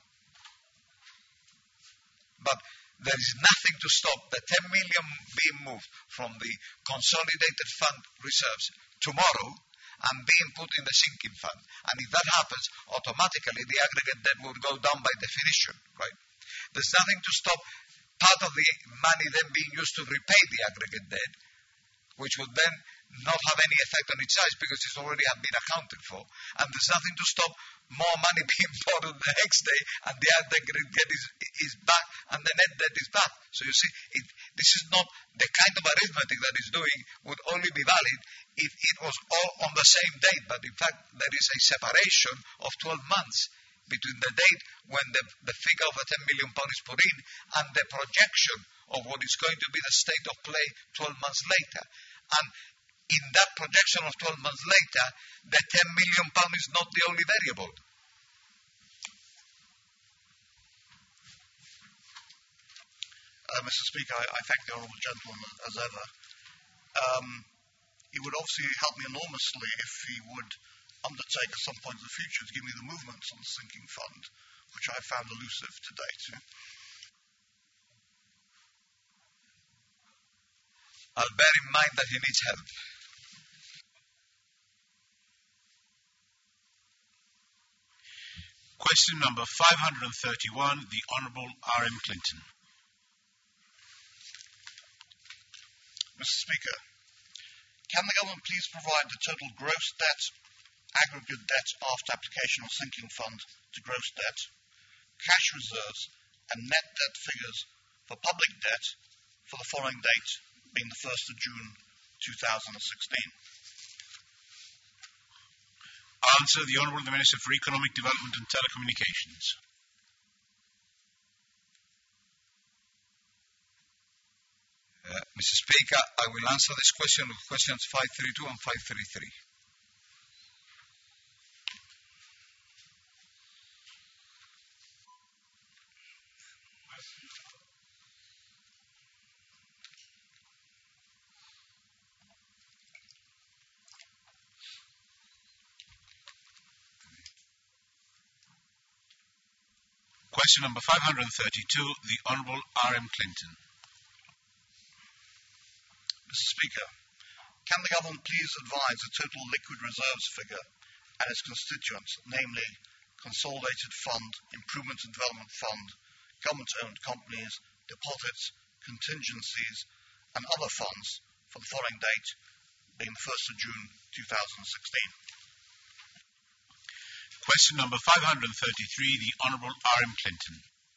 But there is nothing to stop the ten million being moved from the consolidated fund reserves tomorrow and being put in the sinking fund. And if that happens, automatically the aggregate debt will go down by definition, right? There's nothing to stop part of the money then being used to repay the aggregate debt, which would then not have any effect on its size because it's already have been accounted for. And there's nothing to stop more money being borrowed the next day and the aggregate debt is, is back and the net debt is back. So you see, it, this is not the kind of arithmetic that it's doing would only be valid if it was all on the same date. But in fact, there is a separation of twelve months between the date when the, the figure of a ten million pound is put in and the projection of what is going to be the state of play twelve months later. And in that projection of twelve months later, the ten million pound is not the only variable. Uh, Mister Speaker, I, I thank the honourable gentleman as ever. Um, it would obviously help me enormously if he would undertake at some point in the future to give me the movements on the sinking fund, which I found elusive to date. Yeah? I'll bear in mind that he needs help. Question number five hundred thirty-one, the Honourable R M Clinton. Mister Speaker, can the government please provide the total gross debt, aggregate debt after application of sinking fund to gross debt, cash reserves and net debt figures for public debt for the following date, being the first of June two thousand sixteen. Answer, the Honourable the Minister for Economic Development and Telecommunications. Uh, Mister Speaker, I will answer this question with questions five thirty-two and five thirty-three. Question number five hundred thirty-two, the Honourable R M Clinton. Mister Speaker, can the government please advise the total liquid reserves figure and its constituents, namely Consolidated Fund, Improvement and Development Fund, government-owned companies, deposits, contingencies, and other funds for the following date, being the first of June two thousand sixteen. Question number five hundred thirty-three, the Honourable R M Clinton.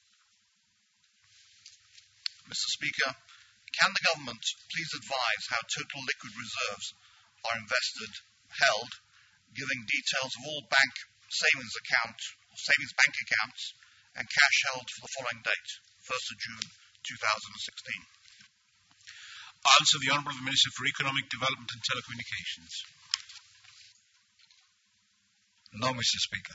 Mister Speaker, can the government please advise how total liquid reserves are invested, held, giving details of all bank savings account, savings bank accounts, and cash held for the following date, first of June two thousand sixteen. Answer, the Honourable the Minister for Economic Development and Telecommunications. No, Mister Speaker.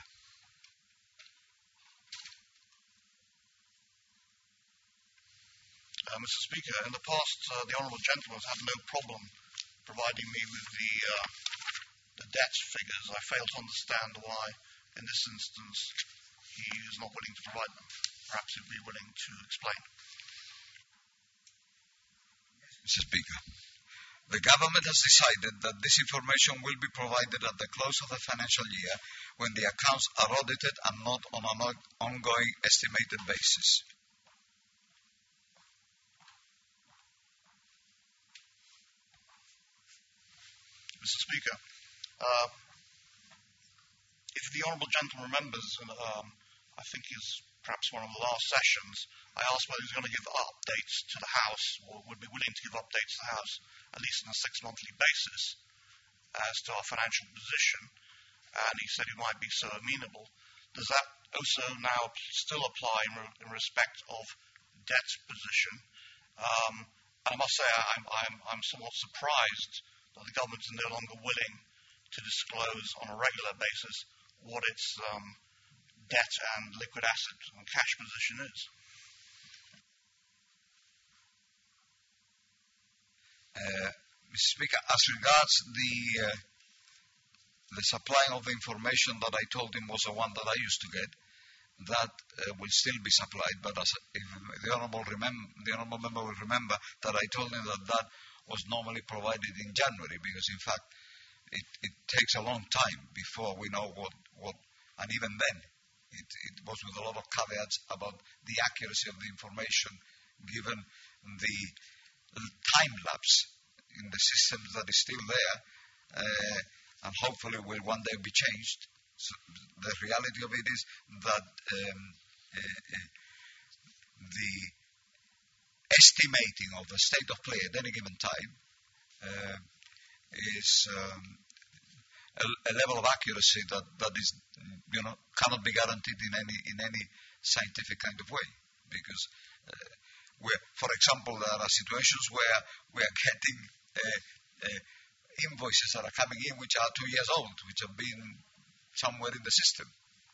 Uh, Mister Speaker, in the past, uh, the honourable gentleman has had no problem providing me with the, uh, the debt figures. I fail to understand why, in this instance, he is not willing to provide them. Perhaps he'd be willing to explain. Mister Speaker, the government has decided that this information will be provided at the close of the financial year when the accounts are audited and not on an ongoing estimated basis. Mister Speaker, uh, if the Honourable Gentleman remembers, um, I think it's perhaps one of the last sessions, I asked whether he was going to give updates to the House, or would be willing to give updates to the House, at least on a six-monthly basis, as to our financial position, and he said he might be so amenable. Does that also now still apply in, re- in respect of debt position? Um, and I must say I'm, I'm, I'm somewhat surprised that the government is no longer willing to disclose on a regular basis what its um, debt and liquid asset and cash position is. Uh, Mister Speaker, as regards the uh, the supplying of the information that I told him was the one that I used to get, that uh, will still be supplied. But as if the honourable remem- the honourable member will remember that I told him that that was normally provided in January, because in fact it, it takes a long time before we know what, what and even then it, it was with a lot of caveats about the accuracy of the information, given the time lapse in the system that is still there, uh, and hopefully will one day be changed. So the reality of it is that um, uh, uh, the estimating of the state of play at any given time uh, is um, a, a level of accuracy that, that is, you know, cannot be guaranteed in any in any scientific kind of way, because uh, where, for example, there are situations where we are getting uh, uh, invoices that are coming in which are two years old, which have been somewhere in the system.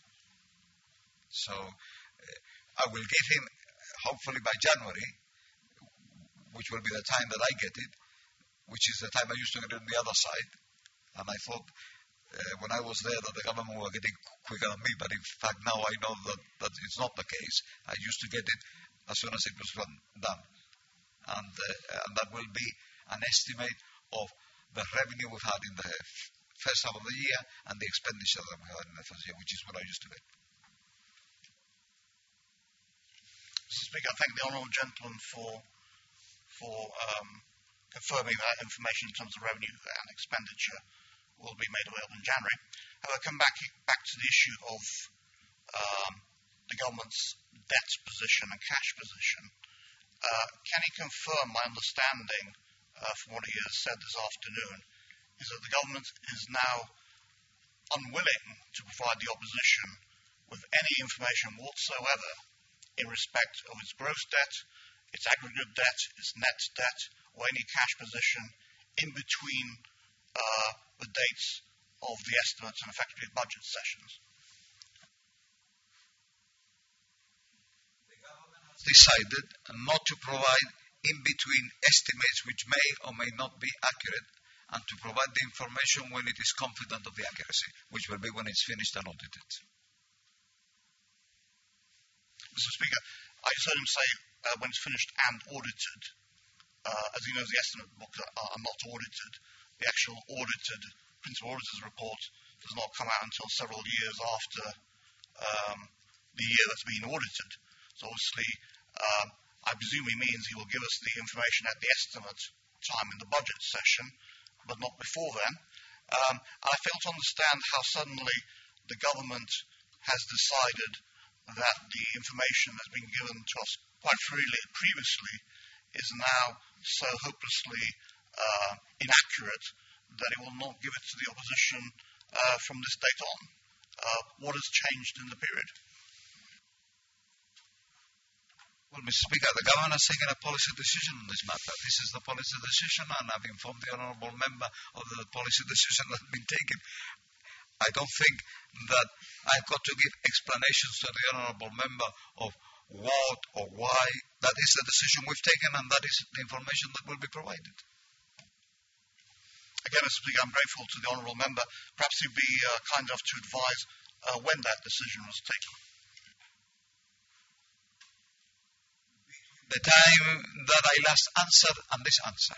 So uh, I will give him, hopefully by January, which will be the time that I get it, which is the time I used to get it on the other side. And I thought uh, when I was there that the government were getting quicker than me, but in fact now I know that, that it's not the case. I used to get it as soon as it was done. And, uh, and that will be an estimate of the revenue we've had in the f- first half of the year and the expenditure that we had in the first year, which is what I used to get. Mister Speaker, I thank the honourable gentleman for for um, confirming that information in terms of revenue and expenditure will be made available in January. However, I come back back to the issue of um, the government's debt position and cash position. Uh, can he confirm my understanding uh, from what he has said this afternoon is that the government is now unwilling to provide the opposition with any information whatsoever in respect of its gross debt, its aggregate debt, its net debt, or any cash position in between uh, the dates of the estimates and effectively budget sessions. The government has decided not to provide in-between estimates which may or may not be accurate, and to provide the information when it is confident of the accuracy, which will be when it's finished and audited. Mister Speaker, I just heard him say uh, when it's finished and audited. Uh, as you know, the estimate books are, are not audited. The actual audited principal auditor's report does not come out until several years after um, the year that's been audited. So obviously, uh, I presume he means he will give us the information at the estimate time in the budget session, but not before then. Um, I fail to understand how suddenly the government has decided that the information that's been given to us quite freely previously is now so hopelessly uh, inaccurate that it will not give it to the opposition uh, from this date on. Uh, what has changed in the period? Well, Mister Speaker, the government has taken a policy decision on this matter. This is the policy decision, and I've informed the honourable member of the policy decision that has been taken. I don't think that I've got to give explanations to the honourable member of what or why. That is the decision we've taken, and that is the information that will be provided. again, Mister Speaker, I'm grateful to the honourable member. Perhaps he'd be uh, kind enough to advise uh, when that decision was taken. The time that I last answered and this answer.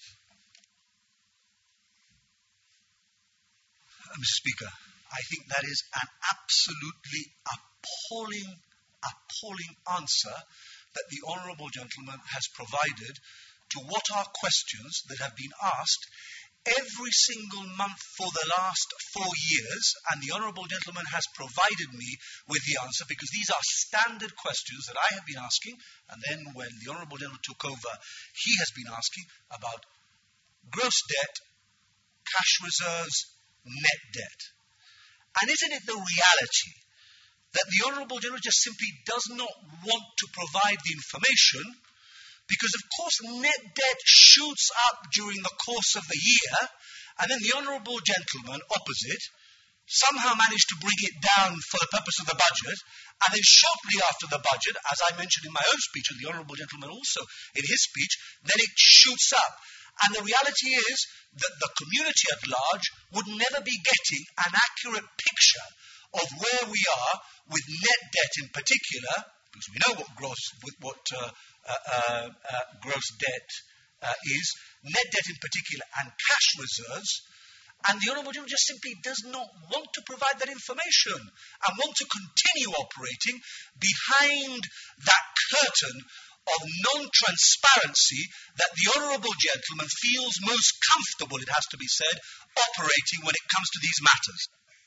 Mister Speaker, I think that is an absolutely appalling, appalling answer that the honourable gentleman has provided to what are questions that have been asked every single month for the last four years, and the honourable gentleman has provided me with the answer, because these are standard questions that I have been asking, and then when the honourable gentleman took over, he has been asking about gross debt, cash reserves, net debt. And isn't it the reality that the honourable gentleman just simply does not want to provide the information? Because, of course, net debt shoots up during the course of the year, and then the honourable gentleman opposite somehow managed to bring it down for the purpose of the budget, and then shortly after the budget, as I mentioned in my own speech, and the honourable gentleman also in his speech, then it shoots up. And the reality is that the community at large would never be getting an accurate picture of where we are with net debt in particular, because we know what gross, what, uh, uh, uh, uh, gross debt uh, is, net debt in particular, and cash reserves. And the Honourable Gentleman just simply does not want to provide that information and want to continue operating behind that curtain of non-transparency that the Honourable Gentleman feels most comfortable, it has to be said, operating when it comes to these matters.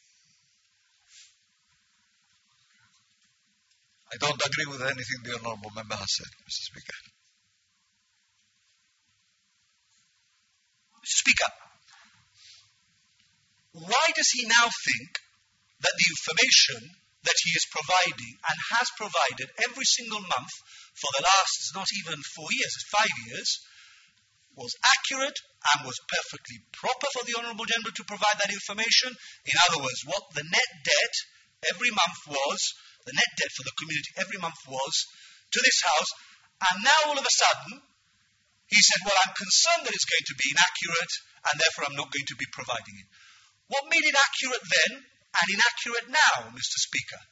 I don't agree with anything the honourable member has said, Mister Speaker. Mister Speaker, why does he now think that the information that he is providing and has provided every single month for the last, not even four years, five years, was accurate and was perfectly proper for the Honourable Gentleman to provide that information? In other words, what the net debt every month was, the net debt for the community every month was to this House, and now all of a sudden he said, well, I'm concerned that it's going to be inaccurate and therefore I'm not going to be providing it. What made it accurate then and inaccurate now, Mister Speaker?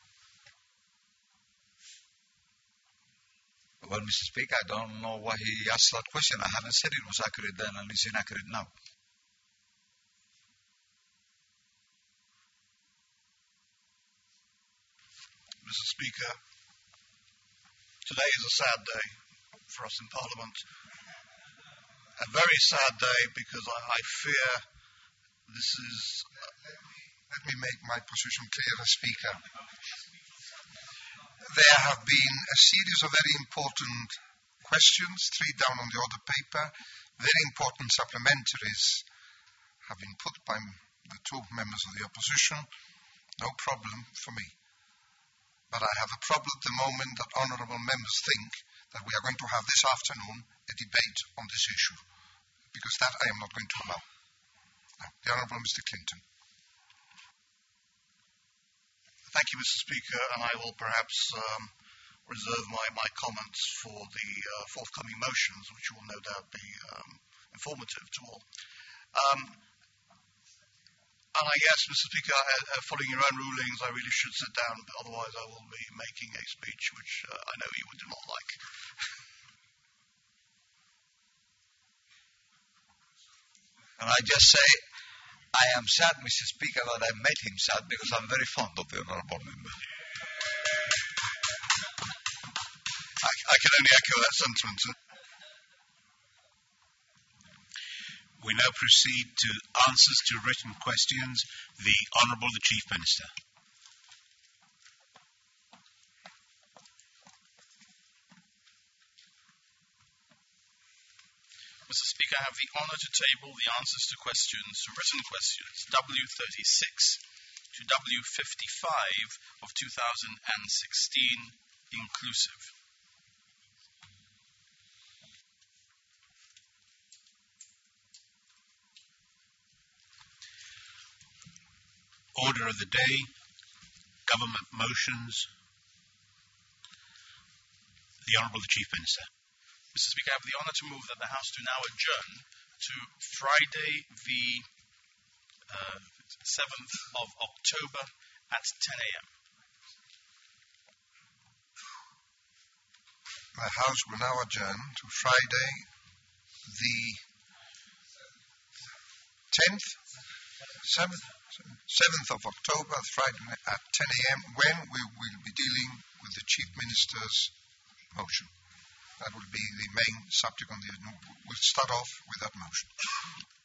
Well, Mister Speaker, I don't know why he asked that question. I haven't said it was accurate then and it's inaccurate now. Mister Speaker, today is a sad day for us in Parliament. A very sad day because I, I fear this is... Uh, let, me, let me make my position clear as Speaker. There have been a series of very important questions, three down on the order paper, very important supplementaries have been put by the two members of the opposition. No problem for me. But I have a problem at the moment that honourable members think that we are going to have this afternoon a debate on this issue, because that I am not going to allow. Now, the Honourable Mister Clinton. Thank you, Mister Speaker, and I will perhaps um, reserve my, my comments for the uh, forthcoming motions, which will no doubt be um, informative to all. Um, And I guess, Mister Speaker, uh, following your own rulings, I really should sit down, otherwise I will be making a speech which uh, I know you do not like. And I just say, I am sad, Mister Speaker, that I made him sad because I'm very fond of the honourable member. I, I can only echo that sentiment. We now proceed to answers to written questions. The Honourable the Chief Minister. Mister Speaker, I have the honour to table the answers to questions, to written questions, W thirty-six to W fifty-five of two thousand sixteen inclusive. Order of the day, government motions. The Honourable the Chief Minister. Mister Speaker, I have the honour to move that the House do now adjourn to Friday, the uh, seventh of October at ten a.m. The House will now adjourn to Friday, the tenth, seventh, seventh of October, Friday at ten a.m., when we will be dealing with the Chief Minister's motion. That will be the main subject on the agenda. We'll start off with that motion.